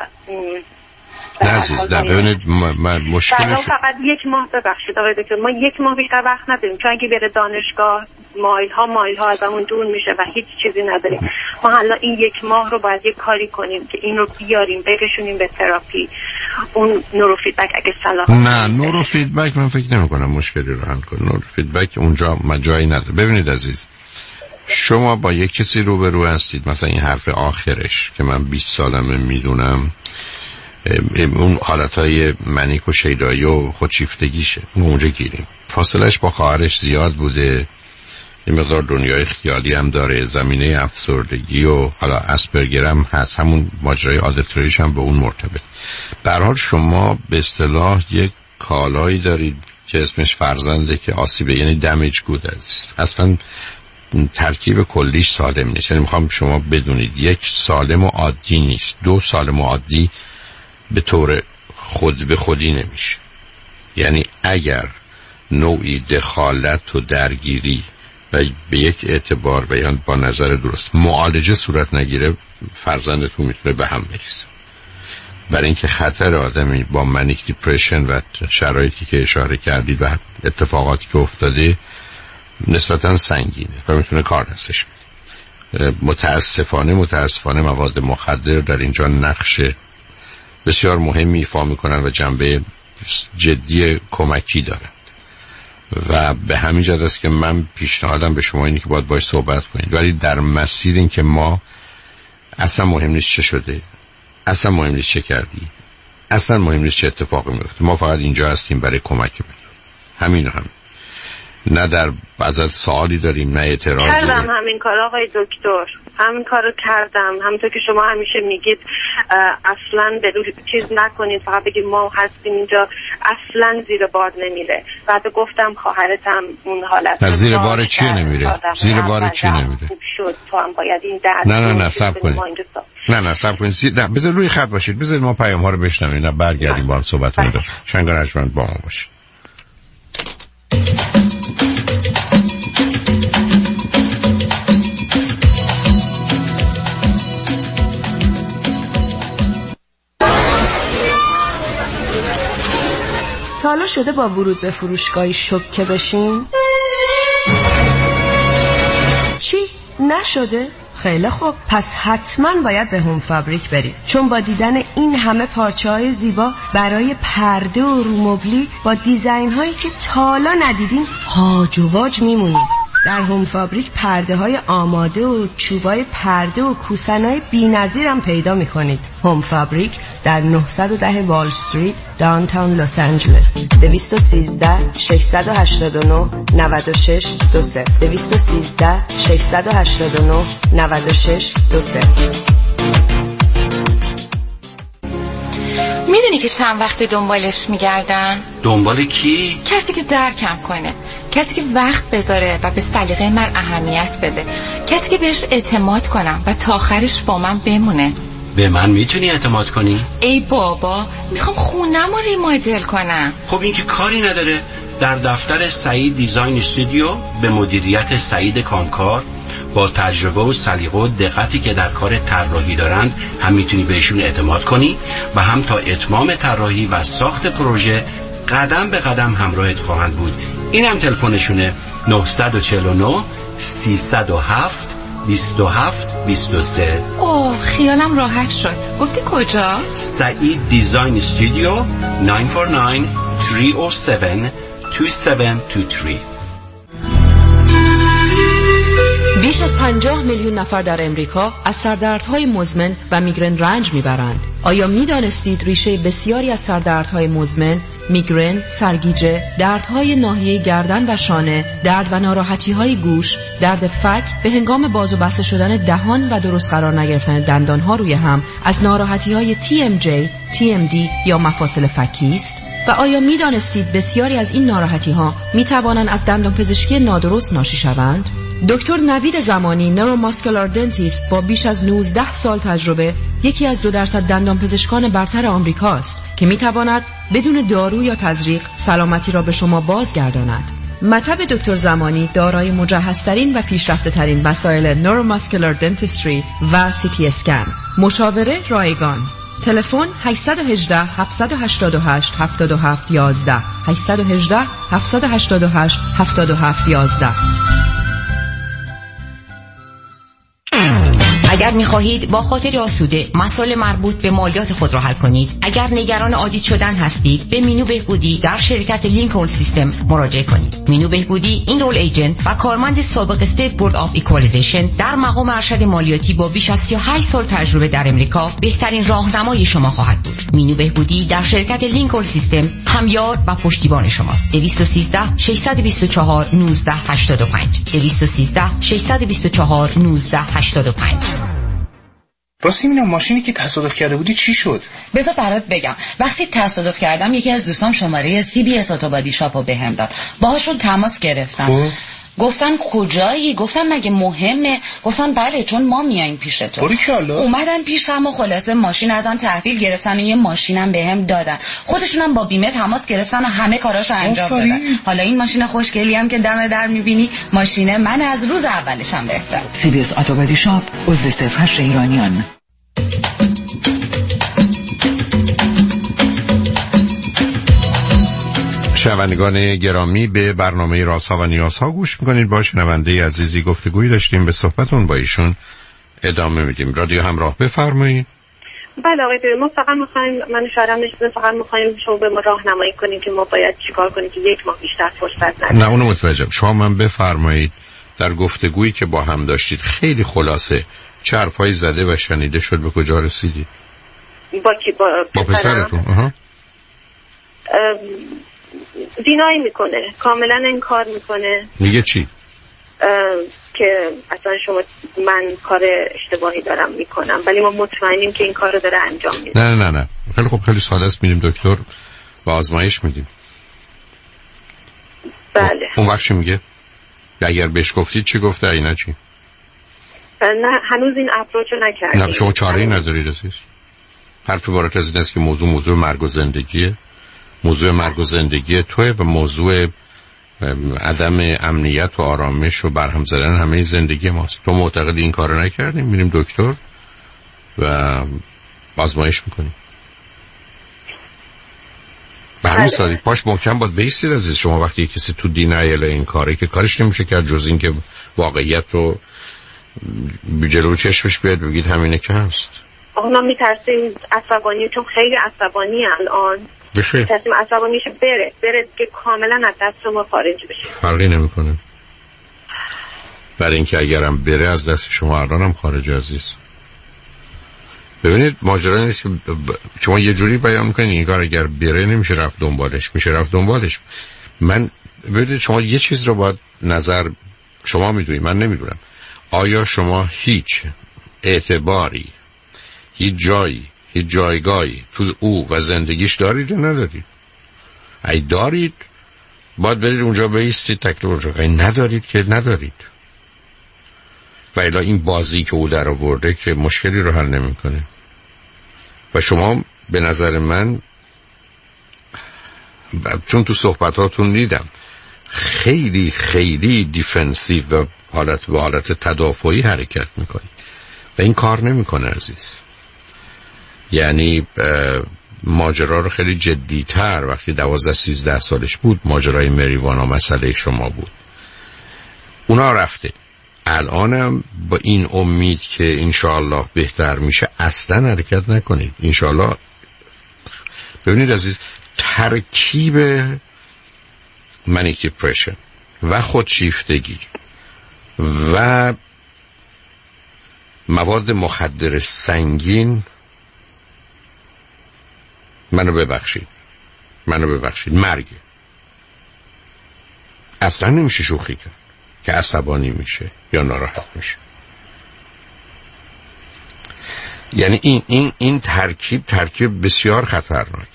نه عزیز، نه ببینید من مشکلش فقط یک ماه، ببخشید آقای دکتر، ما یک ماه بیشتر وقت نداریم، چون اگه بره دانشگاه مایل ها مایل ها ازمون دور میشه و هیچ چیزی نداریم. ما حالا این یک ماه رو باید یک کاری کنیم که این رو بیاریم بکشونیم به تراپی. اون نورو فیدبک اگه صلاح نه نورو فیدبک من فکر نمی کنم مشکلی رو حل کنه. نورو فیدبک اونجا جایی نداره. ببینید عزیز، شما با یک کسی روبرو هستید، مثلا این حرف آخرش که من بیست سالمه میدونم، اون حالتهای منیک و شیدایی و خودشیفتگیشه، اونجا گیریم. فاصلش با خواهرش زیاد بوده، این مقدار دنیای خیالی هم داره، زمینه افسردگی و حالا اسپرگر هم هست، همون ماجرای آدپتوریش هم به اون مرتبط. به هر حال شما به اصطلاح یک کالایی دارید که اسمش فرزنده که آسیبه، یعنی دمیج گود عزیز. اصلا ترکیب کلیش سالم نیست. یعنی میخوام شما بدونید یک سالم و عادی نیست، دو سالم و عادی به طور خود به خودی نمیشه. یعنی اگر نوعی دخالت و درگیری و به یک اعتبار و یا با نظر درست معالجه صورت نگیره، فرزندتون میتونه به هم بریزه. برای اینکه خطر آدمی با منیک دیپرشن و شرایطی که اشاره کردید و اتفاقاتی که افتاده نسبتا سنگینه و میتونه کار دستش بده. متاسفانه متاسفانه مواد مخدر در اینجا نقش بسیار مهمی ایفا میکنن و جنبه جدی کمکی دارن و به همین جهت است که من پیشنهادم به شما اینه که باید باید صحبت کنید، ولی در مسیر این که ما اصلا مهم نیست چه شده، اصلا مهم نیست چه کردی، اصلا مهم نیست چه اتفاقی میفته، ما فقط اینجا هستیم برای کمک بدیم. همین همین. نه در ازت سوالی داریم، نه اعتراضی. کردم همین کار آقای دکتر، همین کارو کردم. همونطور که شما همیشه میگید اصلا به روی چیز نکنید، فقط بگید ما هستیم اینجا، اصلا زیر بار نمیره. بعد گفتم خواهرتم اون حالت از زیر بار چی نمیره؟ زیر بار چی نمیره؟ خوب شد تو هم باید این درد نه نه نه صبر کنید. نه نه صبر کنید. نه بذار روی خط باشید، بذار ما پیام ها رو بشنویم، نه برگردیم با هم صحبت کنیم. شنگانجمند با ما باشید. تا حالا شده با ورود به فروشگاهی شوکه بشین؟ چی؟ نشده؟ خیلی خوب، پس حتما باید به هوم فابریک برید، چون با دیدن این همه پارچه های زیبا برای پرده و رومبلی با دیزاین هایی که تا حالا ندیدین هاج و واج میمونید. در هوم فابریک پرده های آماده و چوبای پرده و کوسن های بی نظیر هم پیدا می کنید. هوم فابریک در نهصد و ده وال استریت داونتاون لس آنجلس. دویست و سیزده ششصد و هشتاد و نه نود و شش دو صفر دویست و سیزده ششصد و هشتاد و نه نود و شش دو صفر. میدونی که چند وقت دنبالش میگردن؟ دنبال کی؟ کسی که درکم کنه، کسی که وقت بذاره و به سلیقه من اهمیت بده، کسی که بهش اعتماد کنم و تا آخرش با من بمونه. به من میتونی اعتماد کنی؟ ای بابا، میخوام خونم رو ریمادل کنم. خب این که کاری نداره. در دفتر سعید دیزاین استودیو به مدیریت سعید کامکار با تجربه و سلیقه و دقتی که در کار طراحی دارند هم میتونی بهشون اعتماد کنی و هم تا اتمام طراحی و ساخت پروژه قدم به قدم همراهت خواهند بود. این هم تلفنشونه نه چهار نه سیصد و هفت بیست و هفت بیست و سه. اوه خیالم راحت شد. گفتی کجا؟ سعید دیزاین استودیو نه چهار نه سه صفر هفت دو هفت دو سه. بیش از پنجاه میلیون نفر در امریکا از سردردهای مزمن و میگرن رنج میبرند. آیا میدانستید ریشه بسیاری از سردردهای مزمن، میگرن، سرگیجه، دردهای ناحیه گردن و شانه، درد و ناراحتی‌های گوش، درد فک به هنگام باز و بسته شدن دهان و درست قرار نگرفتن دندانها روی هم از ناراحتی‌های تی ام جی، تی ام دی یا مفاصل فکی است؟ و آیا میدانستید بسیاری از این ناراحتی‌ها میتوانند از دندانپزشکی نادرست ناشی شوند؟ دکتر نوید زمانی نوروماسکولار دنتیست با بیش از نوزده سال تجربه یکی از دو درصد دندان پزشکان برتر آمریکاست که میتواند بدون دارو یا تزریق سلامتی را به شما بازگرداند. مطب دکتر زمانی دارای مجهزترین و پیشرفته‌ترین وسایل نوروماسکولار دنتیستری و سی تی اسکن. مشاوره رایگان. تلفن هشت یک هشت هفت هشت هشت هفت هفت یک یک هشت یک هشت هفت هشت هشت هفت هفت یک یک. اگر می‌خواهید با خاطر آسوده مسائل مربوط به مالیات خود را حل کنید، اگر نگران آدیت شدن هستید، به مینو بهبودی در شرکت لینکلن سیستمز مراجعه کنید. مینو بهبودی اینرول ایجنت و کارمند سابق استیت بورد آف ایکوالیزیشن در مقام ارشد مالیاتی با بیش از سی و هشت سال تجربه در امریکا بهترین راهنمای شما خواهد بود. مینو بهبودی در شرکت لینکلن سیستمز همیار و پشتیبان شماست. دو یک سه شش دو چهار یک نه هشت پنج دو یک سه شش دو چهار یک نه هشت پنج. راستی اینم ماشینی که تصادف کرده بودی چی شد؟ بذار برات بگم. وقتی تصادف کردم یکی از دوستام شماره سی بی اس اتوبادی شاپو بهم داد. باهاشون تماس گرفتم. خب. گفتن کجایی؟ گفتم مگه مهمه؟ گفتن بله چون ما میایم پیش تو. باریکلا. اومدن پیشم و خلاصه ماشین ازم تحویل گرفتن و یه ماشینم بهم دادن. خودشونم با بیمه تماس گرفتن و همه کاراشو انجام دادن. حالا این ماشین خوشگلی هم که دم در میبینی ماشین من از روز اولش هم بهتر. سی بی اس اتوبادی شاپ عضو صفر هشت ایرانیان. شنوندگان گرامی، به برنامه رازها و نیازها گوش میکنید. با شنونده عزیزی گفتگویی داشتیم، به صحبتون با ایشون ادامه میدیم. رادیو همراه، بفرمایید. بله آقای دکتر، ما فقط میخوایم، من اشاره نشده، فقط میخوایم شما به ما راهنمایی کنید که ما باید چیکار کنیم که یک ماه بیشتر فرصت نداریم. نه اونو متوجهم. شما من بفرمایید در گفتگویی که با هم داشتید خیلی خلاصه چه حرفایی زده و شنیده شد، به کجا رسیدید؟ با کی؟ با, با پسرتون؟ آها. دینایی میکنه، کاملا انکار میکنه. میگه چی؟ که اصلا شما من کار اشتباهی دارم میکنم، ولی ما مطمئنیم که این کار رو داره انجام میده. نه نه نه خیلی خوب، خیلی ساده است، میریم دکتر و آزمایش میدیم. بله. اون وقت چی میگه؟ اگر بهش گفتید چی گفته؟ اینا چی؟ نه هنوز این اپروچ رو نکردیم. نه شما چاره‌ای ندارید عزیز. حرف عبارت از این است که موضوع موضوع مرگ و زندگیه. موضوع مرگ و زندگی توه و موضوع عدم امنیت و آرامش و برهم زدن همه زندگی ماست. تو معتقد این کارو نکردیم، میریم دکتر و آزمایش میکنیم. به همین سادگی پاش محکم باید بیستید عزیز. شما وقتی کسی تو دینایل این کاری که کارش نمیشه کرد جز این که واقعیت رو جلو چشمش بیاد بگید همینه که هست. آقا ما میترسیم عصبانی، چون خیلی عصبانی الان بشه تصمیم عصبانیش بره بره که کاملا از دست شما خارج بشه. فرقی نمیکنه، برای اینکه اگرم بره از دست شما الانم خارج عزیز. ببینید ماجرا نیست که شما یه جوری بیان میکنید این کار اگر بره نمیشه رفت دنبالش، میشه رفت دنبالش. من ببینید شما یه چیز رو باید نظر شما میدونید، من نمیدونم. آیا شما هیچ اعتباری، هیچ جایی، هیچ جایگاهی تو او و زندگیش دارید یا ندارید؟ ای دارید باید برید اونجا بایستید تکلیف رو. ای ندارید که ندارید. و الا این بازی که او در آورده که مشکلی رو حل نمیکنه. و شما به نظر من، چون تو صحبتاتون دیدم خیلی خیلی دیفنسیو و حالت به حالت تدافعی حرکت میکنید و این کار نمیکنه عزیز. یعنی ماجرا رو خیلی جدی‌تر وقتی دوازده سیزده سالش بود، ماجرای مریوانا مسئله شما بود، اونا رفته. الانم با این امید که انشاءالله بهتر میشه اصلا حرکت نکنید. انشاءالله ببینید عزیز، ترکیب منیک دپرشن و خودشیفتگی و مواد مخدر سنگین، منو ببخشید منو ببخشید مرگ اصلا نمیشه شوخی کرد که عصبانی میشه یا ناراحت میشه. یعنی این این این ترکیب ترکیب بسیار خطرناک.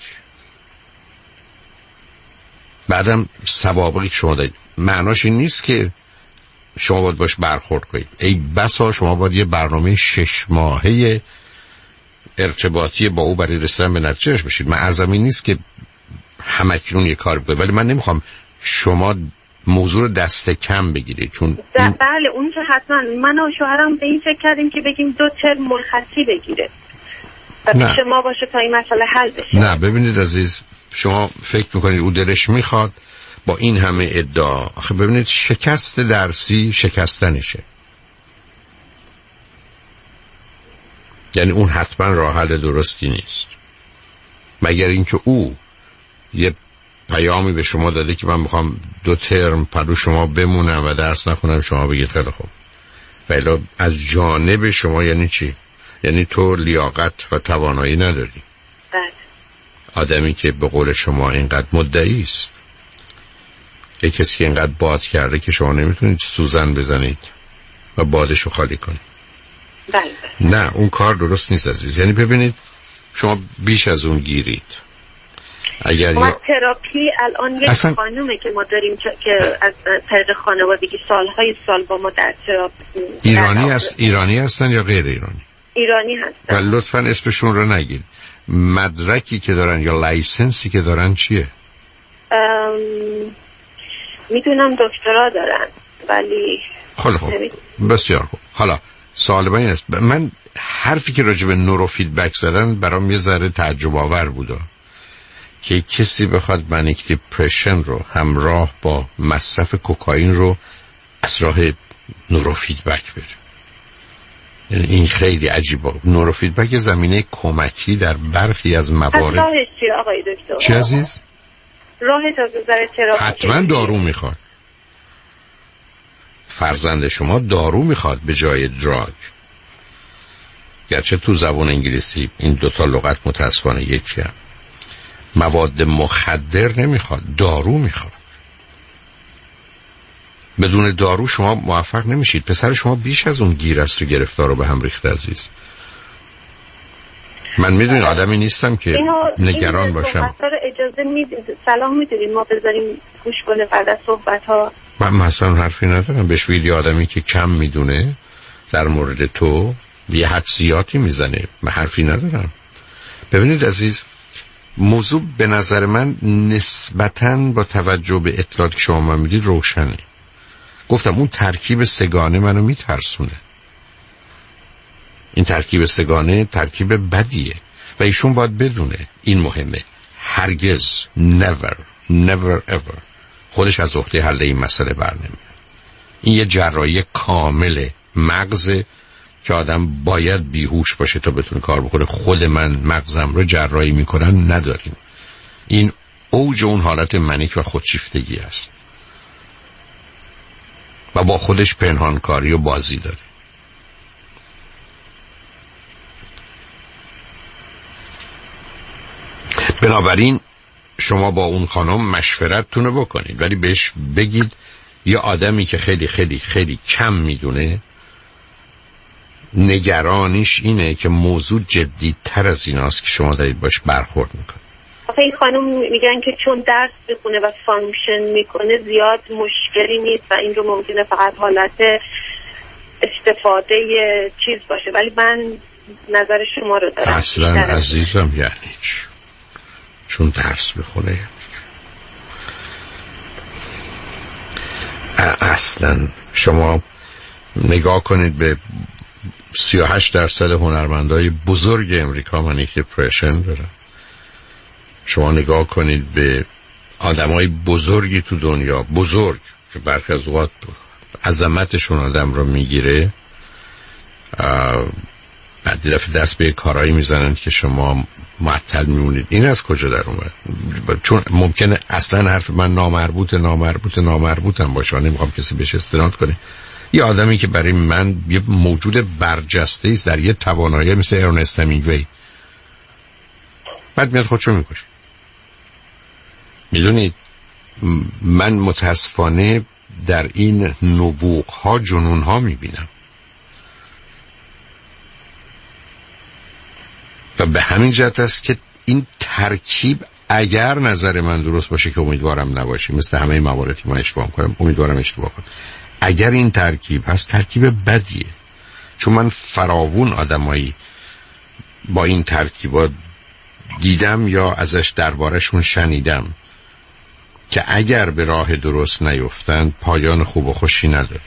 بعدم سوابقی شما دارید، معناش این نیست که شما باید باش برخورد کنید. ای بسا شما باید یه برنامه شش ماهه ارتباطی با او برای رسیدن به نتیجهش بشید. من عرضم این نیست که همکنون یه کار بکنید، ولی من نمیخوام شما موضوع رو دست کم بگیرید، چون این... بله اون که حتما من و شوهرم به این فکر کردیم که بگیم دو ترم مرخصی بگیره و پیش ما باشه تا این مسئله حل بشه. نه ببینید عزیز، شما فکر میکنید او دلش میخواد با این همه ادعا. آخه ببینید شکست درسی شکستنشه، یعنی اون حتما راه حل درستی نیست، مگر اینکه او یه پیامی به شما داده که من میخوام دو ترم پلو شما بمونم و درس نخونم، شما بگید خیلی خوب. ولی از جانب شما یعنی چی؟ یعنی تو لیاقت و توانایی نداری. بله. آدمی که به قول شما اینقدر مدعی است، یه کسی که اینقدر باد کرده که شما نمیتونید سوزن بزنید و بادشو خالی کنید. بله. نه اون کار درست نیست عزیز. یعنی ببینید شما بیش از اون گیرید. اگر ما یا... تراپی الان یک اصلا... خانومه که ما داریم که از طریق خانوادگی سالهای سال با ما در تراپی ایرانی است. ایرانی هستن یا غیر ایرانی؟ ایرانی هستن. و لطفاً اسمشون رو نگید. مدرکی که دارن یا لایسنسی که دارن چیه؟ ام... میدونم دکترا دارن ولی خیلی خوب، بسیار خوب. حالا سوال من این است، من حرفی که راجع به نورو فیدبک زدن برام یه ذره تعجب آور بوده که کسی بخواد منیک دیپرشن رو همراه با مصرف کوکائین رو از راه نورو فیدبک بره. یعنی این خیلی عجیبه. نورو فیدبک زمینه کمکی در برخی از موارد. راهش چیه آقای دکتر؟ چی عزیز؟ راهش از نظر تراپی حتما دارو میخواد. فرزند شما دارو میخواد به جای دراگ، گرچه تو زبان انگلیسی این دوتا لغت متاسفانه یکی هم. مواد مخدر نمیخواد، دارو میخواد. بدون دارو شما موفق نمیشید. پسر شما بیش از اون گیر است و گرفتار رو به هم ریخته عزیز. من میدونی آدمی نیستم که نگران باشم. اجازه میدید سلام میدونید ما بذاریم گوش کنه بعد از صحبت ها؟ من مثلا حرفی ندارم. بهش ویدیو آدمی که کم میدونه در مورد تو یه حدسیاتی میزنه، من حرفی ندارم. ببینید عزیز، موضوع به نظر من نسبتاً با توجه به اطلاعاتی که شما من میدید روشنه. گفتم اون ترکیب سگانه منو میترسونه. این ترکیب سگانه ترکیب بدیه و ایشون باید بدونه این مهمه. هرگز never never ever خودش از عهده حل این مسئله برنمیاد. این یه جراحی کامل مغزه که آدم باید بیهوش باشه تا بتونه کار بکنه. خود من مغزم رو جراحی میکنن نداریم. این اوج اون حالت منیک و خودشیفتگی است و با خودش پنهانکاری و بازی داره. بنابراین شما با اون خانم مشورتتون رو بکنید، ولی بهش بگید یه آدمی که خیلی خیلی خیلی کم میدونه نگرانیش اینه که موضوع جدی‌تر از ایناست که شما دارید باش برخورد میکنید. آخه این خانم میگن که چون درس بخونه و فانکشن میکنه زیاد مشکلی نیست و این رو ممکنه فقط حالت استفاده چیز باشه، ولی من نظر شما رو دارم. اصلا عزیزم یعنی چون درس بخونه اصلا شما نگاه کنید به سی و هشت درصد هنرمندای بزرگ امریکا منیک دیپرشن دارن. شما نگاه کنید به آدمای بزرگی تو دنیا، بزرگ که برخی از اوقات عظمتشون آدم رو میگیره، بعد دفعه دست به کارایی میزنن که شما معطل میمونید. این از کجا در اومد؟ چون ممکنه اصلا حرف من نامربوط نامربوط نامربوطم باشه، نمیخوام کسی بهش استناد کنه. یه آدمی که برای من یه موجود برجسته است در یه توانایی مثل ارنست همینگوی، بعد میاد خودشو میکشه. میدونید من متاسفانه در این نبوغ ها جنون ها میبینم و به همین جهت است که این ترکیب اگر نظر من درست باشه که امیدوارم نباشه، مثل همه مواردی ما اشتباه کنم، امیدوارم اشتباه کنم، اگر این ترکیب هست ترکیب بدیه، چون من فراوون آدمایی با این ترکیبات دیدم یا ازش دربارشون شنیدم که اگر به راه درست نیفتن پایان خوب و خوشی نداره.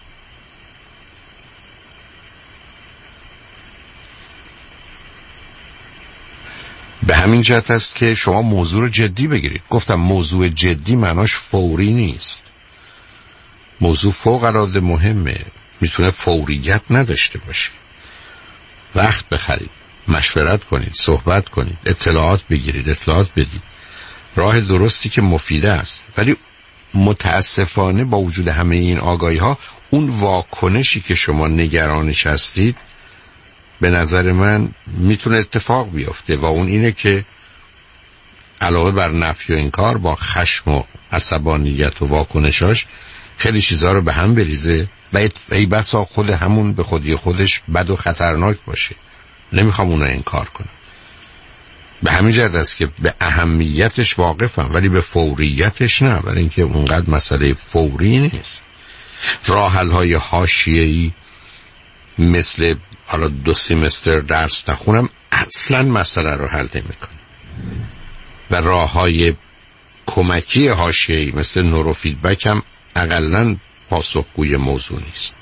به همین جهت است که شما موضوع رو جدی بگیرید. گفتم موضوع جدی معناش فوری نیست. موضوع فوق العاده مهمه، میتونه فوریت نداشته باشه. وقت بخرید، مشورت کنید، صحبت کنید، اطلاعات بگیرید، اطلاعات بدید. راه درستی که مفیده است، ولی متاسفانه با وجود همه این آگاهی ها اون واکنشی که شما نگرانش هستید به نظر من میتونه اتفاق بیفته و اون اینه که علاوه بر نفی و انکار با خشم و عصبانیت و واکنشاش خیلی چیزها رو به هم بریزه و ای بسا خود همون به خودی خودش بد و خطرناک باشه. نمیخوام اون رو انکار کنم. به همین جهت است که به اهمیتش واقفم ولی به فوریتش نه، برای اینکه اونقدر مسئله فوری نیست. راه حل های حاشیه‌ای مثل حالا دو سیمستر درس نخونم اصلا مسئله رو حل نمی‌کنه و راه های کمکی حاشیه‌ای مثل نورو فیدبک هم اقلن پاسخگوی موضوع نیست.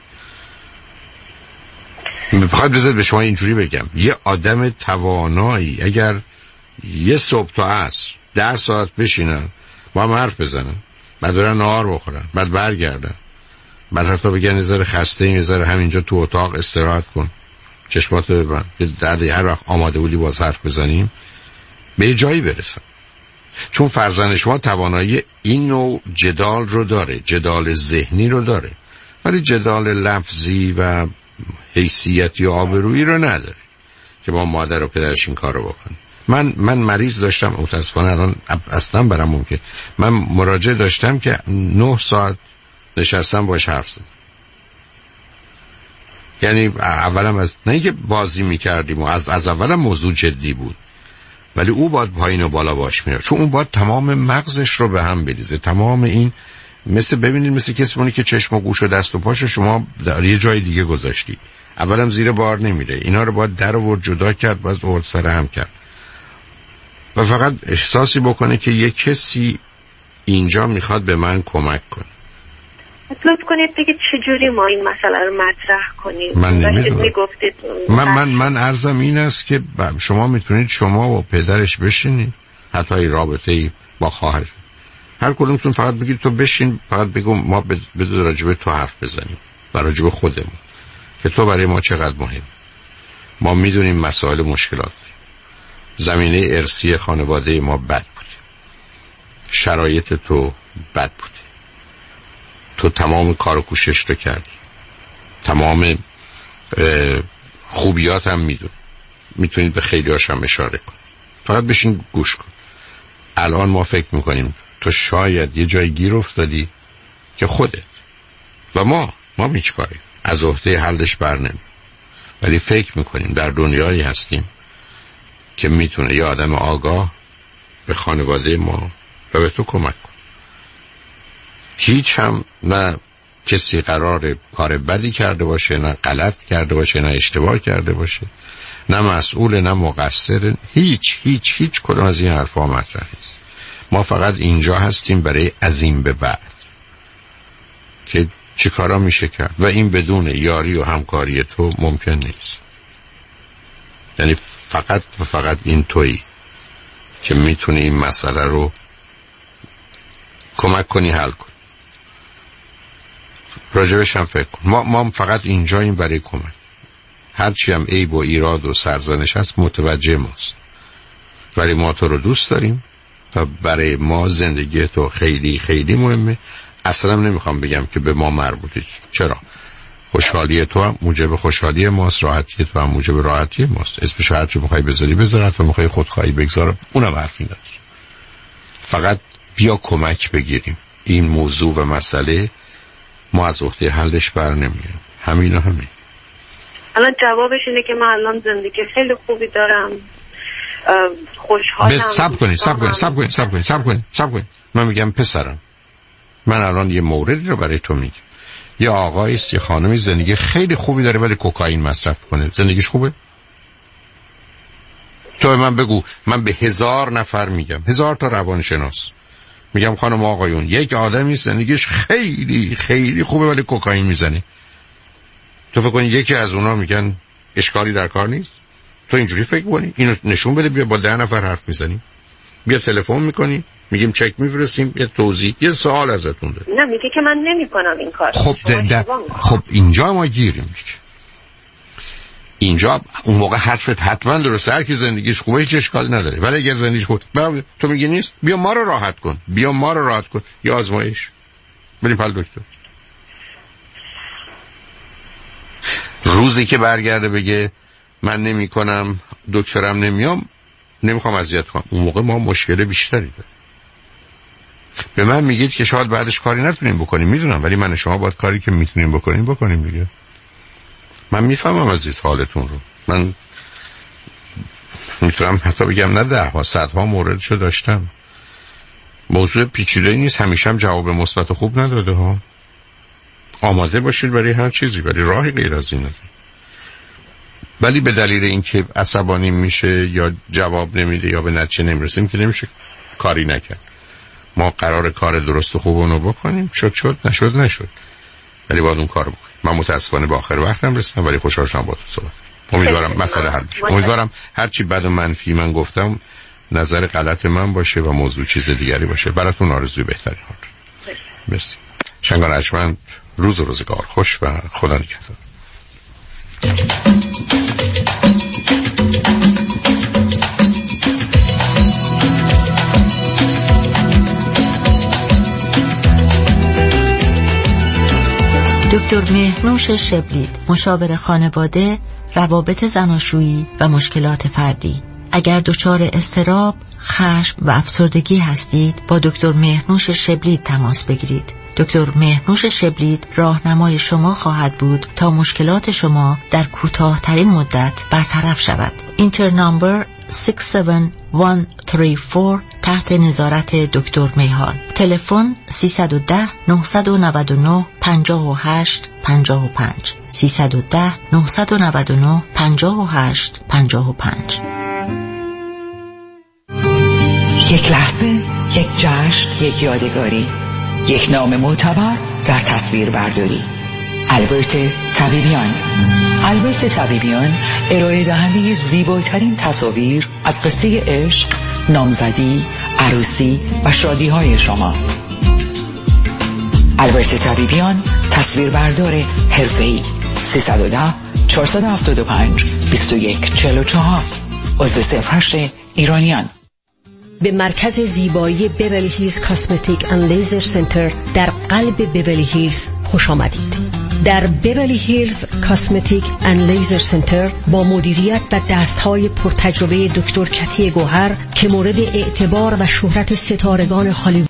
میخواد بذارید به شما اینجوری بگم، یه آدم توانایی اگر یه صبح تا عصر ده ساعت بشینن با هم حرف بزنن، بعد برن نهار بخورن، بعد برگردن، بعد حتی بگن یه ذره خسته این، یه ذره همینجا تو اتاق استراحت کن، چشماتو ببند، در هر وقت آماده بودی باز حرف بزنیم، به یه جایی برسن. چون فرزند شما توانایی این نوع جدال رو داره، جدال ذهنی رو داره، ولی جدال لفظی و حیثیتی و آبرویی رو نداره که با مادر و پدرش این کار رو بکنه. من من مریض داشتم، متاسفانه الان اصلا برام ممکن، من مراجعه داشتم که نه ساعت نشستم باش حرف زدم. یعنی اولم از نه اینکه بازی میکردیم و از از اولم موضوع جدی بود، ولی او باید پایین و بالا باش میره، چون اون باید تمام مغزش رو به هم بریزه. تمام این مثل ببینید مثل کسی مونی که چشم و گوش و دست و پاشو شما در یه جای دیگه گذاشتید، اولم زیر بار نمیره، اینا رو باید در آورد جدا کرد، باید آورد سر هم کرد و فقط احساسی بکنه که یه کسی اینجا میخواد به من کمک کنه. لطف کنید بگید چجوری ما این مسئله رو مطرح کنیم؟ من نمیدونم. من من من عرضم این است که شما میتونید شما و پدرش بشینید، حتی این رابطه با خواهر، هر کدومتون فقط بگید تو بشین، فقط بگو ما بذار راجبه تو حرف بزنیم و راجبه خودمون که تو برای ما چقدر مهم. ما میدونیم مسائل مشکلات، زمینه ارثی خانواده ما بد بود، شرایط تو بد بود، تو تمام کار و کوشش رو کردی، تمام خوبیات هم میدونی، میتونید به خیلی هاشم اشاره کن، فقط بشین گوش کن. الان ما فکر میکنیم تو شاید یه جای گیر افتادی که خودت و ما ما میچکاریم از عهده حلش برنمی، ولی فکر میکنیم در دنیایی هستیم که میتونه یه آدم آگاه به خانواده ما و به تو کمک کن. هیچ هم نه کسی قرار کار بدی کرده باشه، نه غلط کرده باشه، نه اشتباه کرده باشه، نه مسئول، نه مقصر، هیچ هیچ هیچ کدوم از این حرفا مطرح نیست. ما فقط اینجا هستیم برای از این به بعد که چی کارا میشه کرد و این بدون یاری و همکاری تو ممکن نیست. یعنی فقط و فقط این تویی که میتونی این مسئله رو کمک کنی حل کن. راجبش هم فکر کن. ما, ما فقط اینجاییم برای کمک. هرچی هم عیب و ایراد و سرزنش هست متوجه ماست، ولی ما تو رو دوست داریم و برای ما زندگی تو خیلی خیلی مهمه. اصلا نمیخوام بگم که به ما مربوطه. چرا؟ خوشحالی تو هم موجب خوشحالی ماست، راحتی تو هم موجب راحتی ماست. اسمش هرچی میخوای بذاری بذار، تو میخوای خودخواهی بگذار، اونم حرفی نداره. فقط بیا کمک بگیریم. این موضوع و مسئله ما از عهده حلش بر نمیاریم. همین و همین. الان جوابش اینه که من الان زندگی خیلی خوبی دارم، خوشحالم. بس سب کنید سب کنید سب کنید سب کنید سب کنید سب کنید من میگم پسرم، من الان یه موردی رو برای تو میگم. یه آقایی است، یه خانمی زندگی خیلی خوبی داره ولی کوکائین مصرف کنه، زندگیش خوبه؟ تو من بگو، من به هزار نفر میگم، هزار تا روانشناس میگم خانم آقایون، یک آدمی زندگیش خیلی خیلی خوبه ولی کوکائین میزنه، تو فکر کنی یکی از اونا میگن اشکالی در کار نیست؟ تو اینجوری فکر کنی؟ اینو نشون بده، بیا با ده نفر حرف میزنی، بیا تلفن میکنی، میگیم چک میفرستیم، یه توضیح، یه سوال ازتون داره. نه میگه که من نمیکنم این کار. خب ده ده خب اینجا ما گیریم میشه. اینجا اون موقع حرفت حتما درسته، هر کی زندگیش خوبه هیچ اشکالی نداره، ولی اگر زندگیش خوب تو میگی نیست، بیا ما رو راحت کن، بیا ما رو راحت کن، یا آزمایش بریم پل دکتر. روزی که برگرده بگه من نمی کنم، دکترم نمیام، نمیخوام اذیت کنم، اون موقع ما مشکل بیشتری داریم. به من میگید که شاید بعدش کاری نتونیم بکنیم، میدونم، ولی من شما باید کاری که میتونیم بکنیم بکنیم دیگه. من میفهمم عزیز حالتون رو، من میتونم حتی بگم نه ده ها صدها موردشو داشتم. موضوع پیچیده نیست، همیشه هم جواب مثبت خوب نداده ها. آماده باشید برای هر چیزی، ولی راهی غیر از این نداره. ولی به دلیل اینکه عصبانی میشه یا جواب نمیده یا به نتیجه نمیرسیم که نمیشه کاری نکرد. ما قرار کار درست و خوب اونو بکنیم، شد شد، نشد نشد، ولی باید اون کار بکنیم. من متاسفانه به آخر وقتم رسیدم، ولی خوشحال شدم باهاتون صحبت. امیدوارم مسئله حل بشه. امیدوارم هر چی بد و منفی من گفتم نظر غلط من باشه و موضوع چیز دیگری باشه. براتون آرزوی بهترین ها. مرسی. شنگان ارجمند، روز و روزگار خوش و خدا نگهدار. دکتر مهرنوش شبلید، مشاور خانواده، روابط زناشویی و مشکلات فردی. اگر دچار اضطراب، خشم و افسردگی هستید، با دکتر مهرنوش شبلید تماس بگیرید. دکتر مهرنوش شبلید راهنمای شما خواهد بود تا مشکلات شما در کوتاه‌ترین مدت برطرف شود. اینتر نامبر شش هفت یک سه چهار تحت نظارت دکتر میهان. تلفن سیصد و ده نهصد و نود و نه پنجاه و هشت پنجاه و پنج سیصد و ده نهصد و نود و نه پنجاه و هشت پنجاه و پنج. یک لحظه، یک جشن، یک یادگاری، یک نام معتبر در تصویر برداری. البرت طبیبیان. البرت طبیبیان ارائه دهنده زیباترین تصاویر از قصه عشق، نامزدی، عروسی و شادی های شما. البرت طبیبیان تصویر بردار حرفه‌ای. سیصد و ده چهارصد و هفتاد و پنج بیست و یک چهل و چهار. عضو صفر هشت ایرانیان. به مرکز زیبایی بیولی هیلز کاسمتیک اند لیزر سنتر در قلب بیولی هیلز خوش آمدید. در بیولی هیلز کاسمتیک اند لیزر سنتر با مدیریت و دستهای پرتجربه دکتر کتی گوهر که مورد اعتبار و شهرت ستارگان هالیوود